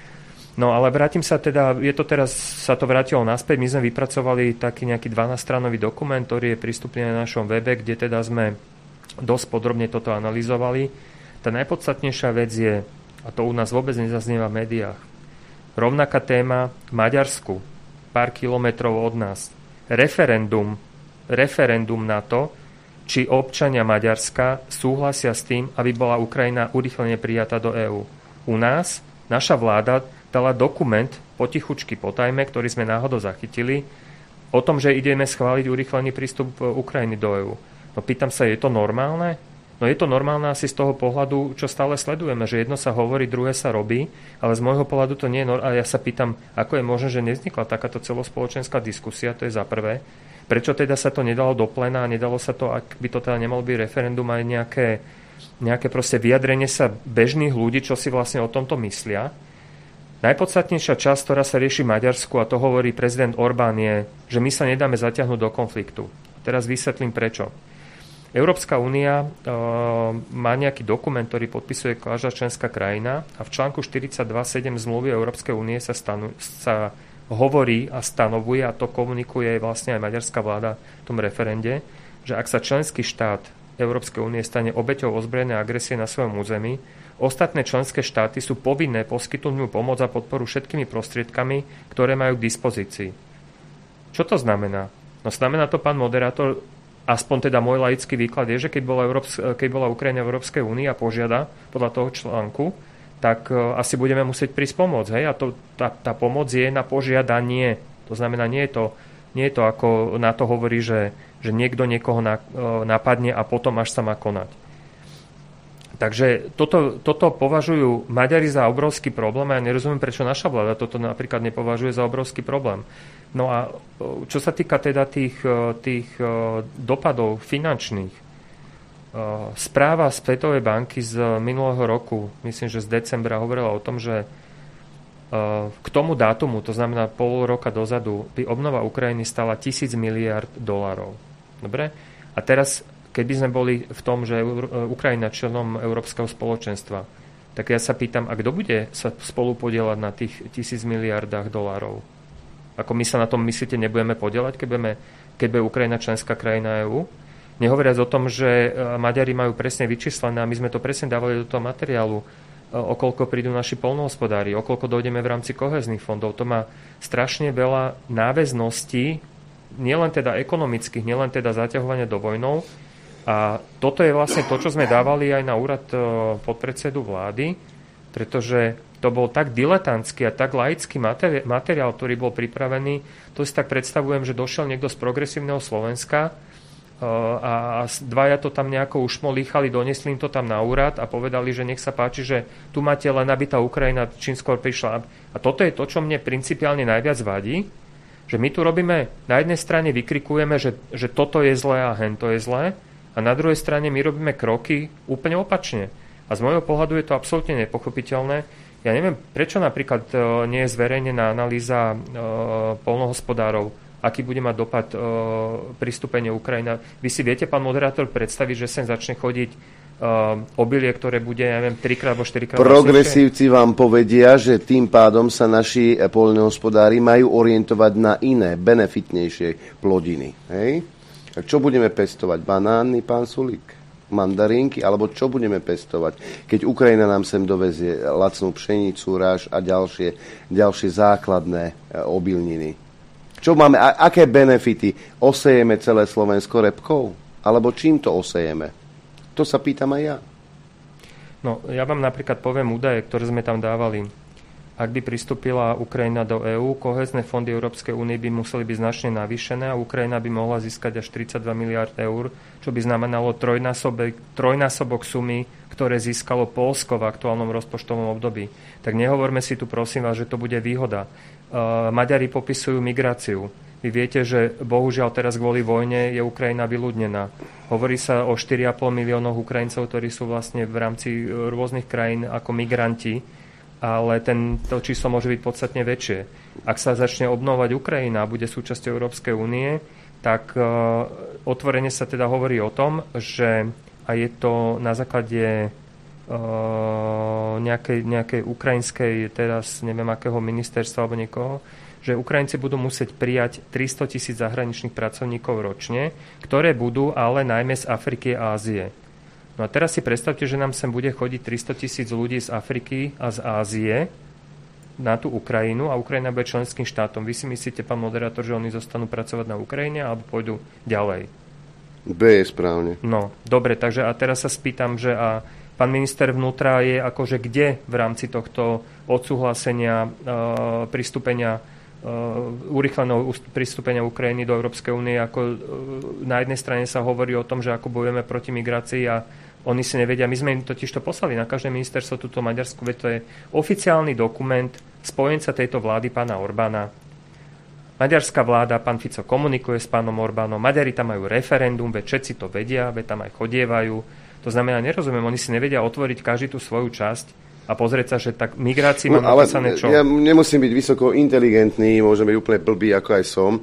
No ale vrátim sa teda, je to teraz, sa to vrátilo naspäť, my sme vypracovali taký nejaký dvanásťstranový dokument, ktorý je prístupný na našom webe, kde teda sme dosť podrobne toto analyzovali. Tá najpodstatnejšia vec je, a to u nás vôbec nezaznieva v médiách, rovnaká téma v Maďarsku, pár kilometrov od nás. Referendum, referendum na to, či občania Maďarska súhlasia s tým, aby bola Ukrajina urýchlene prijatá do EÚ. U nás naša vláda dala dokument potichučky potajme, ktorý sme náhodou zachytili, o tom, že ideme schváliť urýchlený prístup Ukrajiny do EÚ. No pýtam sa, je to normálne? No je to normálne asi z toho pohľadu, čo stále sledujeme, že jedno sa hovorí, druhé sa robí, ale z môjho pohľadu to nie je normálne. A ja sa pýtam, ako je možné, že nevznikla takáto celospoločenská diskusia, to je za prvé. Prečo teda sa to nedalo do pléna a nedalo sa to, ak by to teda nemalo byť referendum, aj nejaké, nejaké proste vyjadrenie sa bežných ľudí, čo si vlastne o tomto myslia. Najpodstatnejšia časť, ktorá sa rieši v Maďarsku, a to hovorí prezident Orbán, je, že my sa nedáme zatiahnuť do konfliktu. Teraz vysvetlím prečo. Európska únia e, má nejaký dokument, ktorý podpisuje každá členská krajina a v článku štyridsaťdva sedem zmluvy Európskej únie sa, stanu, sa hovorí a stanovuje, a to komunikuje vlastne aj maďarská vláda v tom referende, že ak sa členský štát Európskej únie stane obeťou ozbrojenej agresie na svojom území, ostatné členské štáty sú povinné poskytnúť mu pomoc a podporu všetkými prostriedkami, ktoré majú k dispozícii. Čo to znamená? No znamená to, pán moderátor, aspoň teda môj laický výklad je, že keď bola, Európs- keď bola Ukrajina v Európskej únii a požiada podľa toho článku, tak uh, asi budeme musieť prísť pomôcť. Hej? A to, tá, tá pomoc je na požiadanie. To znamená, nie je to, nie je to ako na to hovorí, že, že niekto niekoho na, uh, napadne a potom až sa má konať. Takže toto, toto považujú Maďari za obrovský problém a ja nerozumiem, prečo naša vláda toto napríklad nepovažuje za obrovský problém. No a čo sa týka teda tých, tých dopadov finančných, správa Svetovej banky z minulého roku, myslím, že z decembra, hovorila o tom, že k tomu dátumu, to znamená pol roka dozadu, by obnova Ukrajiny stala tisíc miliárd dolárov. Dobre? A teraz, keby sme boli v tom, že Ukrajina členom Európskeho spoločenstva, tak ja sa pýtam, a kto bude sa spolu podieľať na tých tisíc miliardách dolárov? Ako my sa na tom, myslíte, nebudeme podieľať, keď, budeme, keď bude Ukrajina členská krajina EÚ? Nehovoriac o tom, že Maďari majú presne vyčíslené, a my sme to presne dávali do toho materiálu, o koľko prídu naši poľnohospodári, o koľko dojdeme v rámci kohéznych fondov. To má strašne veľa náväzností, nielen teda ekonomických, nielen teda zaťahovania do vojnov. A toto je vlastne to, čo sme dávali aj na úrad podpredsedu vlády, pretože to bol tak diletantský a tak laický materiál, materiál, ktorý bol pripravený. To si tak predstavujem, že došiel niekto z progresívneho Slovenska a dvaja to tam nejako ušmolíchali, donesli im to tam na úrad a povedali, že nech sa páči, že tu máte len, aby tá Ukrajina čím skôr prišla. A toto je to, čo mne principiálne najviac vadí, že my tu robíme, na jednej strane vykrikujeme, že, že toto je zlé a hento je zlé, a na druhej strane my robíme kroky úplne opačne. A z môjho pohľadu je to absolútne nepochopiteľné. Ja neviem, prečo napríklad e, nie je zverejnená analýza e, poľnohospodárov, aký bude mať dopad e, pristúpenie Ukrajina. Vy si viete, pán moderátor, predstaviť, že sem začne chodiť e, obilie, ktoré bude, ja neviem, trikrát alebo štyrikrát. Progresívci vám povedia, že tým pádom sa naši poľnohospodári majú orientovať na iné, benefitnejšie plodiny. Hej? Čo budeme pestovať? Banány, pán Sulík? Mandarínky, alebo čo budeme pestovať, keď Ukrajina nám sem dovezie lacnú pšenicu, ráž a ďalšie, ďalšie základné obilniny. Čo máme, a, aké benefity? Osejeme celé Slovensko repkou? Alebo čím to osejeme? To sa pýtam aj ja. No, ja vám napríklad poviem údaje, ktoré sme tam dávali. Ak by pristúpila Ukrajina do EÚ, kohézne fondy Európskej únie by museli byť značne navýšené a Ukrajina by mohla získať až tridsaťdva miliárd eur, čo by znamenalo trojnásobok, trojnásobok sumy, ktoré získalo Poľsko v aktuálnom rozpočtovom období. Tak nehovorme si tu, prosím vás, že to bude výhoda. Uh, Maďari popisujú migráciu. Vy viete, že bohužiaľ teraz kvôli vojne je Ukrajina vyľudnená. Hovorí sa o štyri a pol miliónoch Ukrajincov, ktorí sú vlastne v rámci rôznych krajín ako migranti, ale ten, to číslo môže byť podstatne väčšie. Ak sa začne obnovať Ukrajina a bude súčasťou Európskej únie, tak uh, otvorene sa teda hovorí o tom, že a je to na základe uh, nejakej, nejakej ukrajinskej, teraz neviem akého ministerstva alebo niekoho, že Ukrajinci budú musieť prijať tristo tisíc zahraničných pracovníkov ročne, ktoré budú ale najmä z Afriky a Ázie. No a teraz si predstavte, že nám sem bude chodiť tristo tisíc ľudí z Afriky a z Ázie na tú Ukrajinu a Ukrajina bude členským štátom. Vy si myslíte, pán moderátor, že oni zostanú pracovať na Ukrajine alebo pôjdu ďalej? B je správne. No, dobre, takže a teraz sa spýtam, že a pán minister vnútra je akože kde v rámci tohto odsúhlasenia e, pristúpenia urýchleného pristúpenia Ukrajiny do Európskej únie, ako na jednej strane sa hovorí o tom, že ako bojujeme proti migrácii a oni si nevedia. My sme im totiž to poslali na každé ministerstvo túto Maďarsku, veď to je oficiálny dokument spojenca tejto vlády pána Orbána. Maďarská vláda, pán Fico komunikuje s pánom Orbánom, Maďari tam majú referendum, veď všetci to vedia, veď tam aj chodievajú. To znamená, nerozumiem, oni si nevedia otvoriť každý tú svoju časť a pozrieť sa, že tak migrácii mám no, napísané čo? Ja nemusím byť vysoko inteligentný, môžem byť úplne blbý, ako aj som.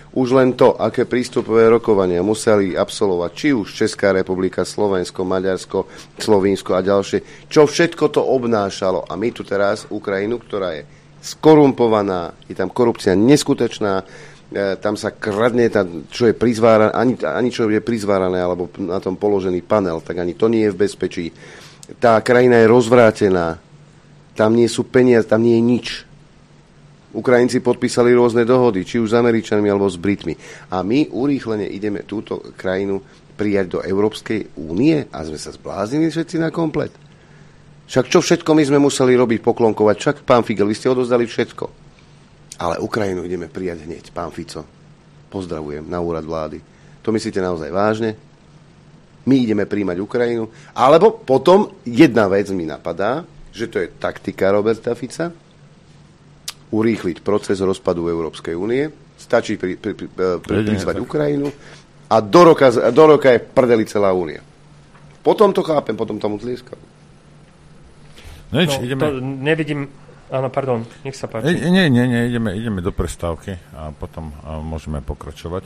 Už len to, aké prístupové rokovania museli absolvovať, či už Česká republika, Slovensko, Maďarsko, Slovinsko a ďalšie, čo všetko to obnášalo. A my tu teraz Ukrajinu, ktorá je skorumpovaná, je tam korupcia neskutočná, e, tam sa kradne, tam, čo je prizvárané, ani, ani čo je prizvárané, alebo na tom položený panel, tak ani to nie je v bezpečí. Tá krajina je rozvrátená, tam nie sú peniaze, tam nie je nič. Ukrajinci podpísali rôzne dohody, či už s Američanmi alebo s Britmi. A my urýchlene ideme túto krajinu prijať do Európskej únie a sme sa zbláznili všetci na komplet. Však čo všetko my sme museli robiť, poklonkovať, však pán Figel, vy ste odozdali všetko. Ale Ukrajinu ideme prijať hneď, pán Fico. Pozdravujem na úrad vlády. To myslíte naozaj vážne? My ideme príjmať Ukrajinu. Alebo potom jedna vec mi napadá, že to je taktika Roberta Fica, urýchliť proces rozpadu Európskej únie, stačí pri, pri, pri, pri, prizvať Ukrajinu a do roka, do roka je prdeli celá únia. Potom to chápem, potom tomu tlieskam. No, nič, no ideme... to nevidím... Áno, pardon, nech sa páči. E, nie, nie, nie, ideme, ideme do prestávky a potom a môžeme pokračovať.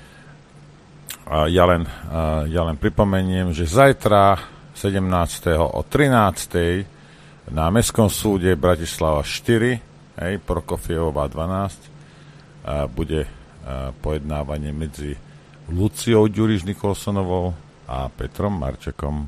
A ja, len, a ja len pripomeniem, že zajtra sedemnásteho o trinástej na Mestskom súde Bratislava štyri, hej, Prokofievová dvanásť, a bude a, pojednávanie medzi Luciou Ďuriš Nikolsonovou a Petrom Marčekom.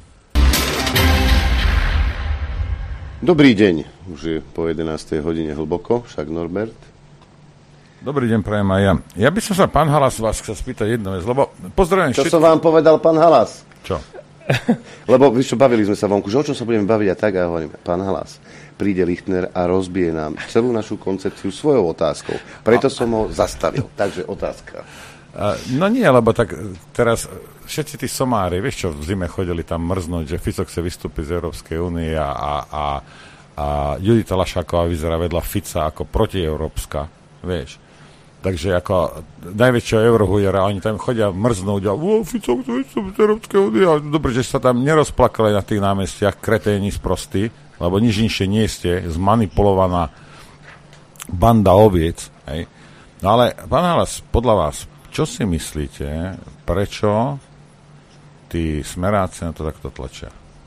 Dobrý deň, už je po jedenástej hodine hlboko, však Norbert. Dobrý deň, prajem aj ja. Ja by som sa, pán Halas, vás chcel spýtať jednu vec, lebo pozdravujem Čo všetko... som vám povedal, pán Halas? Čo? Lebo víš čo, bavili sme sa vonku, že o čom sa budeme baviť a tak a hovoríme, pán Halas, príde Lichtner a rozbije nám celú našu koncepciu svojou otázkou. Preto som ho zastavil. Takže otázka. No nie, lebo tak teraz všetci tí somári, vieš čo, v zime chodili tam mrznúť, že Fico chce vystúpiť z Európskej únie a, a, a, a Judita Lašáková vyzerá vedľa Fica ako protieurópska, vieš. Takže ako najväčšieho eurohujera, oni tam chodia mrznúť a o, Fico chce vystúpiť z Európskej únie. Dobre, že sa tam nerozplakali na tých námestiach kreténi sprostí, lebo nič inšie nie ste, zmanipulovaná banda oviec. Hej. No ale, pán Halas, podľa vás, čo si myslíte, prečo tí smeráci na to takto tlačia?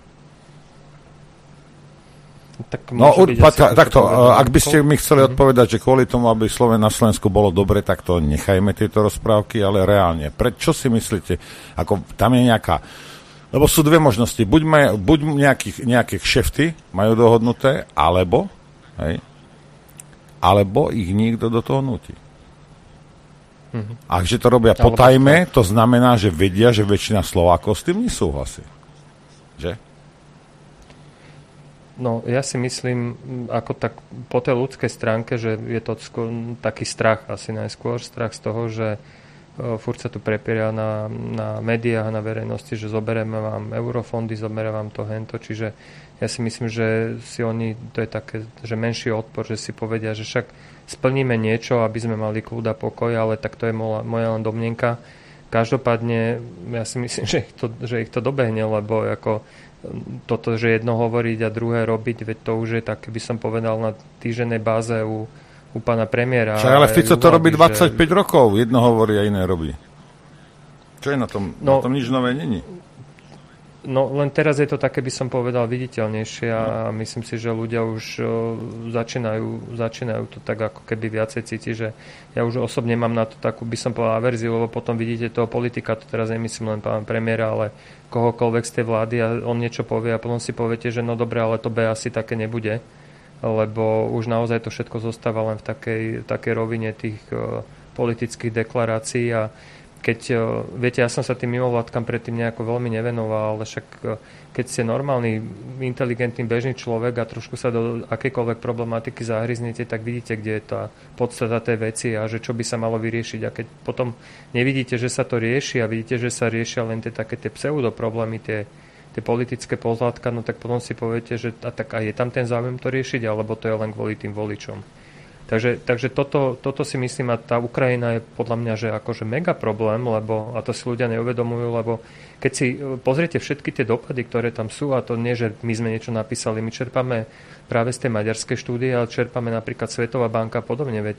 Tak no, pa, ta, takto, ak by ste mi chceli odpovedať, že kvôli tomu, aby Sloven na Slovensku bolo dobre, tak to nechajme tieto rozprávky, ale reálne. Prečo si myslíte, ako tam je nejaká... Lebo sú dve možnosti. Buď, maj, buď nejakých, nejaké kšefty majú dohodnuté, alebo, hej, alebo ich niekto do toho nutí. Mm-hmm. A že to robia potajme, to znamená, že vedia, že väčšina Slovákov s tým nesúhlasí. Že? No, ja si myslím, ako tak po tej ľudskej stránke, že je to skôr taký strach, asi najskôr strach z toho, že uh, furt sa tu prepieria na, na médiách a na verejnosti, že zoberieme vám eurofondy, zoberieme vám to hento, čiže ja si myslím, že si oni, to je také, že menší odpor, že si povedia, že však splníme niečo, aby sme mali kľud a pokoj, ale tak to je moja, moja len domnenka. Každopádne, ja si myslím, že ich to, že ich to dobehne, lebo ako toto, že jedno hovoriť a druhé robiť, veď to už je tak, by som povedal, na týždennej báze u, u pána premiéra. Čo, ale Fico to robí dvadsaťpäť že... rokov, jedno hovorí a iné robí. Čo je na tom? No, na tom nič nové není. No len teraz je to také, by som povedal, viditeľnejšie a no. Myslím si, že ľudia už o, začínajú, začínajú to tak ako keby viacej cítiť, že ja už osobne mám na to takú, by som povedal, averziu, lebo potom vidíte toho politika, to teraz nemyslím len pána premiéra, ale kohokoľvek z tej vlády a on niečo povie a potom si poviete, že no dobre, ale to B asi také nebude, lebo už naozaj to všetko zostáva len v takej, takej rovine tých o, politických deklarácií a keď, viete, ja som sa tým mimovládkam predtým nejako veľmi nevenoval, ale však keď ste normálny, inteligentný, bežný človek a trošku sa do akejkoľvek problematiky zahryznete, tak vidíte, kde je tá podstata tej veci a že čo by sa malo vyriešiť. A keď potom nevidíte, že sa to rieši a vidíte, že sa riešia len tie také tie pseudoproblémy, tie, tie politické pozlátka, no tak potom si poviete, že a tak a je tam ten záujem to riešiť, alebo to je len kvôli tým voličom. Takže, takže toto, toto si myslím, a tá Ukrajina je podľa mňa, že akože mega problém, lebo, a to si ľudia neuvedomujú, lebo keď si pozriete všetky tie dopady, ktoré tam sú, a to nie, že my sme niečo napísali, my čerpame práve z tej maďarskej štúdie, ale čerpame napríklad Svetová banka a podobne, veď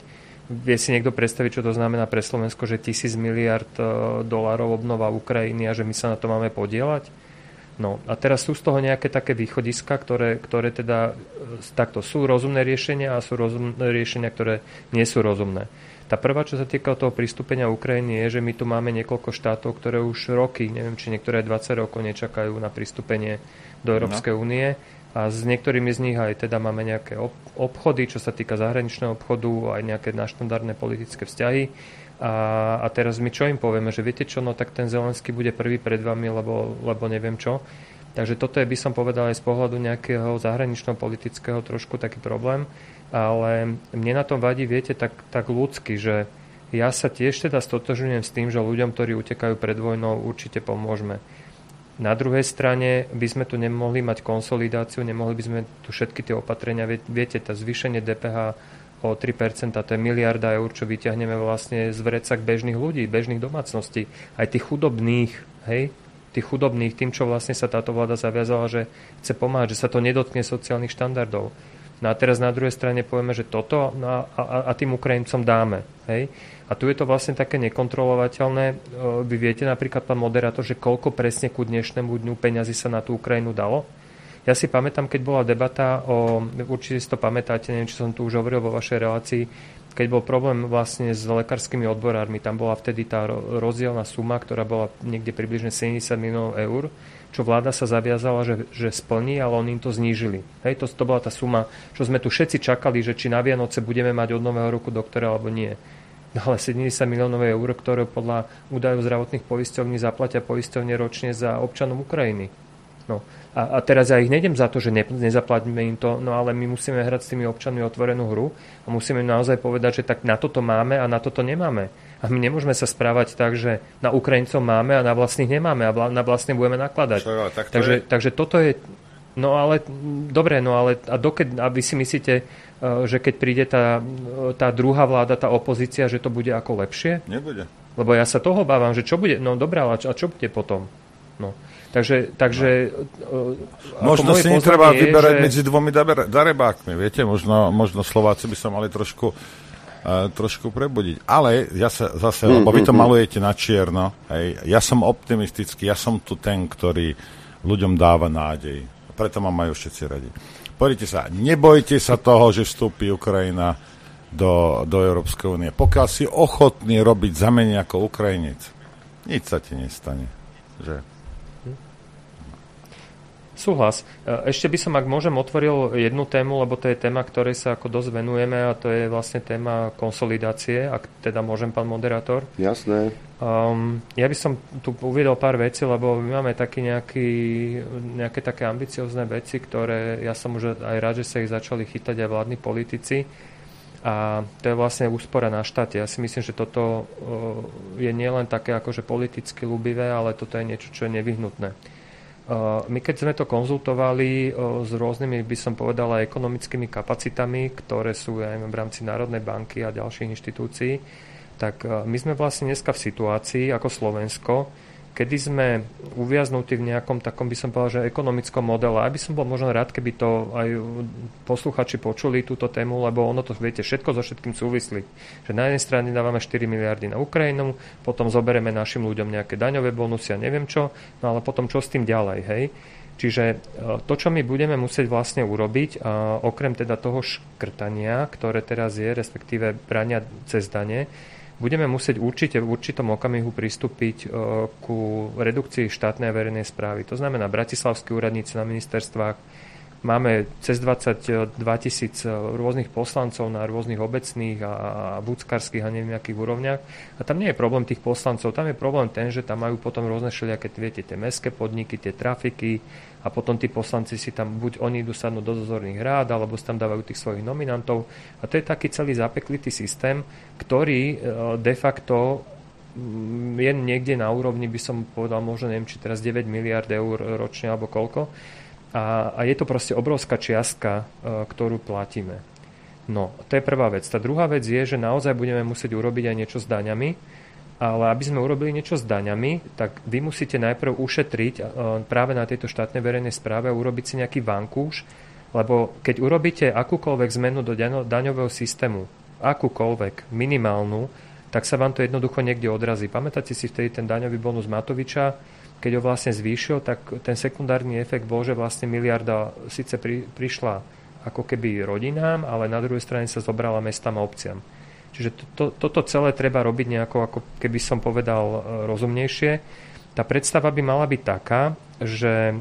vie si niekto predstaviť, čo to znamená pre Slovensko, že tisíc miliard dolárov obnova Ukrajiny a že my sa na to máme podieľať? No a teraz sú z toho nejaké také východiska, ktoré, ktoré teda takto sú rozumné riešenia a sú rozumné riešenia, ktoré nie sú rozumné. Tá prvá, čo sa týka toho pristúpenia Ukrajiny, je, že my tu máme niekoľko štátov, ktoré už roky, neviem, či niektoré dvadsať rokov nečakajú na pristúpenie do Európskej únie. No. A s niektorými z nich aj teda máme nejaké obchody, čo sa týka zahraničného obchodu, aj nejaké naštandardné politické vzťahy. A, a teraz my čo im povieme, že viete čo, no tak ten Zelenský bude prvý pred vami, lebo, lebo neviem čo. Takže toto je, by som povedal, aj z pohľadu nejakého zahraničného politického trošku taký problém. Ale mne na tom vadí, viete, tak, tak ľudsky, že ja sa tiež teda stotožňujem s tým, že ľuďom, ktorí utekajú pred vojnou, určite pomôžeme. Na druhej strane by sme tu nemohli mať konsolidáciu, nemohli by sme tu všetky tie opatrenia, viete, tá zvýšenie dé pé há o tri percentá, to je miliarda eur, čo vyťahneme vlastne z vrecak bežných ľudí, bežných domácností, aj tých chudobných, hej, tých chudobných, tým, čo vlastne sa táto vláda zaviazala, že chce pomáhať, že sa to nedotkne sociálnych štandardov. No a teraz na druhej strane povieme, že toto no a, a tým Ukrajincom dáme. Hej? A tu je to vlastne také nekontrolovateľné. Vy viete napríklad, pán moderátor, že koľko presne ku dnešnému dňu peňazí sa na tú Ukrajinu dalo? Ja si pamätám, keď bola debata o, určite si to pamätáte, neviem, či som tu už hovoril vo vašej relácii, keď bol problém vlastne s lekárskymi odborármi, tam bola vtedy tá rozdielna suma, ktorá bola niekde približne sedemdesiat miliónov eur, čo vláda sa zaviazala, že, že splní, ale oni im to znížili. Hej, to, to bola tá suma, čo sme tu všetci čakali, že či na Vianoce budeme mať od nového roku doktora, alebo nie. No ale sedemdesiat miliónov eur, ktoré podľa údajov zdravotných poisťovní zaplatia poisťovne ročne za občanom Ukrajiny. No. A, a teraz ja ich nejdem za to, že ne, nezaplatíme im to, no ale my musíme hrať s tými občanmi otvorenú hru a musíme naozaj povedať, že tak na toto máme a na toto nemáme. A my nemôžeme sa správať tak, že na Ukrajincov máme a na vlastných nemáme a na vlastných budeme nakladať. Čo, tak to takže, takže toto je... No ale, dobre, no ale a dokedy, a vy si myslíte, že keď príde tá, tá druhá vláda, tá opozícia, že to bude ako lepšie? Nebude. Lebo ja sa toho obávam, že čo bude, no dobré, ale čo, a čo bude potom? No. Takže, takže no. Možno si netreba vyberať že... medzi dvomi darebákmi, viete, možno, možno Slováci by sa mali trošku, uh, trošku prebudiť. Ale ja sa zase, mm, lebo vy to mm, malujete na čierno, hej, ja som optimistický, ja som tu ten, ktorý ľuďom dáva nádej. Preto ma majú všetci radi. Poďte sa, nebojte sa toho, že vstúpi Ukrajina do, do Európskej únie. Pokiaľ si ochotný robiť za menej ako Ukrajinec, nič sa ti nestane. Že... Súhlas. Ešte by som, ak môžem, otvoril jednu tému, lebo to je téma, ktorej sa ako dosť venujeme a to je vlastne téma konsolidácie, ak teda môžem, pán moderátor. Jasné. Um, ja by som tu uviedol pár vecí, lebo my máme taký nejaký, nejaké také ambiciozne veci, ktoré ja som už aj rád, že sa ich začali chytať aj vládni politici. A to je vlastne úspora na štáte. Ja si myslím, že toto je nielen také akože politicky ľúbivé, ale toto je niečo, čo je nevyhnutné. My keď sme to konzultovali s rôznymi, by som povedal, aj ekonomickými kapacitami, ktoré sú aj v rámci Národnej banky a ďalších inštitúcií, tak my sme vlastne dneska v situácii ako Slovensko, kedy sme uviaznutí v nejakom takom, by som povedal, že ekonomickom modele. A by som bol možno rád, keby to aj posluchači počuli túto tému, lebo ono to, viete, všetko so všetkým súvislí. Že na jednej strane dávame štyri miliardy na Ukrajinu, potom zobereme našim ľuďom nejaké daňové bonusy a neviem čo, no ale potom čo s tým ďalej, hej? Čiže to, čo my budeme musieť vlastne urobiť, a okrem teda toho škrtania, ktoré teraz je, respektíve brania cez dane, budeme musieť určite v určitom okamihu pristúpiť ku redukcii štátnej a verejnej správy. To znamená, bratislavskí úradníci na ministerstvách, máme cez dvadsaťdva tisíc rôznych poslancov na rôznych obecných a vúckarských a neviem akých úrovniach. A tam nie je problém tých poslancov, tam je problém ten, že tam majú potom rôzne všelijaké, viete, tie mestské podniky, tie trafiky a potom tí poslanci si tam, buď oni idú sadnúť do dozorných rád, alebo si tam dávajú tých svojich nominantov. A to je taký celý zapeklitý systém, ktorý de facto je niekde na úrovni, by som povedal, možno neviem, či teraz deväť miliárd eur ročne, alebo koľko. A, a je to proste obrovská čiastka, ktorú platíme. No, to je prvá vec. Tá druhá vec je, že naozaj budeme musieť urobiť aj niečo s daňami, ale aby sme urobili niečo s daňami, tak vy musíte najprv ušetriť práve na tejto štátnej verejnej správe a urobiť si nejaký vankúš, lebo keď urobíte akúkoľvek zmenu do daňového systému, akúkoľvek minimálnu, tak sa vám to jednoducho niekde odrazí. Pamätáte si vtedy ten daňový bonus Matoviča, keď ho vlastne zvýšil, tak ten sekundárny efekt bol, že vlastne miliarda síce pri, prišla ako keby rodinám, ale na druhej strane sa zobrala mestám a obciam. Čiže to, to, toto celé treba robiť nejako, ako keby som povedal, rozumnejšie. Tá predstava by mala byť taká, že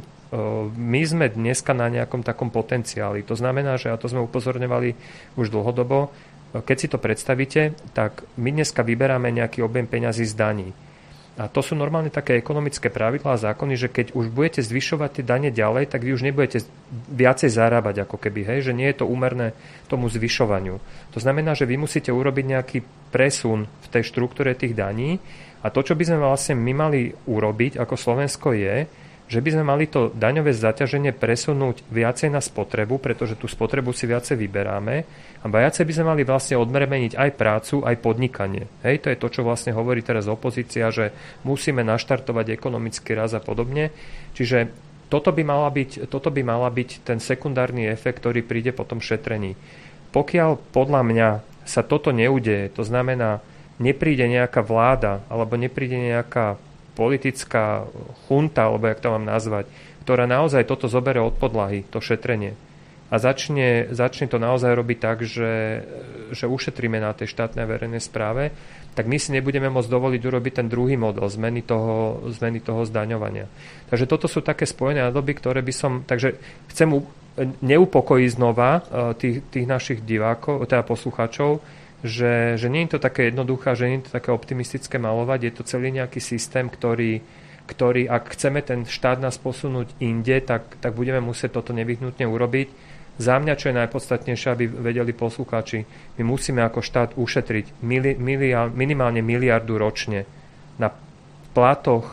my sme dneska na nejakom takom potenciáli. To znamená, že, a to sme upozorňovali už dlhodobo, keď si to predstavíte, tak my dneska vyberáme nejaký objem peňazí z daní. A to sú normálne také ekonomické pravidlá a zákony, že keď už budete zvyšovať tie dane ďalej, tak vy už nebudete viacej zarábať ako keby, hej, že nie je to úmerné tomu zvyšovaniu. To znamená, že vy musíte urobiť nejaký presun v tej štruktúre tých daní a to, čo by sme vlastne my mali urobiť ako Slovensko je, že by sme mali to daňové zaťaženie presunúť viacej na spotrebu, pretože tú spotrebu si viacej vyberáme a viacej by sme mali vlastne odmremeniť aj prácu, aj podnikanie. Hej, to je to, čo vlastne hovorí teraz opozícia, že musíme naštartovať ekonomický rast a podobne. Čiže toto by, mala byť, toto by mala byť ten sekundárny efekt, ktorý príde po tom šetrení. Pokiaľ podľa mňa sa toto neudeje, to znamená, nepríde nejaká vláda alebo nepríde nejaká politická chunta, alebo jak to mám nazvať, ktorá naozaj toto zobere od podlahy, to šetrenie. A začne, začne to naozaj robiť tak, že, že ušetríme na tej štátnej verejnej správe, tak my si nebudeme môcť dovoliť urobiť ten druhý model zmeny toho, zmeny toho zdaňovania. Takže toto sú také spojené nádoby, ktoré by som... Takže chcem neupokojiť znova tých, tých našich divákov, teda poslucháčov, Že, že nie je to také jednoduché, že nie je to také optimistické malovať, je to celý nejaký systém, ktorý, ktorý ak chceme ten štát nás posunúť inde, tak, tak budeme musieť toto nevyhnutne urobiť. Za mňa, čo je najpodstatnejšie, aby vedeli poslucháči, my musíme ako štát ušetriť mili, milia, minimálne miliardu ročne na platoch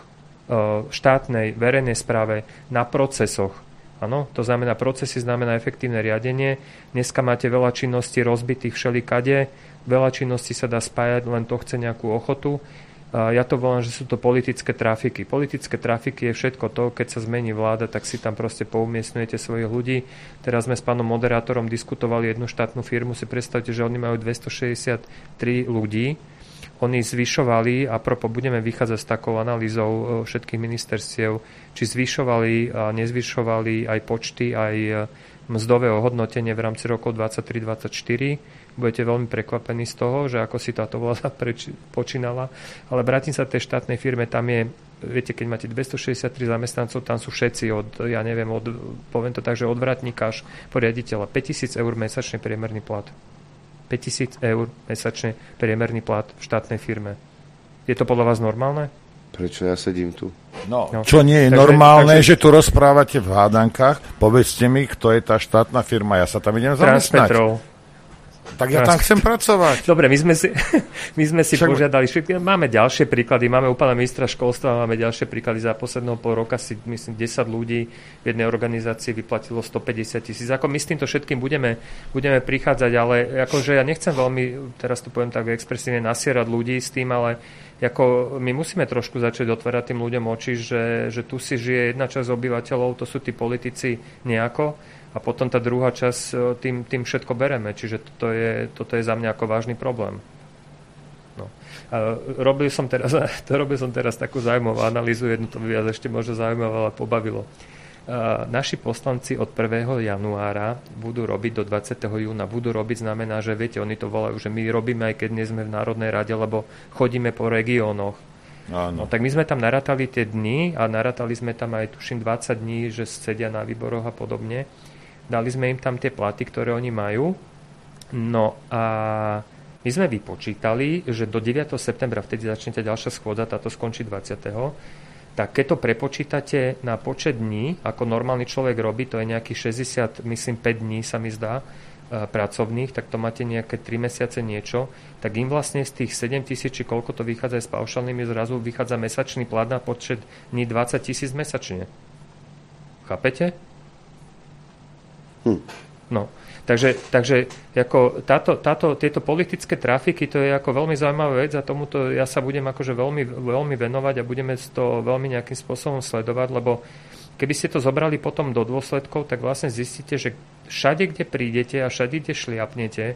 štátnej, verejnej správe, na procesoch. Áno, to znamená, procesy znamená efektívne riadenie. Dneska máte veľa činností rozbitých všelikade, veľa činností sa dá spájať, len to chce nejakú ochotu. Ja to volám, že sú to politické trafiky. Politické trafiky je všetko to, keď sa zmení vláda, tak si tam proste poumiestňujete svojich ľudí. Teraz sme s pánom moderátorom diskutovali jednu štátnu firmu, si predstavte, že oni majú dvestošesťdesiattri ľudí. Oni zvyšovali, a propos budeme vychádzať s takou analýzou všetkých ministerstiev, či zvyšovali a nezvyšovali aj počty, aj mzdové ohodnotenie v rámci rokov dvadsaťtri dvadsaťštyri. Budete veľmi prekvapení z toho, že ako si táto vláda preč, počínala. Ale vrátim sa tej štátnej firme, tam je, viete, keď máte dvestošesťdesiattri zamestnancov, tam sú všetci od, ja neviem, od, poviem to tak, že od vrátnika až po riaditeľa. päťtisíc eur mesačný priemerný plat. päťtisíc eur mesačne priemerný plat v štátnej firme. Je to podľa vás normálne? Prečo ja sedím tu? No, no. Čo nie je takže, normálne, takže... že tu rozprávate v hádankách, povedzte mi, kto je tá štátna firma, ja sa tam idem zamestnať. Transpetrol. Tak ja tam chcem pracovať. Dobre, my sme si, my sme si Však... požiadali, máme ďalšie príklady, máme u pána ministra školstva, máme ďalšie príklady, za posledného pol roka si, myslím, desať ľudí v jednej organizácii vyplatilo stopäťdesiat tisíc. Ako my s týmto všetkým budeme, budeme prichádzať, ale akože ja nechcem veľmi, teraz to poviem tak expresívne, nasierať ľudí s tým, ale ako my musíme trošku začať otvárať tým ľuďom oči, že, že tu si žije jedna časť obyvateľov, to sú tí politici nejako, a potom tá druhá časť, tým, tým všetko bereme. Čiže toto je, toto je za mňa ako vážny problém. No. A robil som teraz, to robil som teraz takú zaujímavú analýzu, jednu to by vás ešte možno zaujímavé, ale pobavilo. A naši poslanci od prvého januára budú robiť do dvadsiateho júna. Budú robiť znamená, že viete, oni to volajú, že my robíme, aj keď nie sme v Národnej rade, lebo chodíme po regiónoch. No, tak my sme tam narátali tie dni a narátali sme tam aj tuším dvadsať dní, že sedia na výboroch a podobne. Dali sme im tam tie platy, ktoré oni majú. No a my sme vypočítali, že do deviateho septembra, vtedy začne tá ďalšia schôdza, táto skončí dvadsiateho Tak keď to prepočítate na počet dní, ako normálny človek robí, to je nejakých šesťdesiat, myslím, päť dní sa mi zdá, pracovných, tak to máte nejaké tri mesiace niečo, tak im vlastne z tých sedem tisíc, či koľko to vychádza s paušálnymi, zrazu vychádza mesačný plat na počet dní dvadsať tisíc mesačne. Chápete? Hm. No, takže, takže ako táto, táto, tieto politické trafiky, to je ako veľmi zaujímavá vec a tomuto ja sa budem akože veľmi, veľmi venovať a budeme to veľmi nejakým spôsobom sledovať, lebo keby ste to zobrali potom do dôsledkov, tak vlastne zistíte, že všade, kde prídete a všade, kde šliapnete,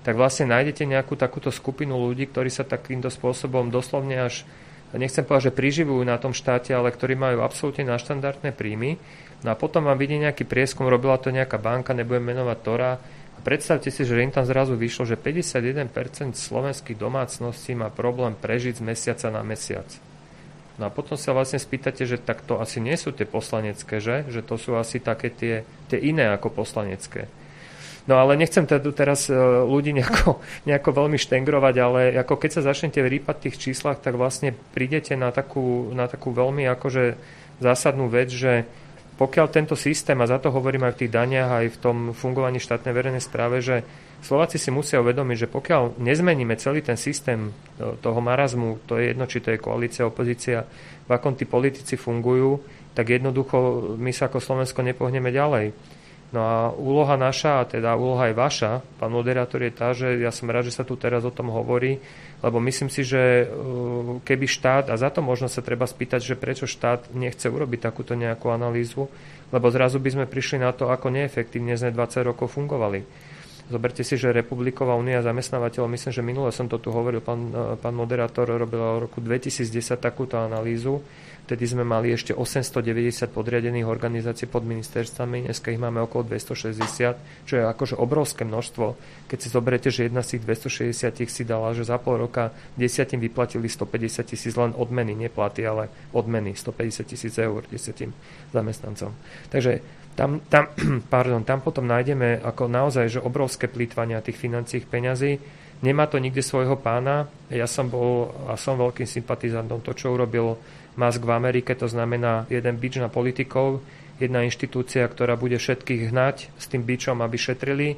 tak vlastne nájdete nejakú takúto skupinu ľudí, ktorí sa takýmto spôsobom doslovne až, nechcem povedať, že priživujú na tom štáte, ale ktorí majú absolútne naštandardné príjmy. No a potom vám vidie nejaký prieskum, robila to nejaká banka, nebudem menovať Tora. A predstavte si, že im tam zrazu vyšlo, že päťdesiatjeden percent slovenských domácností má problém prežiť z mesiaca na mesiac. No a potom sa vlastne spýtate, že tak to asi nie sú tie poslanecké, že? Že to sú asi také tie, tie iné ako poslanecké. No ale nechcem teda teraz ľudí nejako, nejako veľmi štengrovať, ale ako keď sa začnete rýpať v tých číslach, tak vlastne prídete na takú, na takú veľmi akože zásadnú vec, že pokiaľ tento systém, a za to hovorím aj v tých daniach, aj v tom fungovaní štátnej verejnej správe, že Slováci si musia uvedomiť, že pokiaľ nezmeníme celý ten systém toho marazmu, to je jedno, či to je koalícia, opozícia, v akom tí politici fungujú, tak jednoducho my sa ako Slovensko nepohneme ďalej. No a úloha naša, a teda úloha aj vaša, pán moderátor, je tá, že ja som rád, že sa tu teraz o tom hovorí, lebo myslím si, že keby štát, a za to možno sa treba spýtať, že prečo štát nechce urobiť takúto nejakú analýzu, lebo zrazu by sme prišli na to, ako neefektívne sme dvadsať rokov fungovali. Zoberte si, že Republiková únia zamestnávateľov, myslím, že minule som to tu hovoril, pán, pán moderátor robil v roku dvetisícdesať takúto analýzu. Vtedy sme mali ešte osemstodeväťdesiat podriadených organizácií pod ministerstvami, dneska ich máme okolo dvestošesťdesiat, čo je akože obrovské množstvo. Keď si zoberiete, že jedna z tých dvestošesťdesiat si dala, že za pol roka desiatim vyplatili stopäťdesiat tisíc len odmeny, neplaty, ale odmeny, stopäťdesiat tisíc eur desiatim zamestnancom. Takže tam, tam, pardon, tam potom nájdeme ako naozaj že obrovské plýtvania tých financií, peňazí. Nemá to nikde svojho pána. Ja som bol a som veľkým sympatizantom to, čo urobil Musk v Amerike, to znamená jeden bič na politikov, jedna inštitúcia, ktorá bude všetkých hnať s tým bičom, aby šetrili,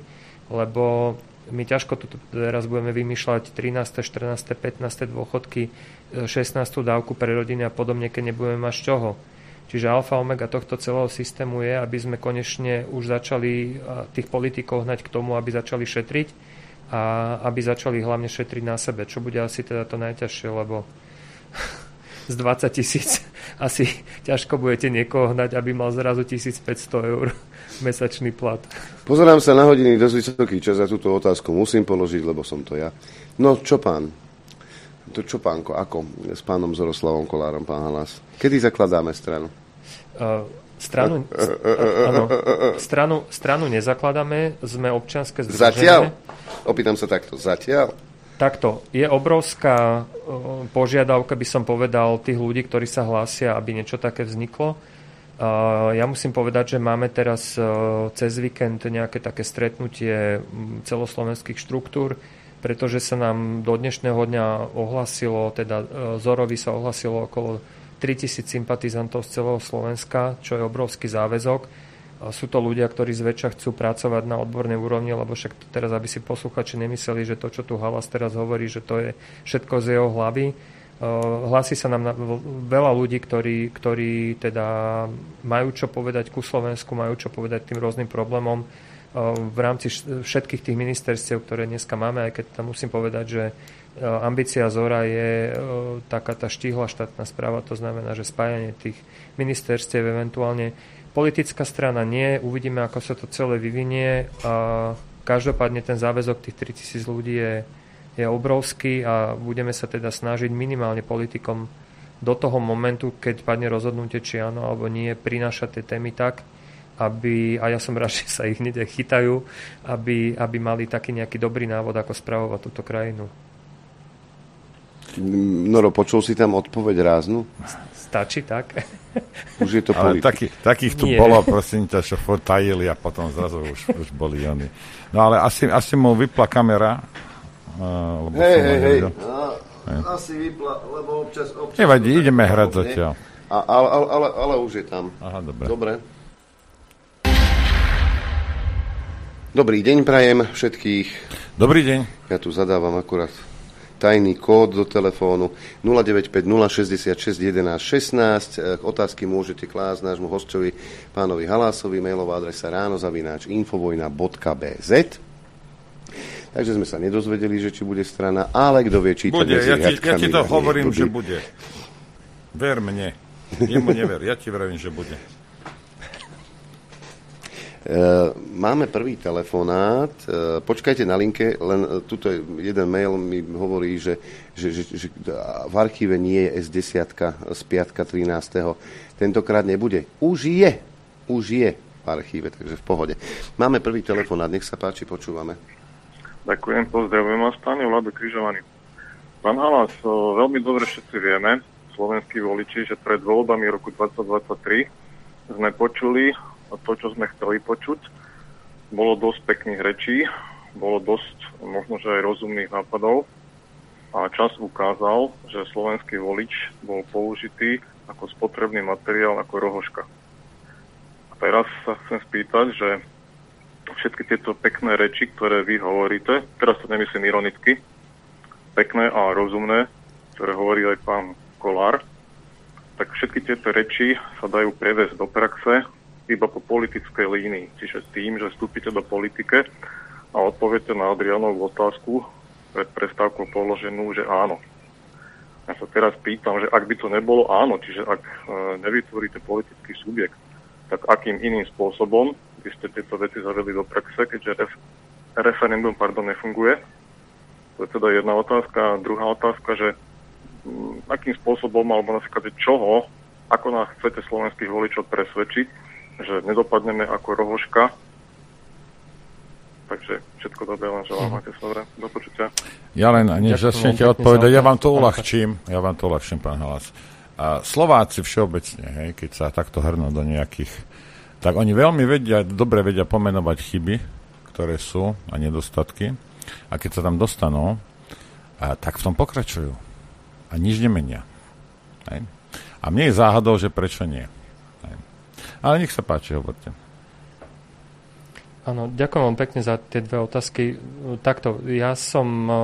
lebo my ťažko tu teraz budeme vymýšľať trináste, štrnáste, pätnáste dôchodky, šestnástu dávku pre rodiny a podobne, keď nebudeme mať z čoho. Čiže alfa omega tohto celého systému je, aby sme konečne už začali tých politikov hnať k tomu, aby začali šetriť a aby začali hlavne šetriť na sebe, čo bude asi teda to najťažšie, lebo z dvadsať tisíc asi ťažko budete niekoho hnať, aby mal zrazu tisícpäťsto eur mesačný plat. Pozerám sa na hodiny, dosť vysoký čas, a túto otázku musím položiť, lebo som to ja. No, čo pán? To čo pánko, ako? S pánom Zoroslavom Kolárom, pán Halas. Kedy zakladáme stranu? Uh, stranu, st- áno, stranu, stranu nezakladáme, sme občianske združenie. Zatiaľ? Opýtam sa takto, zatiaľ? Takto, je obrovská uh, požiadavka, by som povedal, tých ľudí, ktorí sa hlásia, aby niečo také vzniklo. Uh, ja musím povedať, že máme teraz uh, cez víkend nejaké také stretnutie um, celoslovenských štruktúr, pretože sa nám do dnešného dňa ohlasilo, teda uh, Zorovi sa ohlasilo okolo tritisíc sympatizantov z celého Slovenska, čo je obrovský záväzok. Sú to ľudia, ktorí zväčša chcú pracovať na odbornej úrovni, lebo však teraz, aby si posluchači nemysleli, že to, čo tu Halas teraz hovorí, že to je všetko z jeho hlavy. Hlási sa nám veľa ľudí, ktorí, ktorí teda majú čo povedať ku Slovensku, majú čo povedať tým rôznym problémom v rámci všetkých tých ministerstiev, ktoré dneska máme, aj keď tam musím povedať, že ambícia Zora je taká tá štíhla štátna správa, to znamená, že spájanie tých ministerstiev eventuálne. Politická strana nie, uvidíme, ako sa to celé vyvinie. A každopádne ten záväzok tých tritisíc ľudí je, je obrovský a budeme sa teda snažiť minimálne politikom do toho momentu, keď padne rozhodnutie, či áno alebo nie, prinášať tie témy tak, aby, a ja som rád, že sa ich hneď chytajú, aby, aby mali taký nejaký dobrý návod, ako spravovať túto krajinu. Noro, počul si tam odpoveď ráznu? Stačí tak? Už je to ale taký, takých tu Nie. bolo, prosím ťa, čo tajili a potom zrazu už, už boli oni. No ale asi, asi mu vypla kamera. Uh, hej, hej, hej. Asi vypla, lebo občas... občas Nevadí, ideme hrať zatiaľ. A, ale, ale, ale, ale už je tam. Aha, dobre. Dobre. Dobrý deň prajem všetkých. Dobrý deň. Ja tu zadávam akurát tajný kód do telefónu nula deväť päť nula šesťdesiatšesť jedenásť šestnásť. Otázky môžete klásť nášmu hosťovi, pánovi Halásovi, mailová adresa ráno zavináč infovojna bodka bé zet. Takže sme sa nedozvedeli, že či bude strana, ale kto vie čítať bude, medzi ja ti, ja ti to hovorím, bude. Že bude. Ver mne. Jemu never, ja ti verím, že bude. Máme prvý telefonát. Počkajte na linke, len tuto jeden mail mi hovorí, že, že, že, že v archíve nie je es desať z piatka trinásteho Tentokrát nebude. Už je. Už je v archíve, takže v pohode. Máme prvý telefonát, nech sa páči, počúvame. Ďakujem, pozdravujem vás, pán Vlado Križovaný. Pán Halas, veľmi dobre všetci vieme, slovenskí voliči, že pred voľbami roku dvetisícdvadsaťtri sme počuli to, čo sme chceli počuť. Bolo dosť pekných rečí, bolo dosť možno, že aj rozumných nápadov a čas ukázal, že slovenský volič bol použitý ako spotrebný materiál, ako rohožka. A teraz sa chcem spýtať, že všetky tieto pekné reči, ktoré vy hovoríte, teraz to nemyslím ironicky, pekné a rozumné, ktoré hovorí aj pán Kollár, tak všetky tieto reči sa dajú previesť do praxe iba po politickej línii. Čiže tým, že vstúpite do politike a odpoviete na Adrianovú otázku pred prestávkou položenú, že áno. Ja sa teraz pýtam, že ak by to nebolo áno, čiže ak e, nevytvoríte politický subjekt, tak akým iným spôsobom by ste tieto veci zavedli do praxe, keďže ref, referendum pardon, nefunguje? To je teda jedna otázka. Druhá otázka, že m, akým spôsobom, alebo napríklad čoho, ako nás chcete slovenských voličov presvedčiť, že nedopadneme ako rohožka. Takže všetko dobré, len želám, máte sa dobre. Do počutia. Ja len, než začnete odpovedať, ja vám to uľahčím, ja vám to uľahčím, pán Halas. A Slováci všeobecne, hej, keď sa takto hrnú do nejakých, tak oni veľmi vedia, dobre vedia pomenovať chyby, ktoré sú a nedostatky. A keď sa tam dostanú, a tak v tom pokračujú. A nič nemenia. Hej. A mne je záhadou, že prečo nie. Hej. Ale nech sa páči, hovorte. Áno, ďakujem vám pekne za tie dve otázky. Takto, ja som uh,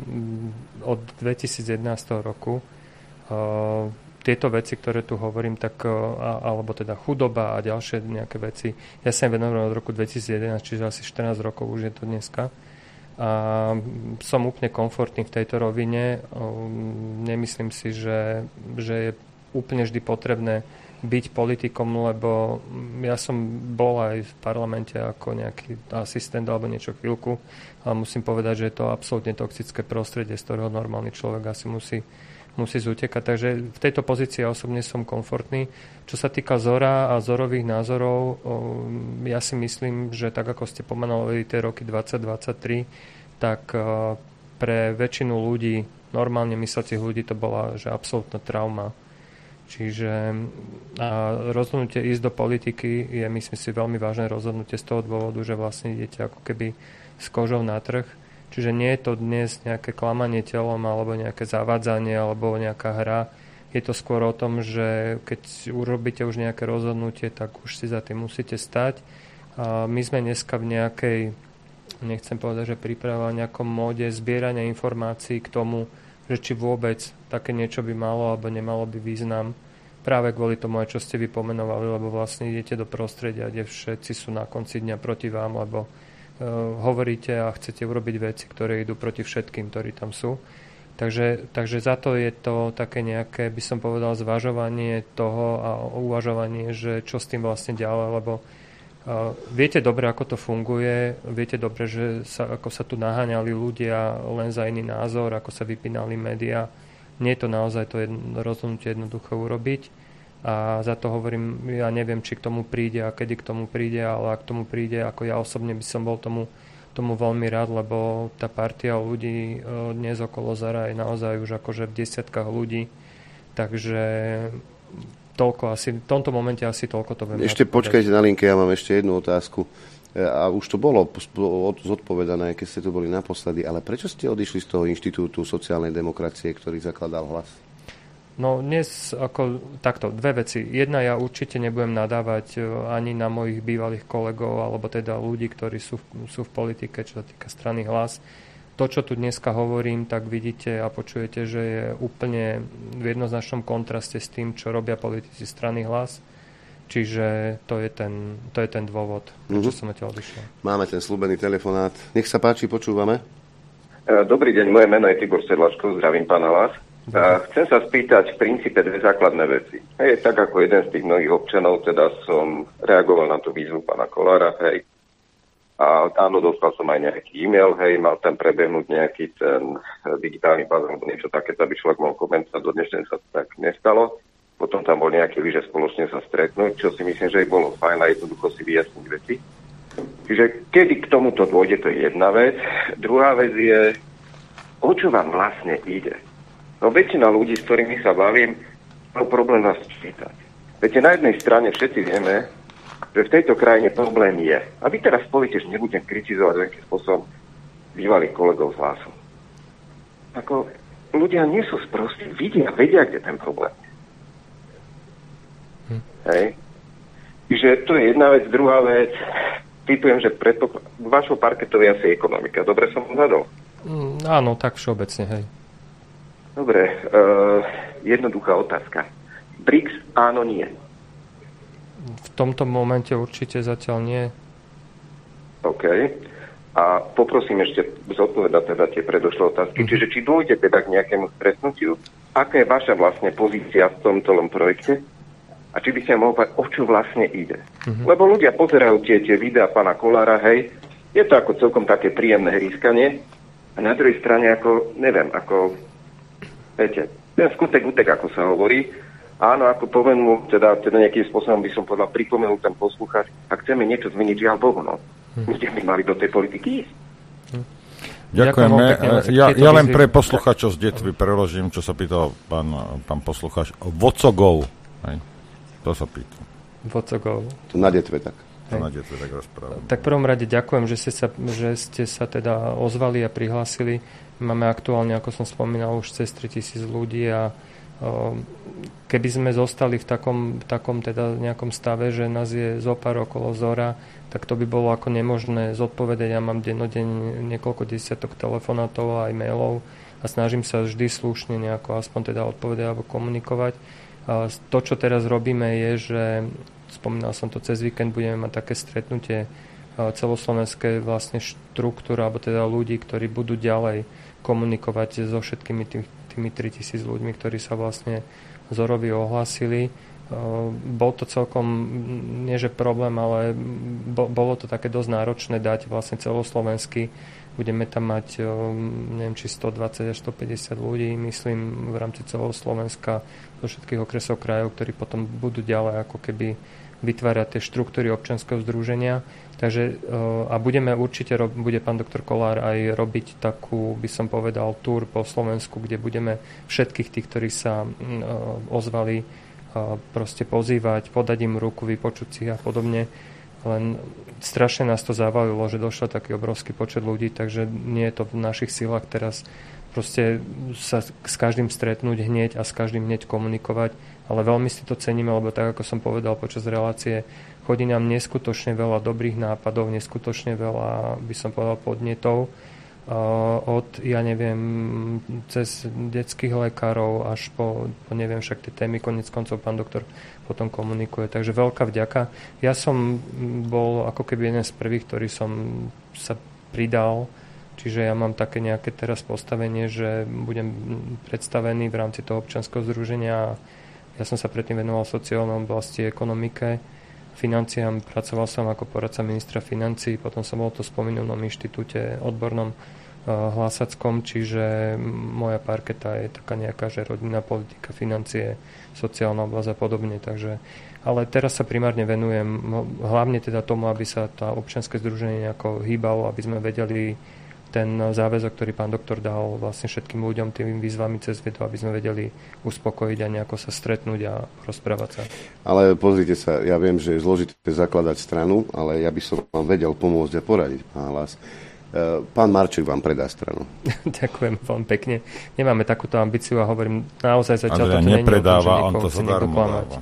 od dvetisícjedenásť roku uh, tieto veci, ktoré tu hovorím, tak, uh, alebo teda chudoba a ďalšie nejaké veci, ja som venoval od roku dvetisícjedenásť, čiže asi štrnásť rokov už je to dneska. A som úplne komfortný v tejto rovine. Um, nemyslím si, že, že je úplne vždy potrebné byť politikom, lebo ja som bol aj v parlamente ako nejaký asistent alebo niečo chvíľku, ale musím povedať, že je to absolútne toxické prostredie, z ktorého normálny človek asi musí, musí zutekať. Takže v tejto pozícii ja osobne som komfortný. Čo sa týka Zora a Zorových názorov, ja si myslím, že tak ako ste pomenovali tie roky dvadsať dvadsaťtri, tak pre väčšinu ľudí, normálne myslecích ľudí, to bola že absolútna trauma. Čiže a rozhodnutie ísť do politiky je, myslím si, veľmi vážne rozhodnutie z toho dôvodu, že vlastne idete ako keby s kožou na trh. Čiže nie je to dnes nejaké klamanie telom alebo nejaké zavádzanie alebo nejaká hra. Je to skôr o tom, že keď urobíte už nejaké rozhodnutie, tak už si za tým musíte stať. A my sme dneska v nejakej, nechcem povedať, že príprava nejakom móde zbierania informácií k tomu, že či vôbec také niečo by malo alebo nemalo by význam. Práve kvôli tomu, aj čo ste vy pomenovali, lebo vlastne idete do prostredia, kde všetci sú na konci dňa proti vám, lebo uh, hovoríte a chcete urobiť veci, ktoré idú proti všetkým, ktorí tam sú. Takže, takže za to je to také nejaké, by som povedal, zvažovanie toho a uvažovanie, že čo s tým vlastne ďalej, lebo Uh, viete dobre, ako to funguje, viete dobre, že sa, ako sa tu naháňali ľudia len za iný názor, ako sa vypínali médiá. Nie je to naozaj to jedno, rozhodnutie jednoduché urobiť a za to hovorím, ja neviem, či k tomu príde a kedy k tomu príde, ale ak k tomu príde, ako ja osobne by som bol tomu, tomu veľmi rád, lebo tá partia ľudí uh, dnes okolo Zara je naozaj už akože v desiatkách ľudí, takže toľko asi, v tomto momente asi toľko to viem. Ešte počkajte na linke, ja mám ešte jednu otázku. A už to bolo zodpovedané, keď ste tu boli naposledy, ale prečo ste odišli z toho Inštitútu sociálnej demokracie, ktorý zakladal Hlas? No dnes ako takto, dve veci. Jedna, ja určite nebudem nadávať ani na mojich bývalých kolegov, alebo teda ľudí, ktorí sú, sú v politike, čo sa týka strany Hlas. To, čo tu dneska hovorím, tak vidíte a počujete, že je úplne v jednoznačnom kontraste s tým, čo robia politici strany Hlas. Čiže to je ten, to je ten dôvod, prečo mm-hmm. som odtiaľ odišiel. Máme ten slúbený telefonát. Nech sa páči, počúvame. Dobrý deň, moje meno je Tibor Sedlačko, zdravím pána Hlas. A chcem sa spýtať v princípe dve základné veci. Hej, tak ako jeden z tých mnohých občanov, teda som reagoval na tú výzvu pána Kollára, hej. A áno, dostal som aj nejaký e-mail, hej, mal tam prebehnúť nejaký ten digitálny pás, alebo niečo také, aby človek mohol komentovať, do dnešného sa to tak nestalo. Potom tam bol nejaký že spoločne sa stretnúť, čo si myslím, že aj bolo fajn a jednoducho si vyjasniť veci. Čiže kedy k tomuto dôjde, to je jedna vec. Druhá vec je, o čo vám vlastne ide. No väčšina ľudí, s ktorými sa bavím, má problém vás čítať. Viete, na jednej strane všetci vieme, že v tejto krajine problém je. A vy teraz poviete, že nebudem kritizovať nejakým spôsobom bývalých kolegov z Hlasu. Ako ľudia nie sú sprostí, vidia, vedia, kde ten problém je. Hm. Hej. Čiže to je jedna vec. Druhá vec, typujem, že predpokl- vašou parketou je asi ekonomika. Dobre som odhadol? Mm, áno, tak všeobecne, hej. Dobre, uh, jednoduchá otázka. BRICS áno, nie. V tomto momente určite zatiaľ nie. OK. A poprosím ešte zodpovedať teda tie predošlé otázky. Mm-hmm. Čiže či dôjde teda k nejakému stretnutiu? Aká je vaša vlastne pozícia v tom celom projekte? A či by ste mohli povedať, o čo vlastne ide? Mm-hmm. Lebo ľudia pozerajú tie, tie videá pána Kollára, hej, je to ako celkom také príjemné hrískanie. A na druhej strane, ako, neviem, ako, viete, ten skutek utek, ako sa hovorí. Áno, ako povedal, teda, teda nejakým spôsobom by som povedal, pripomenul ten poslucháč, ak chceme niečo zmeniť, žiaľ Bohu, no. My ste by mali do tej politiky ísť. Ďakujeme. Ja, ja len pre poslucháčov z Detvy preložím, čo sa pýtal pán, pán poslucháč. Vocogov. Hej. To sa pýta. Vocogov. To na Detve tak. To na Detve tak rozprávam. Tak v prvom rade ďakujem, že ste, sa, že ste sa teda ozvali a prihlásili. Máme aktuálne, ako som spomínal, už cez tritisíc ľudí a o, keby sme zostali v takom, takom teda nejakom stave, že nás je zopár okolo zora, tak to by bolo ako nemožné zodpovedať. Ja mám dennodenne niekoľko desiatok telefonátov a aj mailov a snažím sa vždy slušne nejako aspoň teda odpovedať alebo komunikovať. A to, čo teraz robíme, je, že spomínal som to cez víkend, budeme mať také stretnutie celoslovenské vlastne štruktúra, alebo teda ľudí, ktorí budú ďalej komunikovať so všetkými tými, tými tritisíc ľuďmi, ktorí sa vlastne Zorovi ohlásili. Bol to celkom, nie že problém, ale bolo to také dosť náročné dať vlastne celoslovensky. Budeme tam mať, neviem, či stodvadsať až stopäťdesiat ľudí, myslím, v rámci celého Slovenska, zo všetkých okresov krajov, ktorí potom budú ďalej ako keby vytvárať tie štruktúry občianskeho združenia. Takže, a budeme určite, bude pán doktor Kollár aj robiť takú, by som povedal, túr po Slovensku, kde budeme všetkých tých, ktorí sa ozvali, proste pozývať, podať im ruku, vypočuť si a podobne. Len strašne nás to zavalilo, že došlo taký obrovský počet ľudí, takže nie je to v našich silách teraz proste sa s každým stretnúť hneď a s každým hneď komunikovať, ale veľmi si to ceníme, lebo tak, ako som povedal počas relácie, chodí nám neskutočne veľa dobrých nápadov, neskutočne veľa, by som povedal, podnetov, od, ja neviem, cez detských lekárov až po, po neviem, však tie témy, konec koncov pán doktor potom komunikuje. Takže veľká vďaka. Ja som bol ako keby jeden z prvých, ktorý som sa pridal, čiže ja mám také nejaké teraz postavenie, že budem predstavený v rámci toho občianskeho združenia. Ja som sa predtým venoval sociálnej oblasti, ekonomike, financiám, pracoval som ako poradca ministra financií, potom som bol to v spomínanom inštitúte odbornom Hlasackom, čiže moja parketa je taká nejaká, že rodinná politika, financie, sociálna oblasť a podobne, takže, ale teraz sa primárne venujem hlavne teda tomu, aby sa tá občianske združenie nejako hýbalo, aby sme vedeli ten záväzok, ktorý pán doktor dal vlastne všetkým ľuďom tým výzvami cez vedu, aby sme vedeli uspokojiť a nejako sa stretnúť a rozprávať sa. Ale pozrite sa, ja viem, že je zložité zakladať stranu, ale ja by som vám vedel pomôcť a poradiť, pán Hlas. Pán Marček vám predá stranu. Ďakujem veľmi pekne. Nemáme takúto ambíciu a hovorím, naozaj zatiaľ toto nie je o tom, že on to zadarmo dáva.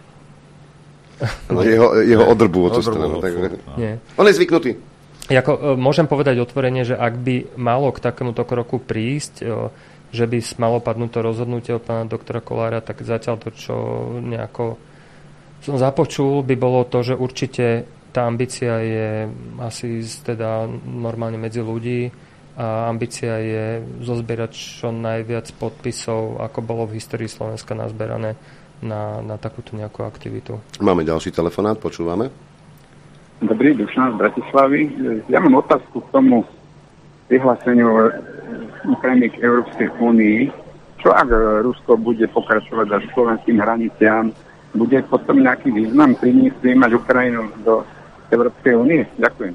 No, jeho, jeho odrbu o tú stranu. Tak... On je zvyknutý. Jako, môžem povedať otvorene, že ak by malo k takémuto kroku prísť, že by malo padnúť to rozhodnutie od pána doktora Kollára, tak zatiaľ to, čo nejako som započul, by bolo to, že určite tá ambícia je asi teda normálne medzi ľudí, a ambícia je zozbierať čo najviac podpisov, ako bolo v histórii Slovenska nazberané na, na takúto nejakú aktivitu. Máme ďalší telefonát, počúvame. Dobrý, Dušan z Bratislavy. Ja mám otázku k tomu vyhláseniu Ukrajiny k Európskej únii. Čo ak Rusko bude pokračovať za slovenským hraniciam? Bude potom nejaký význam prijímať Ukrajinu do Európskej únie? Ďakujem.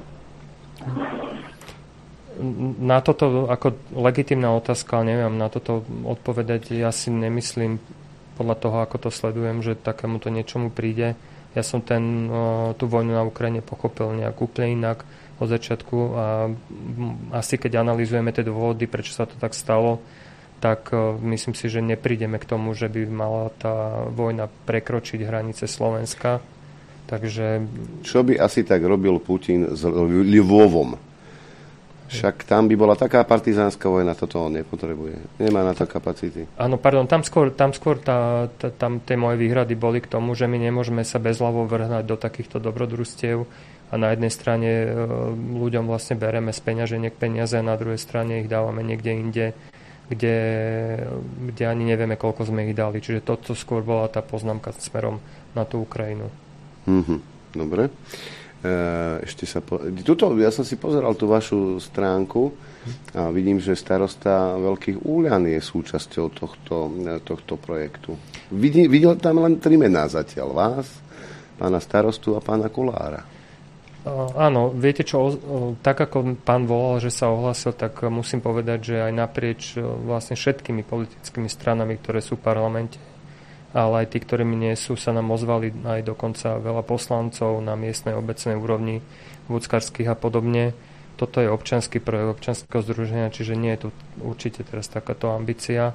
Na toto, ako legitímna otázka, neviem, na toto odpovedať, ja si nemyslím, podľa toho, ako to sledujem, že takémuto niečomu príde. Ja som ten, tú vojnu na Ukrajine pochopil nejak úplne inak od začiatku a asi keď analyzujeme tie dôvody, prečo sa to tak stalo, tak myslím si, že neprídeme k tomu, že by mala tá vojna prekročiť hranice Slovenska. Takže... Čo by asi tak robil Putin s Lvovom? Však tam by bola taká partizánska vojna, toto on nepotrebuje. Nemá na to kapacity. Áno, pardon, tam skôr, tam skôr tá, tá, tam tie moje výhrady boli k tomu, že my nemôžeme sa bezhlavo vrhnať do takýchto dobrodružstiev a na jednej strane e, ľuďom vlastne bereme z peňaženiek peniaze a na druhej strane ich dávame niekde inde, kde, kde ani nevieme, koľko sme ich dali. Čiže toto skôr bola tá poznámka smerom na tú Ukrajinu. Mm-hmm. Dobre. Ešte sa po... Tuto, ja som si pozeral tú vašu stránku a vidím, že starosta Veľkých Úľan je súčasťou tohto, tohto projektu. Vidí, videl tam len tri mená zatiaľ. Vás, pána starostu a pána Kolára. Áno, viete čo, tak ako pán volal, že sa ohlásil, tak musím povedať, že aj naprieč vlastne všetkými politickými stranami, ktoré sú v parlamente, ale aj tí, ktorými nie sú, sa nám ozvali aj dokonca veľa poslancov na miestnej obecnej úrovni, vúckarských a podobne. Toto je občiansky projekt občianskeho združenia, čiže nie je tu určite teraz takáto ambícia.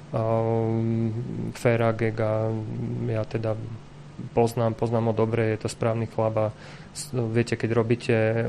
Féra Gega, ja teda poznám, poznám ho dobre, je to správny chlap a viete, keď robíte,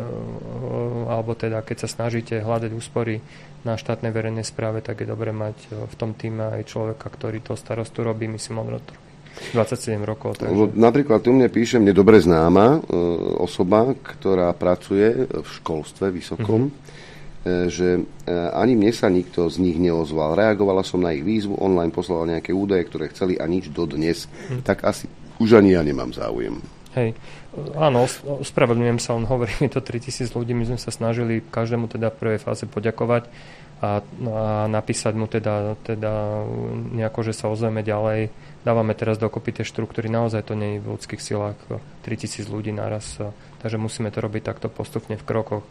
alebo teda keď sa snažíte hľadať úspory na štátnej verejnej správe, tak je dobre mať v tom týme aj človeka, ktorý to starostu robí, myslím, on to robí dvadsaťsedem rokov. Takže... Napríklad tu mne píše, mne dobre známa osoba, ktorá pracuje v školstve vysokom, mm-hmm. že ani mne sa nikto z nich neozval. Reagovala som na ich výzvu, online poslala nejaké údaje, ktoré chceli a nič dodnes. Mm. Tak asi už ani ja nemám záujem. Hej, áno, ospravedlňujem sa, on hovorí mi to tritisíc ľudí, my sme sa snažili každému teda v prvej fáze poďakovať a, a napísať mu teda, teda nejako, že sa ozveme ďalej. Dávame teraz dokopy tie štruktúry, naozaj to nie je v ľudských silách tritisíc ľudí naraz, takže musíme to robiť takto postupne v krokoch.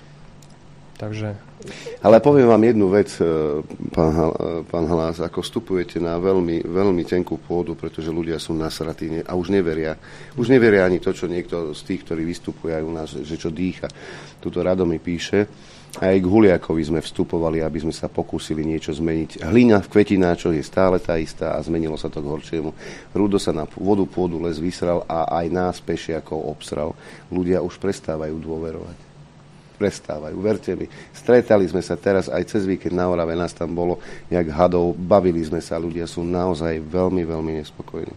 Takže... Ale poviem vám jednu vec, pán, pán Halás, ako vstupujete na veľmi, veľmi tenkú pôdu, pretože ľudia sú nasratí a už neveria. Už neveria ani to, čo niekto z tých, ktorí vystupujú aj u nás, že čo dýcha. Tuto Rado mi píše. Aj k Huliakovi sme vstupovali, aby sme sa pokúsili niečo zmeniť. Hlina v kvetináčoch je stále tá istá a zmenilo sa to k horšiemu. Rudo sa na vodu pôdu les vysral a aj nás pešiakov obsral. Ľudia už prestávajú dôverovať. Prestávajú, verte mi. Stretali sme sa teraz aj cez víkend na Orave, nás tam bolo jak hadov, bavili sme sa, ľudia sú naozaj veľmi, veľmi nespokojní.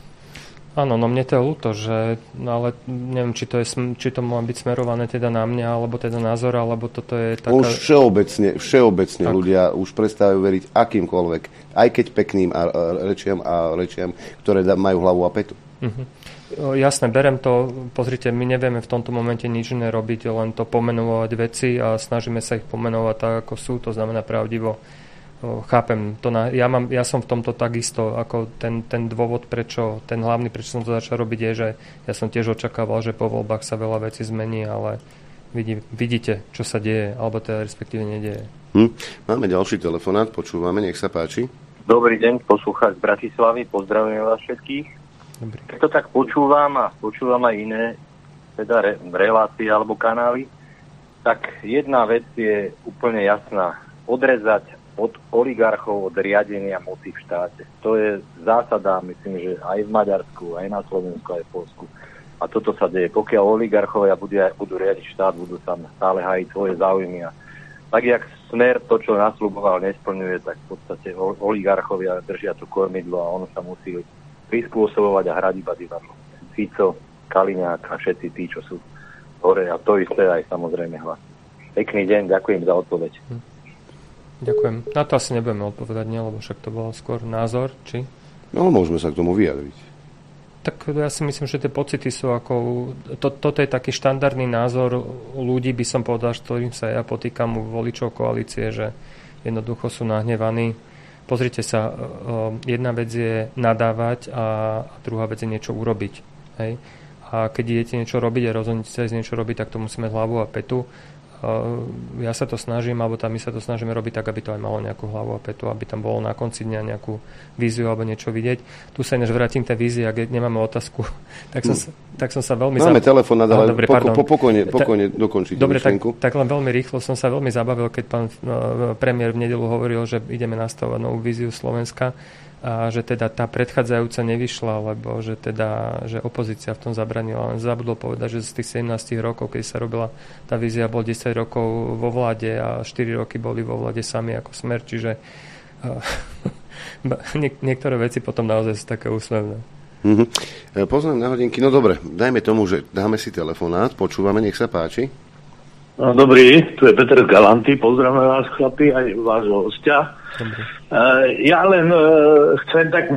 Áno, no mne to je ľúto, že, no ale neviem, či to, je, či to má byť smerované teda na mňa, alebo teda názor, alebo toto je taká... Už všeobecne, všeobecne ľudia už prestávajú veriť akýmkoľvek, aj keď pekným a, a rečiam a rečiam, ktoré majú hlavu a petu. Mhm. Jasné, berem to, pozrite, my nevieme v tomto momente nič iné robiť, len to pomenovať veci a snažíme sa ich pomenovať tak, ako sú, to znamená pravdivo. Chápem to, na, ja, mám, ja som v tomto takisto, ako ten, ten dôvod, prečo, ten hlavný, prečo som to začal robiť, je, že ja som tiež očakával, že po voľbách sa veľa vecí zmení, ale vidí, vidíte, čo sa deje, alebo teda respektíve nedieje. Hm. Máme ďalší telefonát, počúvame, nech sa páči. Dobrý deň, poslúchať z Bratislavy, pozdravujem vás všetkých. Dobrý. Keď to tak počúvam a počúvam aj iné teda re, relácie alebo kanály, tak jedna vec je úplne jasná. Odrezať od oligarchov, od riadenia moci v štáte. To je zásada, myslím, že aj v Maďarsku, aj na Slovensku, aj v Poľsku. A toto sa deje. Pokiaľ oligarchovia budú, budú riadiť štát, budú sa stále hájiť svoje záujmy. A tak, jak Smer to, čo nasľuboval, nesplňuje, tak v podstate oligarchovia držia to kormidlo a ono sa musí prispôsobovať a hrať iba divadlo. Fico, Kaliňák a všetci tí, čo sú hore, a to isté aj samozrejme Hlas. Pekný deň, ďakujem za odpoveď. Hm. Ďakujem. Na to asi nebudeme odpovedať, nie, lebo však to bol skôr názor, či? No, môžeme sa k tomu vyjadriť. Tak ja si myslím, že tie pocity sú ako... To, toto je taký štandardný názor ľudí, by som povedal, s ktorým sa ja potýkam u voličov koalície, že jednoducho sú nahnevaní. Pozrite sa, jedna vec je nadávať a druhá vec je niečo urobiť. Hej? A keď idete niečo robiť a rozhodnete sa ísť niečo robiť, tak to musíme hlavu a petu. Ja sa to snažím, alebo tam my sa to snažíme robiť tak, aby to aj malo nejakú hlavu a petu, aby tam bolo na konci dňa nejakú víziu alebo niečo vidieť. Tu sa ináč vrátim k tej vízii, ak nemáme otázku, tak som, hmm. tak som sa veľmi... Máme zav... telefón, ale dobre, poko, po, pokojne, pokojne Ta, dokončíte dobre, myšlienku. Tak, tak len veľmi rýchlo som sa veľmi zabavil, keď pán no, premiér v nedeľu hovoril, že ideme nastavovať novú víziu Slovenska a že teda tá predchádzajúca nevyšla, lebo že teda, že opozícia v tom zabranila. Len zabudol povedať, že z tých sedemnásť rokov, keď sa robila tá vízia, bol desať rokov vo vláde a štyri roky boli vo vláde sami ako Smer, čiže uh, niek- niektoré veci potom naozaj sú také úsmevné. Mm-hmm. Poznám na hodinky, no dobre, dajme tomu, že dáme si telefonát, počúvame, nech sa páči. No, dobrý, tu je Peter Galanty, pozdravím vás chlapi, aj vášho hostia. Uh, ja len uh, chcem takú,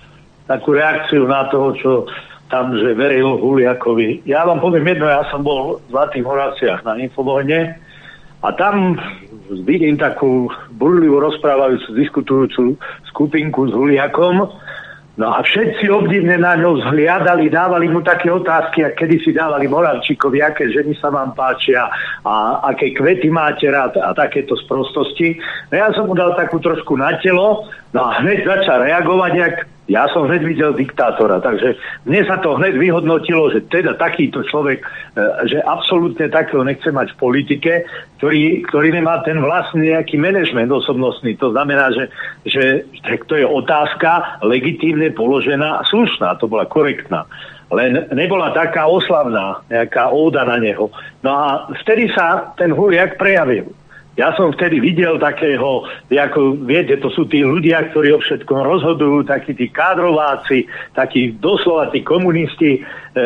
takú reakciu na toho, čo tam, že veril Huliakovi. Ja vám poviem jedno, ja som bol v Zlatých Moravciach na Infovojne a tam vidím takú burlivo rozprávajúcu, diskutujúcu skupinku s Huliakom. No a všetci obdivne na ňo zhliadali, dávali mu také otázky, a kedy si dávali Moravčíkovi, aké ženy sa vám páčia a aké kvety máte rád a takéto sprostosti. No ja som mu dal takú trošku na telo, no a hneď začal reagovať, jak ja som hneď videl diktátora, takže mne sa to hneď vyhodnotilo, že teda takýto človek, že absolútne takého nechce mať v politike, ktorý, ktorý nemá ten vlastný nejaký manažment osobnostný. To znamená, že, že to je otázka legitímne položená a slušná, to bola korektná. Len nebola taká oslavná, nejaká óda na neho. No a vtedy sa ten Huliak prejavil. Ja som vtedy videl takého, ako viete, to sú tí ľudia, ktorí o všetkom rozhodujú, takí tí kádrováci, takí doslova tí komunisti, e,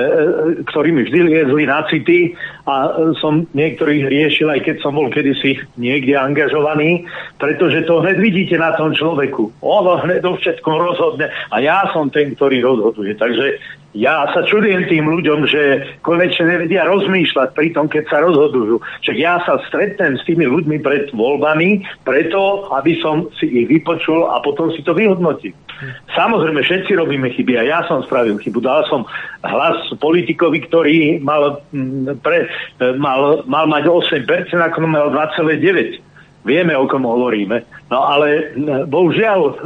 ktorí mi vždy liezli na city a som niektorých riešil, aj keď som bol kedysi niekde angažovaný, pretože to hneď vidíte na tom človeku. Ono hneď o všetkom rozhodne a ja som ten, ktorý rozhoduje. Takže ja sa čudujem tým ľuďom, že konečne nevedia rozmýšľať pri tom, keď sa rozhodujú. Však ja sa stretnem s tými ľuďmi pred voľbami preto, aby som si ich vypočul a potom si to vyhodnotil. Samozrejme, všetci robíme chyby a ja som spravil chybu. Dal som hlas politikovi, ktorý mal, pre, mal, mal mať osem percent, ako mal dva celé deväť. Vieme, o kom hovoríme. No ale bohužiaľ e,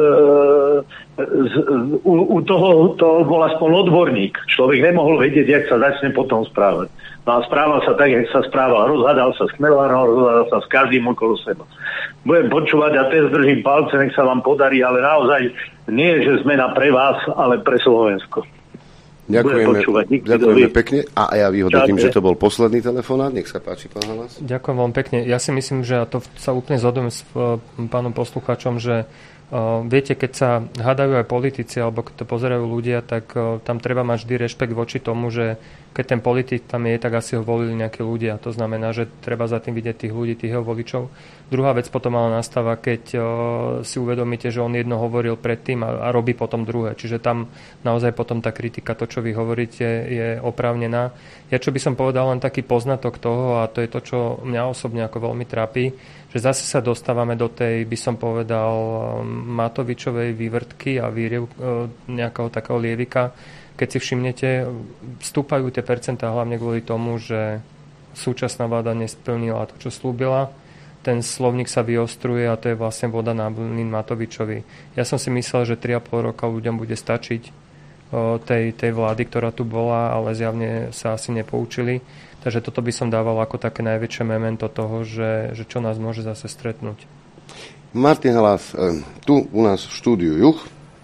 z, u, u toho to bol aspoň odborník. Človek nemohol vedieť, jak sa začne potom správať. No a správal sa tak, jak sa správal. Rozhádal sa s Chmelárom, rozhádal sa s každým okolo seba. Budem počúvať a teraz držím palce, nech sa vám podarí, ale naozaj nie je, že zmena pre vás, ale pre Slovensko. Ďakujeme, ďakujeme pekne a ja vyhodnotím, že to bol posledný telefonát. Nech sa páči, pán Halas. Ďakujem vám pekne. Ja si myslím, že a to sa úplne zhodujem s uh, pánom poslucháčom, že uh, viete, keď sa hádajú aj politici alebo keď to pozerajú ľudia, tak uh, tam treba mať vždy rešpekt voči tomu, že keď ten politik tam je, tak asi ho volili nejakí ľudia. To znamená, že treba za tým vidieť tých ľudí, tých jeho voličov. Druhá vec potom ale nastáva, keď uh, si uvedomíte, že on jedno hovoril predtým a, a robí potom druhé. Čiže tam naozaj potom tá kritika, to, čo vy hovoríte, je oprávnená. Ja čo by som povedal, len taký poznatok toho, a to je to, čo mňa osobne ako veľmi trápi, že zase sa dostávame do tej, by som povedal, Matovičovej vývrtky a výriev uh, nejakého takého lievika. Keď si všimnete, vstúpajú tie percentá hlavne kvôli tomu, že súčasná vláda nesplnila to, čo slúbila. Ten slovník sa vyostruje a to je vlastne voda na mlyn Matovičovi. Ja som si myslel, že tri a pol roka ľuďom bude stačiť o, tej, tej vlády, ktorá tu bola, ale zjavne sa asi nepoučili. Takže toto by som dával ako také najväčšie memento toho, že, že čo nás môže zase stretnúť. Martin Halas, tu u nás v štúdiu Juh,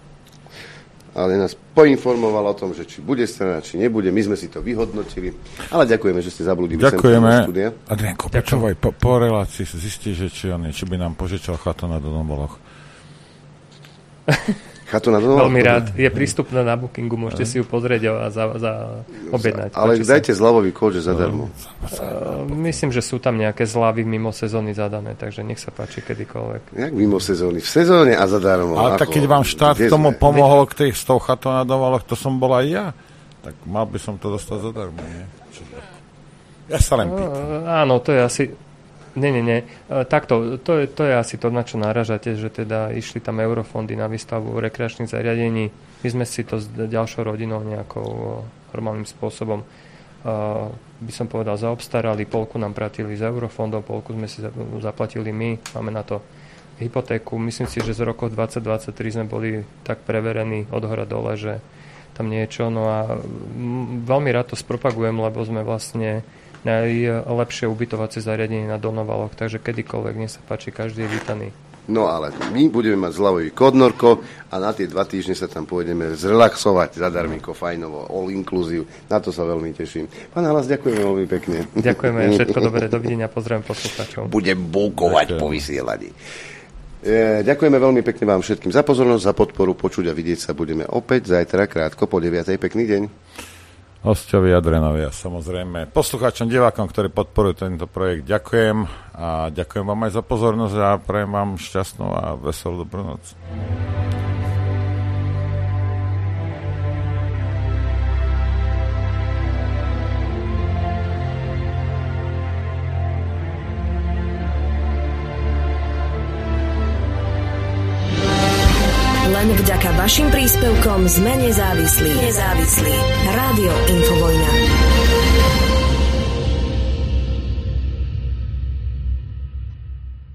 ale nás poinformoval o tom, že či bude strana, či nebude. My sme si to vyhodnotili. Ale ďakujeme, že ste zablúdili sem do štúdia. Adrianko, počúvaj, po, po relácii zistí, že či, on, či by nám požičal chatu na Donomoloch. Chatu na Donovalok? Veľmi rád. Je prístupná na Bookingu, môžete si ju pozrieť a za, za objednať. Ale dajte zľavový kód, že zadarmo. Uh, myslím, že sú tam nejaké zľavy mimo sezóny zadané, takže nech sa páči kedykoľvek. Jak mimo sezóny? V sezóne a zadarmo. Ale tak keď vám štát k tomu pomohol k tých sto chatov na Donovalok, to som bol aj ja. Tak mal by som to dostať zadarmo, nie? Ja sa len pýtam. Uh, áno, to je asi... Nie, nie, nie. E, takto, to je, to je asi to, na čo náražate, že teda išli tam eurofondy na výstavbu rekreačných zariadení. My sme si to s ďalšou rodinou nejakou normálnym spôsobom, e, by som povedal, zaobstarali. Polku nám pratili z eurofondov, polku sme si zaplatili my. Máme na to hypotéku. Myslím si, že z roku dvadsať dvadsaťtri sme boli tak preverení od hora dole, že tam niečo. No a m, veľmi rád to spropagujem, lebo sme vlastne najlepšie ubytovacie zariadenie na Donovaloch, takže kedykoľvek, nech sa páči, každý je vítaný. No ale my budeme mať zľavový kód Norko a na tie dva týždne sa tam pôjdeme zrelaxovať zadarmíko, fajnovo, all inclusive. Na to sa veľmi teším. Pán Halas, ďakujeme veľmi pekne. Ďakujeme, všetko dobré, dovidenia, pozdravujem poslucháčov. Budem búkovať po vysielaní. E, ďakujeme veľmi pekne vám všetkým za pozornosť, za podporu, počuť a vidieť sa budeme opäť zajtra krátko po deviatej. Pekný deň. Hosťovi Adrenovia, samozrejme. Poslucháčom, divákom, ktorí podporujú tento projekt, ďakujem a ďakujem vám aj za pozornosť a prajem vám šťastnú a veselú dobrú noc. Len vďaka vašim príspevkom sme nezávislí. Nezávislí. Rádio